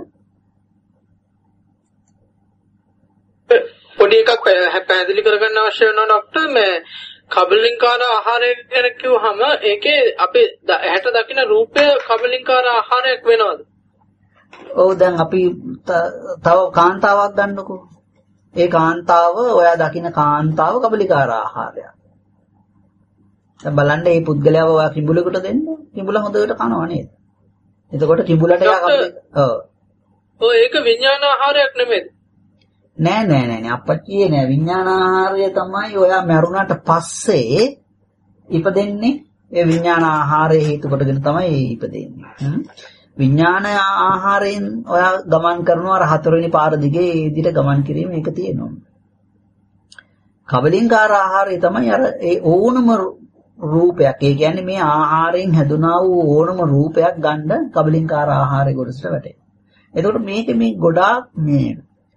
පොඩි එකක් පැහැදිලි කරගන්න අවශ්‍ය වෙනවා ડોක්ටර්. මේ කබලින්කාර ආහාරය ගැන කිව්වහම ඒකේ අපේ ඇහැට දකින රූපය කබලින්කාර ආහාරයක් වෙනවද? ඔව් දැන් අපි තව කාන්තාවක් ගන්නකො. ඒ කාන්තාව ඔයා දකින කාන්තාව කබලින්කාර ආහාරයක්. දැන් බලන්න මේ පුද්ගලයාව ඔයා කිඹුලෙකුට දෙන්න. කිඹුල හොඳට කනවා නේද? එතකොට කිඹුලට එයා ඔව් ඒක විඥාන ආහාරයක් නෙමෙයි. නෑ අපච්චියේ නෑ විඥාන ආහාරය තමයි ඔයා මරුණාට පස්සේ ඉපදෙන්නේ. ඒ විඥාන ආහාරය හේතු කොටගෙන තමයි ඉපදෙන්නේ. විඥාන ආහාරයෙන් ඔයා ගමන් කරනවා අර හතරවෙනි පාර දිගේ ඒ විදිහට ගමන් කිරීම ඒක තියෙනවා. කබලින්කාර ආහාරය තමයි අර ඒ ඕනම රූපයක්. ඒ කියන්නේ මේ ආහාරයෙන් හැදුනා වූ ඕනම රූපයක් ගන්න කබලින්කාර ආහාරය කොටසට වැටෙනවා. එතකොට මේක මේ ගොඩාක් මේ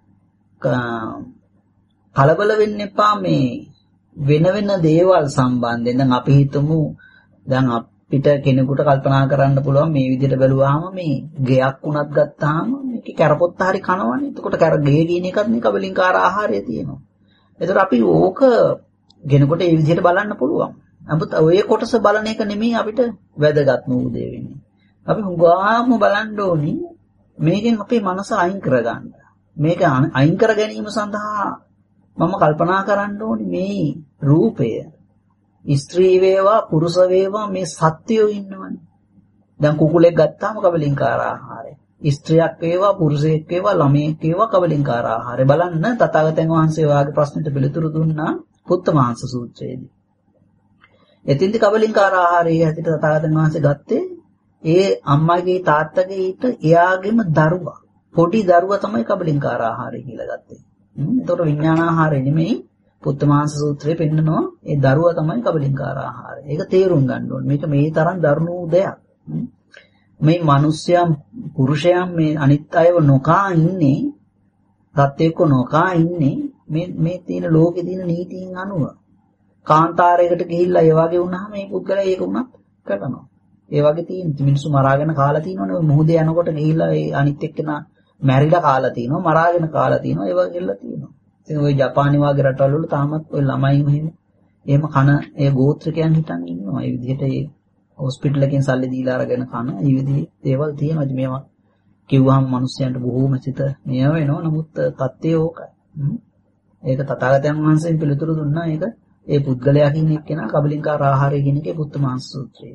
කලබල වෙන්න එපා මේ වෙන දේවල් සම්බන්ධයෙන්. දැන් අපි හිතමු දැන් අපිට කෙනෙකුට කල්පනා කරන්න පුළුවන් මේ විදිහට බැලුවාම මේ ගෙයක් උනත් ගත්තාම මේකේ කැරපොත්ත හරි කනවනේ. එතකොට ගෙය කියන එකත් මේ කබලින්කාර ආහාරය තියෙනවා. එතකොට අපි ඕක කෙනෙකුට මේ විදිහට බලන්න පුළුවන්. නමුත් ඔය කොටස බලන එක නෙමෙයි අපිට වැදගත්ම උදේ වෙන්නේ. අපි හුඟාම බලන්න ඕනි මේකෙන් අපේ මනස අයින් කරගන්න. මේක අයින් කර ගැනීම සඳහා මම කල්පනා කරන්න ඕනි මේ රූපය ස්ත්‍රී වේවා පුරුෂ වේවා මේ සත්‍යෝ ඉන්නවනේ. දැන් කුකුලෙක් ගත්තාම කබලින්කාර ආහාරය. ස්ත්‍රියක් වේවා පුරුෂයෙක් වේවා ළමයෙක් වේවා කබලින්කාර ආහාරය. බලන්න තථාගතයන් වහන්සේ වාගේ ප්‍රශ්නෙට පිළිතුරු දුන්නා පුත්තමාංශ සූත්‍රයේදී. එතින්දි කබලින්කාර ආහාරය හැටියට තථාගතයන් වහන්සේ ගත්තේ ඒ අම්මගේ තාත්තගේ ඊට එයාගේම දරුවා. පොඩි දරුවා තමයි කබලින්කාර ආහාරය කියලා ගත්තේ. ඒතකොට විඥාන ආහාරය නෙමෙයි පුත්තමාංශ සූත්‍රයේ පෙන්නනවා ඒ දරුවා තමයි කබලින්කාර ආහාරය. ඒක තේරුම් ගන්න ඕනේ. මේක මේ තරම් දරුණු දෙයක්. මේ මිනිස්යන් පුරුෂයන් මේ අනිත් අයව නොකා ඉන්නේ සත්‍යයක නොකා ඉන්නේ මේ තියෙන ලෝකේ තියෙන නීතීන් අනුව. කාන්තාරයකට ගිහිල්ලා ඒ වගේ වුණාම මේ පුද්ගලයා ඒක උනත් කරනවා. ඒ වගේ තියෙන මිනිස්සු මරාගෙන කාලා තියෙනවනේ. මොහොතේ යනකොට ගිහිල්ලා ඒ අනිත් එක්කෙනා මැරිලා කාලා තියෙනවා, මරාගෙන කාලා තියෙනවා, ඒ වගේ ගිල්ලා තියෙනවා. ඉතින් ওই ජපානි වගේ රටවල් වල තාමත් ওই ළමයි එහෙම කන ඒ ගෝත්‍රිකයන් හිටන් ඉන්නවා. ඒ විදිහට ඒ හොස්පිටල් එකෙන් සල්ලි දීලා අරගෙන කන ඒ විදිහේ දේවල් තියෙනවා. ඉතින් මේවා කිව්වහම මිනිස්සුන්ට බොහෝම සිත මෙය වෙනවා. නමුත් තත්ත්වය ඕකයි. ඒක තථාගතයන් වහන්සේන් පිළිතුරු දුන්නා. ඒක ඒ පුද්ගලයාකින් එක්කෙනා කබලින්කාර ආහාරය කියන එකේ පුත්තමාංශ සූත්‍රයේ.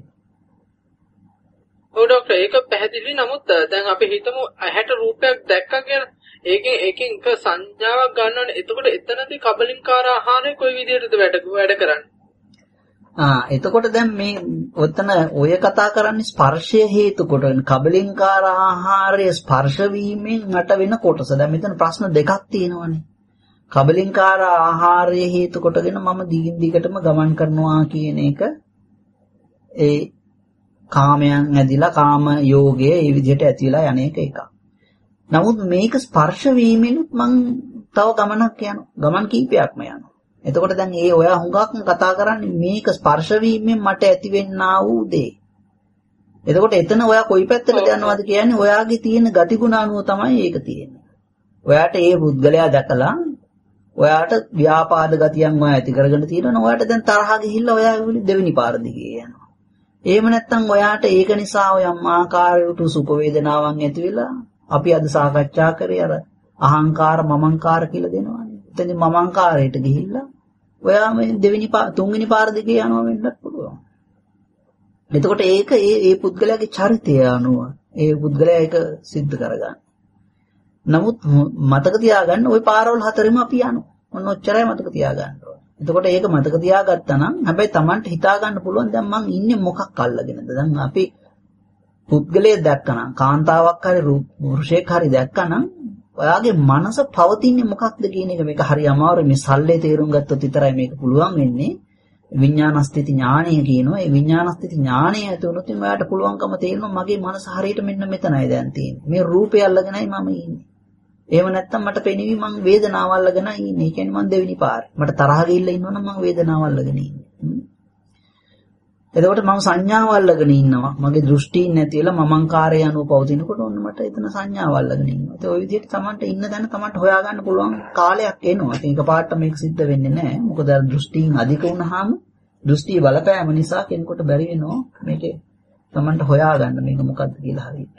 ඔව් ડોක්ටර් ඒක පැහැදිලි. නමුත් දැන් අපි හිතමු ඇහැට රූපයක් දැක්කා කියලා ඒකෙන් එක සංඥාවක් ගන්නවනේ. එතකොට එතනදී කබලින්කාර ආහාරය කොයි විදිහටද වැඩ කරන්නේ? එතකොට දැන් මේ ඔතන ඔය කතා කරන්නේ ස්පර්ශය හේතු කොටගෙන කබලින්කාර ආහාරය ස්පර්ශ වීමෙන් මට වෙන කොටස. දැන් මෙතන ප්‍රශ්න දෙකක් තියෙනවානේ. කබලින්කාර ආහාරය හේතු කොටගෙන මම දිගින් දිගටම ගමන් කරනවා කියන එක ඒ කාමයන් ඇදිලා කාම යෝගය ඒ විදිහට ඇතිලා යන එකක්. නමුත් මේක ස්පර්ශ වීමෙනුත් මං තව ගමනක් යනවා. ගමන් කීපයක්ම යනවා. එතකොට දැන් ඒ ඔයා හුඟක්ම කතා කරන්නේ මේක ස්පර්ශ වීමෙන් මට ඇතිවෙන්නා වූ දේ. එතකොට එතන ඔයා කොයි පැත්තටද යනවද කියන්නේ ඔයාගේ තියෙන ගතිගුණ අනුව තමයි ඒක තියෙන්නේ. ඔයාට ඒ පුද්ගලයා දැකලා ඔයාට ව්‍යාපාද ගතියන් ඔයා ඇති කරගෙන තියෙනවා. ඔයාට දැන් තරහ ගිහිල්ලා ඔයා දෙවෙනි පාර දිගේ යනවා. එහෙම නැත්නම් ඔයාට ඒක නිසා ඔයම් ආකාරයට සුඛ වේදනාවන් ඇති වෙලා අපි අද සාකච්ඡා කරේ අර අහංකාර මමංකාර කියලා දෙනවානේ. එතෙන්දී මමංකාරයට ගිහිල්ලා ඔයා මේ දෙවෙනි තුන්වෙනි පාර දිගේ යනවා වෙන්නත් පුළුවන්. එතකොට ඒක ඒ පුද්ගලයාගේ චරිතය අනුව ඒ පුද්ගලයා ඒක सिद्ध කරගන්න. නමුත් මතක තියාගන්න ওই පාරවල් හතරෙම අපි යනවා. ඔන්න ඔච්චරයි මතක තියාගන්න ඕනේ. එතකොට ඒක මතක තියාගත්තා නම් හැබැයි Tamanට හිතා ගන්න පුළුවන් දැන් මං ඉන්නේ මොකක් අල්ලගෙනද? දැන් අපි පුද්ගලයෙක් දැක්කනම් කාන්තාවක් හරි පුරුෂයෙක් හරි දැක්කනම් ඔයාගේ මනස පවතින්නේ මොකක්ද කියන එක මේක හරි අමාරුයි. මේ සල්ලේ තේරුම් ගත්තොත් විතරයි මේක පුළුවන් වෙන්නේ. විඥානස්ථಿತಿ ඥානය කියනවා. ඒ විඥානස්ථಿತಿ ඥානය ඇති වුණොත් ඔයාට පුළුවන්කම තේරෙනවා මගේ මනස හරියට මෙන්න මෙතනයි දැන් තියෙන්නේ. මේ රූපය අල්ලගෙනයි මම ඉන්නේ. එහෙම නැත්තම් මට පෙනෙවි මං වේදනාව අල්ලගෙනයි ඉන්නේ. ඒ කියන්නේ මං දෙවෙනි පාරේ. මට තරහ ගිහිල්ලා ඉන්නවනම් මං වේදනාව අල්ලගෙන ඉන්නේ. එතකොට මම සංඥාව අල්ලගෙන ඉන්නවා. මගේ දෘෂ්ටීන් නැති වෙලා මමංකාරය අනුව පවතිනකොට ඔන්න මට එතන සංඥාව අල්ලගෙන ඉන්නවා. ඒ ඔය විදිහට Tamanට ඉන්න තැන Tamanට හොයාගන්න පුළුවන් කාලයක් එනවා. ඒක පාට මේක සිද්ධ වෙන්නේ නැහැ. මොකද දෘෂ්ටීන් අධික වුණාම දෘෂ්ටි බලපෑම නිසා කෙනෙකුට බැරි වෙනවා මේකේ Tamanට හොයාගන්න මේක මොකද්ද කියලා හරියට.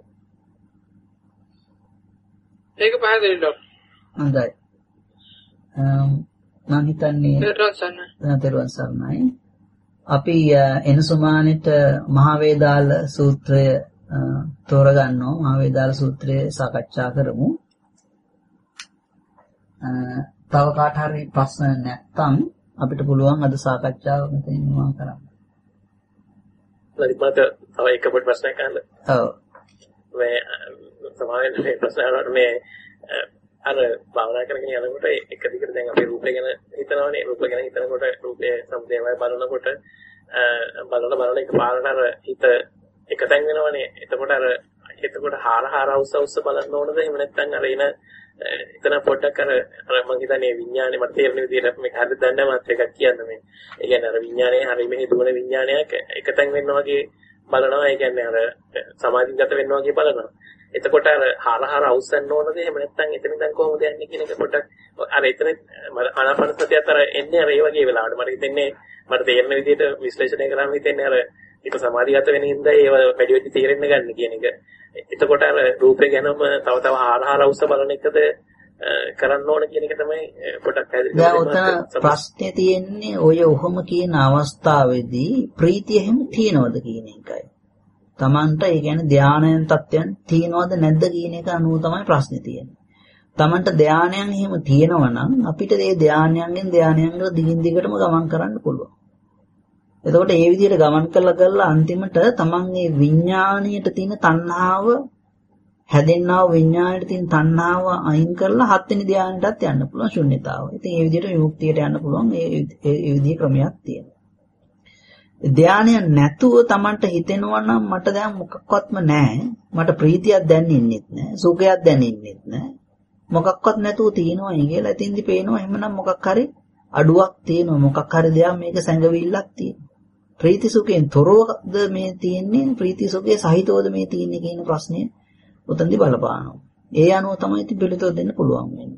ඒක පහදෙන්න ඩොක්ටර්. හොඳයි. මම හිතන්නේ තෙරුවන් සරණයි. අපි එනසුමානෙට මහා වේදාල සූත්‍රය තෝරගන්නවා. මහා වේදාල සූත්‍රය සාකච්ඡා කරමු. තව කාට හරි ප්‍රශ්න නැත්නම් අපිට පුළුවන් අද සාකච්ඡාව මෙතනින් නිමා කරන්න. ලලිත් තව එක පොඩි ප්‍රශ්නයක් අහන්න. ඔව්. මේ සමාවෙන් මේ ප්‍රශ්න මේ අර භාවනා කරගෙන යනකොට එක දිගට දැන් අපි රූපය ගැන හිතනවානේ. රූපය ගැන හිතනකොට රූපයේ සමුදේවය බලනකොට බලන එක පාරට අර හිත එකතෙන් වෙනවනේ. එතකොට හාර උස්ස බලන්න ඕනද? එහෙම නැත්නම් අර එතන පොඩ්ඩක් අර මම හිතන්නේ විඥානේ මට තේරෙන විදිහට මේක හරියට දන්නේ මාත් එකක් කියන්න මේ. ඒ කියන්නේ අර විඥානේ හරිය මෙහි දුවන විඥානයක් එකතෙන් වෙන්න වගේ බලනවා. ඒ කියන්නේ අර සමාධිගත වෙන්න වගේ බලනවා. එතකොට අර හාර අවසන් ඕනද? එහෙම නැත්නම් එතනින් දැන් කොහොමද යන්නේ කියන එක පොඩ්ඩක් අර එතන ආනාපාන සතියත් අර එන්නේ අර ඒ වගේ වෙලාවට මට හිතෙන්නේ මට තේරෙන විදිහට විශ්ලේෂණය කරාම හිතෙන්නේ අර ඒක සමාධිගත වෙන හින්දා ඒව වැඩි වෙච්ච තේරෙන්න ගන්න කියන එක. එතකොට අර රූපේ ගැනම තව හාර අවස බලන එකද කරන්න ඕන කියන එක තමයි පොඩ්ඩක් පැහැදිලි කරන්න. දැන් උතන ප්‍රශ්නේ තියෙන්නේ ඔය ඔහොම කියන අවස්ථාවේදී ප්‍රීතිය හැම තියනවද කියන එකයි. Tamanට ඒ කියන්නේ ධානයන් තත්ත්වයන් තියනවද නැද්ද කියන එක අනුව තමයි ප්‍රශ්නේ තියෙන්නේ. Tamanට ධානයන් එහෙම තියෙනවා නම් අපිට ඒ ධානයන්ගෙන් දිගින් දිගටම ගමන් කරන්න පුළුවන්. එතකොට ඒ විදිහට ගමන් කරලා අන්තිමට තමන්ගේ විඥාණයට තියෙන තණ්හාව හැදෙන්නා විඥාණයට තියෙන තණ්හාව අයින් කරලා හත්වෙනි ධානයටත් යන්න පුළුවන් ශුන්‍යතාව. ඉතින් ඒ විදිහට විමුක්තියට යන්න පුළුවන් ඒ විදිහේ ක්‍රමයක් තියෙනවා. ධානය නැතුව තමන්ට හිතෙනවා නම් මට දැන් මොකක්වත්ම නැහැ. මට ප්‍රීතියක් දැනෙන්නෙත් නැහැ. සුඛයක් දැනෙන්නෙත් නැහැ. මොකක්වත් නැතුව තියෙනවා කියලා ඉතින්දි පේනවා එහෙමනම් මොකක් හරි අඩුවක් තියෙනවා. මොකක් හරි දෙයක් මේක සැඟවිල්ලක් තියෙනවා. ප්‍රීති සුඛයෙන් තොරවද මේ තියෙන්නේ ප්‍රීති සුඛයේ සහිතවද මේ තියෙන්නේ කියන ප්‍රශ්නේ උතන්දි බලපානවා. ඒ අනුව තමයි ඉතින් පිළිතුර දෙන්න පුළුවන් වෙන්නේ.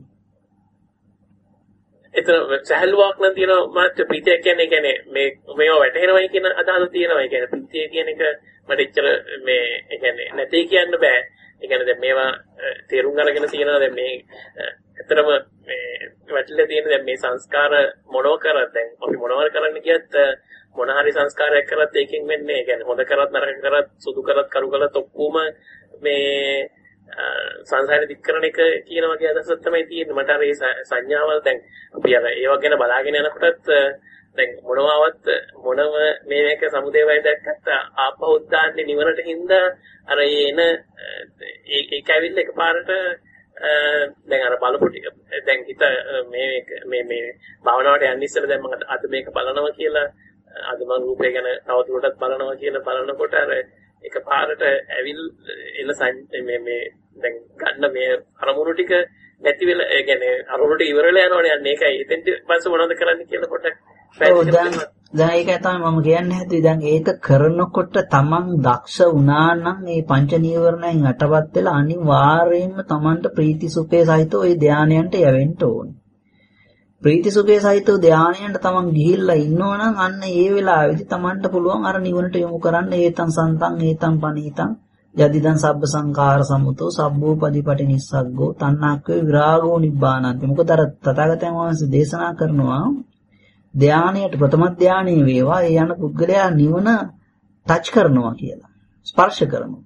එතන සහල්වාක් නම් තියෙනවා මාත් ප්‍රීතිය කියන්නේ මේවා වැටහෙනවයි කියන අදහස තියෙනවා. ඒ කියන්නේ ප්‍රීතිය කියන එක මට එච්චර මේ ඒ කියන්නේ නැtei කියන්න බෑ. ඒ කියන්නේ දැන් මේවා තේරුම් අරගෙන තියෙනවා දැන් මේ ඇත්තටම මේ වැටලා තියෙන දැන් මේ සංස්කාර මොනව කරත් දැන් අපි මොනවද කරන්න කියත් මොන හරි සංස්කාරයක් කරත් ඒකෙන් වෙන්නේ. ඒ කියන්නේ හොඳ කරත් නරක කරත් සුදු කරත් කරු කරත් ඔක්කොම මේ සංසාරේ දික් කරන එක කියන වගේ අදහසක් තමයි තියෙන්නේ. මට අර ඒ සංඥාවල් දැන් අපි අර ඒවා ගැන බලාගෙන යනකොටත් දැන් මොනව මේක සමුදේවය දැක්කත් ආපහු දාන්නේ නිවනට හින්දා අර එන ඒක ඇවිල්ලා එකපාරට දැන් අර බලපු ටික දැන් හිත මේ භාවනාවට යන්න ඉස්සෙල්ලා දැන් මම අද මේක බලනවා කියලා අද මම රූපය ගැන තවදුරටත් බලනවා කියලා බලනකොට අර එකපාරට එන මේ දැන් ගන්න මේ අරමුණු ටික නැති වෙලා ඒ කියන්නේ අරමුණු ටික ඉවර වෙලා යනවනේ. අන්න ඒකයි එතෙන් පස්සේ මොනවද කරන්න කියලා පොඩ්ඩක් දැන් ඒකයි තමයි මම කියන්නේ හැදුවේ. දැන් ඒක කරනකොට තමන් දක්ෂ වුණා නම් මේ පංච නීවරණයන් යටපත් වෙලා අනිවාර්යයෙන්ම තමන්ට ප්‍රීති සුඛේ සහිතව ওই ධානයන්ට යවෙන්න ඕනේ. ප්‍රීති සුඛේ සහිතව ධානයන්ට තමන් ගිහිල්ලා ඉන්නවනම් අන්න ඒ වෙලාවේදී තමන්ට පුළුවන් අර නිවනට යොමු කරන්න. ඒතං සන්තං ඒතං පනීතං යදිදං සබ්බ සංඛාර සමුතෝ සබ්බෝපදීපටි නිස්සග්ගෝ තණ්හක්ඛේ විරාගෝ නිබ්බානන්ති. මොකද අර තථාගතයන් වහන්සේ දේශනා කරනවා ධානයට ප්‍රථම ධානයේ වේවා ඒ යන පුද්ගලයා නිවන ටච් කරනවා කියලා. ස්පර්ශ කරනවා.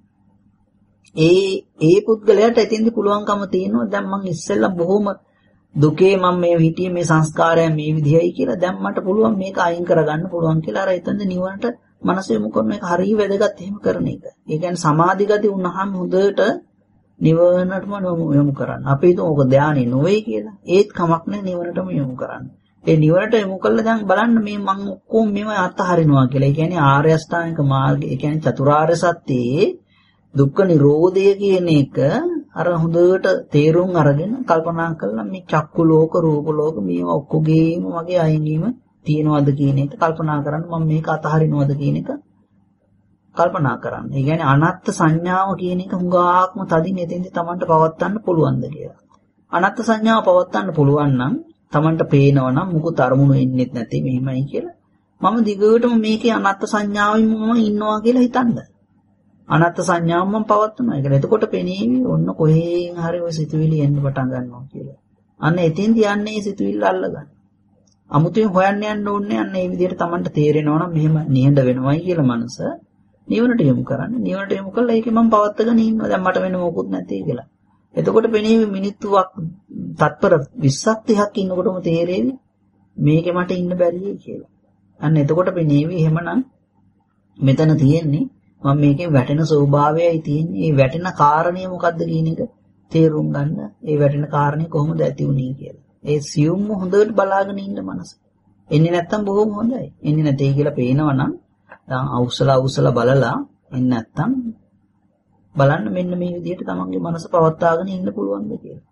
ඒ පුද්ගලයාට එතින්දි පුළුවන්කම තියෙනවා දැන් මං ඉස්සෙල්ලා බොහොම දුකේ මම මේ හිටියේ මේ සංස්කාරයන් මේ විදිහයි කියලා දැන් මට පුළුවන් මේක අයින් කරගන්න පුළුවන් කියලා අර එතනද නිවනට මනස යොමු කරන එක හරිය වැදගත් එහෙම කරන එක. ඒ කියන්නේ සමාධි ගති වුණාම හොඳට නිවනටම යොමු කරන්න. අපි හිතමු ඔක ධානය නොවේ කියලා. ඒත් කමක් නැහැ නිවනටම යොමු කරන්න. ඒ නිවනට යොමු කළා දැන් බලන්න මේ මං ඔක්කොම මේව අත්හරිනවා කියලා. ඒ කියන්නේ ආර්ය අෂ්ටාංගික මාර්ගය. ඒ කියන්නේ චතුරාර්ය සත්‍යයේ දුක්ඛ නිරෝධය කියන එක අර හොඳට තේරුම් අරගෙන කල්පනා කරලා මේ චක්කු ලෝක රූප ලෝක මේවා ඔක්කොගේම මගේ අයින්වීම තියනවද කියන එක කල්පනා කරන්න. මම මේක අතහරිනවද කියන එක කල්පනා කරන්න. ඒ කියන්නේ අනත්ත් සංඥාව කියන එක හුඟාක්ම තදින් එතෙන්දී Tamanට පවත්වන්න පුළුවන්ද කියලා. අනත්ත් සංඥාව පවත්වන්න පුළුවන් නම් Tamanට පේනවා නම් මුකුත් අරමුණු එන්නේත් නැති මෙහෙමයි කියලා. මම දිගටම මේකේ අනත්ත් සංඥාවෙන් මම ඉන්නවා කියලා හිතන්න. අනත්ත් සංඥාව මම පවත්වනවා. ඒක එතකොට පෙනීවි ඔන්න කොහෙන් හරි ඔය සිතුවිලි එන්න පටන් ගන්නවා කියලා. අන්න එතෙන්දී යන්නේ මේ සිතුවිල්ල අල්ලගන්න. අමුතුවෙන් හොයන්න යන්න ඕනේ. අන්න ඒ විදිහට Tamanට තේරෙනවා නම් මෙහෙම නිහඬ වෙනවයි කියලා මනස නිවනට යොමු කරන්න. නිවනට යොමු කළා ඒකේ මම පවත්වාගෙන ඉන්නවා. දැන් මට වෙන මොකුත් නැති කියලා. එතකොට පෙනීවි මිනිත්තුවක් තත්පර 20ක් 30ක් ඉන්නකොටම තේරෙවි මේකේ මට ඉන්න බැරියි කියලා. අන්න එතකොට පෙනීවි එහෙමනම් මෙතන තියෙන්නේ මම මේකේ වැටෙන ස්වභාවයයි තියෙන්නේ. මේ වැටෙන කාරණය මොකද්ද කියන එක තේරුම් ගන්න. ඒ වැටෙන කාරණේ කොහොමද ඇති වුනේ කියලා. ඒ සියුම්ම හොඳට බලාගෙන ඉන්න මනස. එන්නේ නැත්තම් බොහොම හොඳයි. එන්නේ නැtei කියලා පේනවනම් දැන් අවසල බලලා එන්නේ නැත්තම් බලන්න මෙන්න මේ විදිහට තමන්ගේ මනස පවත්වාගෙන ඉන්න පුළුවන්ද කියලා.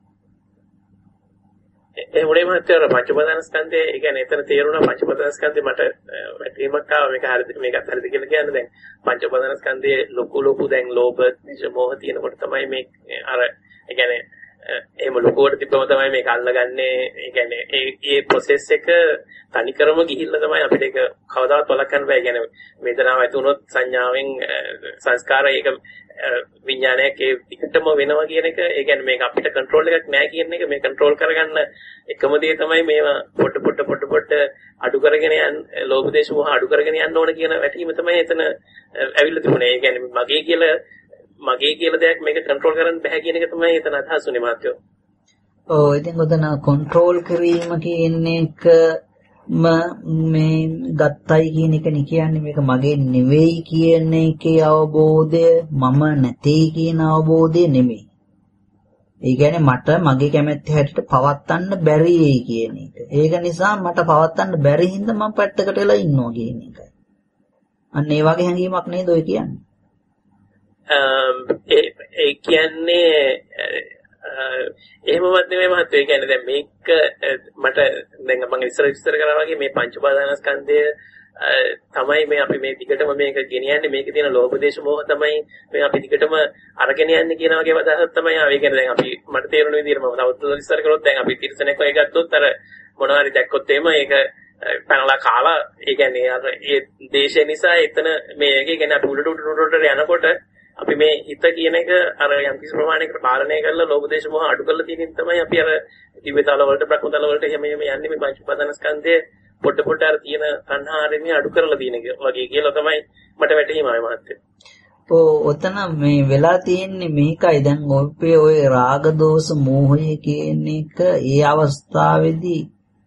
ඒ උනේ මහත්තයා පංචපදානස්කන්ධය ඒ කියන්නේ එතන තේරුණා පංචපදානස්කන්ධය මට වැටීමක් ආවා මේක හරිද මේකත් හරිද කියලා කියන්නේ දැන් පංචපදානස්කන්ධයේ ලොකු දැන් ලෝභ දේශ මොහ තියෙනකොට තමයි මේ අර ඒ කියන්නේ එහෙම ලොකුවට තිබ්බම තමයි මේක අල්ලගන්නේ. ඒ කියන්නේ ඒ process එක තනිකරම ගිහිල්ලා තමයි අපිට ඒක කවදාවත් වළක්වන්න බෑ. ඒ කියන්නේ වේදනාව ඇති වුණොත් සංඥාවෙන් සංස්කාරය ඒක විඥානයක් ඒ ටිකටම වෙනවා කියන එක. ඒ කියන්නේ මේක අපිට control එකක් නෑ කියන එක. මේ control කරගන්න එකම දේ තමයි මේවා පොඩ අඩු කරගෙන යන්න ලෝභ දේශ මොහ අඩු කරගෙන යන්න ඕන කියන වැටීම තමයි එතන ඇවිල්ලා තිබුණේ. ඒ කියන්නේ මගේ කියලා දෙයක් මේක කන්ට්‍රෝල් කරන්න බෑ කියන එක තමයි එතන අදහස් උනේ මාත්‍යෝ. ඔව් ඉතින් ඔතන කන්ට්‍රෝල් කිරීම කියන එක මේ ගත්තයි කියන එකනේ කියන්නේ. මේක මගේ නෙවෙයි කියන එකේ අවබෝධය මම නැtei කියන අවබෝධය නෙමෙයි. ඒ කියන්නේ මට මගේ කැමැත්ත හැටියට පවත්වන්න බැරි කියන එක. ඒක නිසා මට පවත්වන්න බැරි හින්දා මම පැත්තකට වෙලා ඉන්නවා කියන එකයි. අන්න ඒ වගේ හැඟීමක් නේද ඔය කියන්නේ? ඒ කියන්නේ එහෙමවත් නෙමෙයි මහත්තයෝ. ඒ කියන්නේ දැන් මේක මට දැන් මම ඉස්සර කරා වගේ මේ පංච උපාදානස්කන්ධය තමයි මේ අපි මේ දිගටම මේක ගෙනියන්නේ. මේකේ තියෙන ලෝභ දේශ මොහ තමයි මේ අපි දිගටම අරගෙන යන්නේ කියන වගේ අදහසක් තමයි ආවේ. ඒ කියන්නේ දැන් අපි මට තේරුණ විදිහට මම තවත් ඉස්සර කරොත් දැන් අපි තිරසනෙක් වගේ ගත්තොත් අර මොනවා හරි දැක්කොත් එහෙම ඒක පැනලා කාලා ඒ කියන්නේ අර ඒ දේශය නිසා එතන මේක කියන්නේ අපි උඩට යනකොට අපි මේ හිත කියන එක අර යම් කිසි ප්‍රමාණයකට පාලනය කරලා ලෝභ දේශ මොහ අඩු කරලා තියෙනින් තමයි අපි අර දිව්‍යතල වලට බ්‍රහ්මතල වලට එහෙම යන්නේ මේ පංච උපාදානස්කන්ධයේ පොඩ අර තියෙන සංහාරෙන්නේ අඩු කරලා තියෙන එක වගේ කියලා තමයි මට වැටහීම ආවේ මහත්තයා. ඔතන මේ වෙලා තියෙන්නේ මේකයි. දැන් ඔය රාග දෝෂ මෝහය කියන එක ඒ අවස්ථාවේදී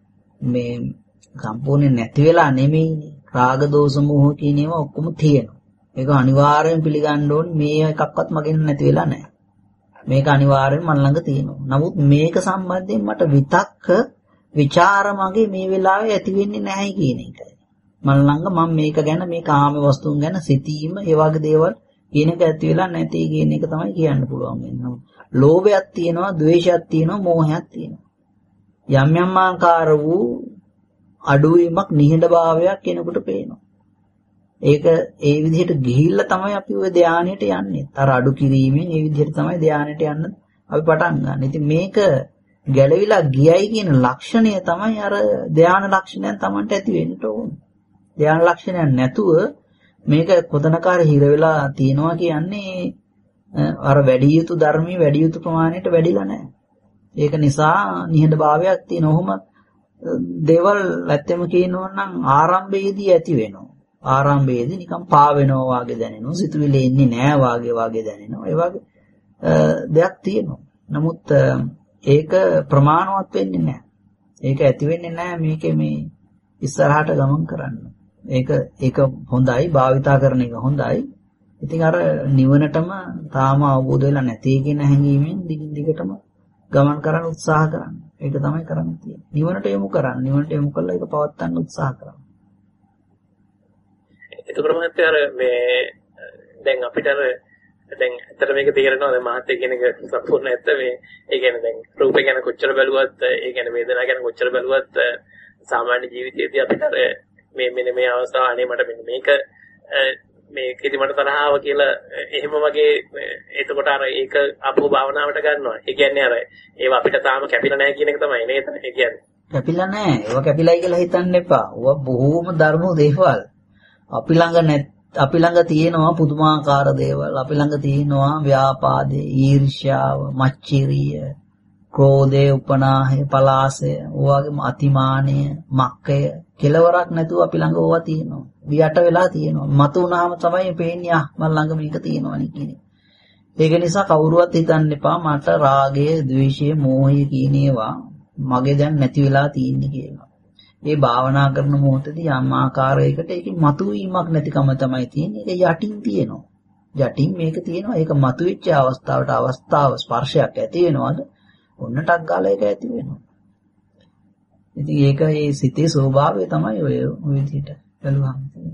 මේ සම්පූර්ණයෙන් නැති වෙලා නෙමෙයිනේ. රාග දෝෂ මෝහ කියන ඒවා ඔක්කොම තියෙනවා. මේක අනිවාර්යෙන් පිළිගන්න ඕනේ. මේ එකක්වත් මගෙන් නැති වෙලා නැහැ. මේක අනිවාර්යෙන් මන් ළඟ තියෙනවා. නමුත් මේක සම්බන්ධයෙන් මට විතක්ක විචාර මගේ මේ වෙලාවේ ඇති වෙන්නේ නැහැ කියන එකයි. මන් ළඟ මම මේක ගැන මේ කාම වස්තුන් ගැන සිතීම ඒ වගේ දේවල් කියන එක ඇති වෙලා නැති කියන එක තමයි කියන්න පුළුවන් වෙන්නේ. ලෝභයක් තියෙනවා, ද්වේෂයක් තියෙනවා, මෝහයක් තියෙනවා. යම් යම් ආකාර වූ අඩුවීමක් නිහඬභාවයක් කෙනෙකුට පේනවා. ඒක ඒ විදිහට ගිහිල්ලා තමයි අපි ওই ධානයට යන්නේ. අර අඩු කිරීමෙන් ඒ විදිහට තමයි ධානයට යන්න අපි පටන් ගන්න. ඉතින් මේක ගැලවිලා ගියයි කියන ලක්ෂණය තමයි අර ධාන ලක්ෂණයන් Tamanට ඇති වෙන්න ඕන. ධාන ලක්ෂණයක් නැතුව මේක කොතනකාර හිර වෙලා තියනවා කියන්නේ අර වැඩි යුතු ධර්මයේ වැඩි යුතු ප්‍රමාණයට වැඩිලා නැහැ. ඒක නිසා නිහඬභාවයක් තියෙන ඔහොම දේවල් ඇත්තම කියනවා නම් ආරම්භයේදී ඇති වෙනවා. ආරම්භයේදී නිකන් පා වෙනවා වගේ දැනෙනවා. සිතුවිලි එන්නේ නැහැ වගේ දැනෙනවා. ඒ වගේ දෙයක් තියෙනවා. නමුත් ඒක ප්‍රමාණවත් වෙන්නේ නැහැ. ඒක ඇති වෙන්නේ නැහැ මේකේ මේ ඉස්සරහට ගමන් කරන්න. ඒක හොඳයි, භාවිතා කරන එක හොඳයි. ඉතින් අර නිවනටම තාම අවබෝධ වෙලා නැති කියන හැඟීමෙන් දිගින් දිගටම ගමන් කරන්න උත්සාහ කරන්න. ඒක තමයි කරන්න තියෙන්නේ. නිවනට යොමු කරන්න. නිවනට යොමු කළා ඒක පවත්වන්න උත්සාහ කරන්න. එතකොට මහත්තයා අර මේ දැන් අපිට අර දැන් ඇත්තට මේක තේරෙනවා දැන් මහත්තයා කියන එක සම්පූර්ණ ඇත්ත මේ ඒ කියන්නේ දැන් රූපේ ගැන කොච්චර බැලුවත් ඒ කියන්නේ වේදනාව ගැන කොච්චර බැලුවත් සාමාන්‍ය ජීවිතයේදී අපිට අර මේ මෙන්න මේ අවස්ථාව අනේ මට මෙන්න මේකෙදි මට තරහව කියලා එහෙම වගේ එතකොට අර ඒක අපෝ භාවනාවට ගන්නවා. ඒ කියන්නේ අර ඒව අපිට තාම කැපිලා නැහැ කියන එක තමයි නේද? ඒ කියන්නේ කැපිලා නැහැ. ඒවා කැපිලයි කියලා හිතන්න එපා. ඒවා බොහෝම ධර්ම දේවල්. අපි ළඟ තියෙනවා පුදුමාකාර දේවල්. අපි ළඟ තියෙනවා ව්‍යාපාදේ, ඊර්ෂ්‍යාව, මච්චිරිය, ක්‍රෝධය, උපනාහය, පලාසය, ඔයගෙම අතිමානය, මක්කය කෙලවරක් නැතුව අපි ළඟ ඕවා තියෙනවා. වියට වෙලා තියෙනවා. මතු වුණාම තමයි පේන්නේ මම ළඟ මේක තියෙනවනේ කියන්නේ. ඒක නිසා කවුරුවත් හිතන්න එපා මට රාගය, ද්වේෂය, මෝහය කියන ඒවා මගේ දැන් නැති වෙලා තියෙන්නේ කියලා. මේ භාවනා කරන මොහොතේදී යම් ආකාරයකට ඒකේ මතුවීමක් නැතිකම තමයි තියෙන්නේ. ඒක යටින් තියෙනවා. යටින් මේක තියෙනවා. ඒක මතුවෙච්ච අවස්ථාව ස්පර්ශයක් ඇති වෙනවද? ඔන්න ටක් ගාලා ඒක ඇති වෙනවා. ඉතින් ඒක ඒ සිතේ ස්වභාවය තමයි ඔය විදිහට බලුවාම.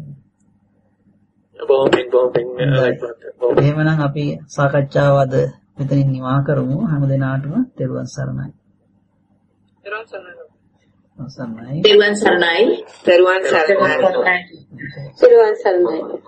එහෙමනම් අපි සාකච්ඡාව අද මෙතනින් නිමා කරමු. හැම දිනාටම තෙරුවන් සරණයි. තෙරුවන් සරණයි. තෙරුවන් සරණයි. තෙරුවන් සරණයි. තෙරුවන් සරණයි.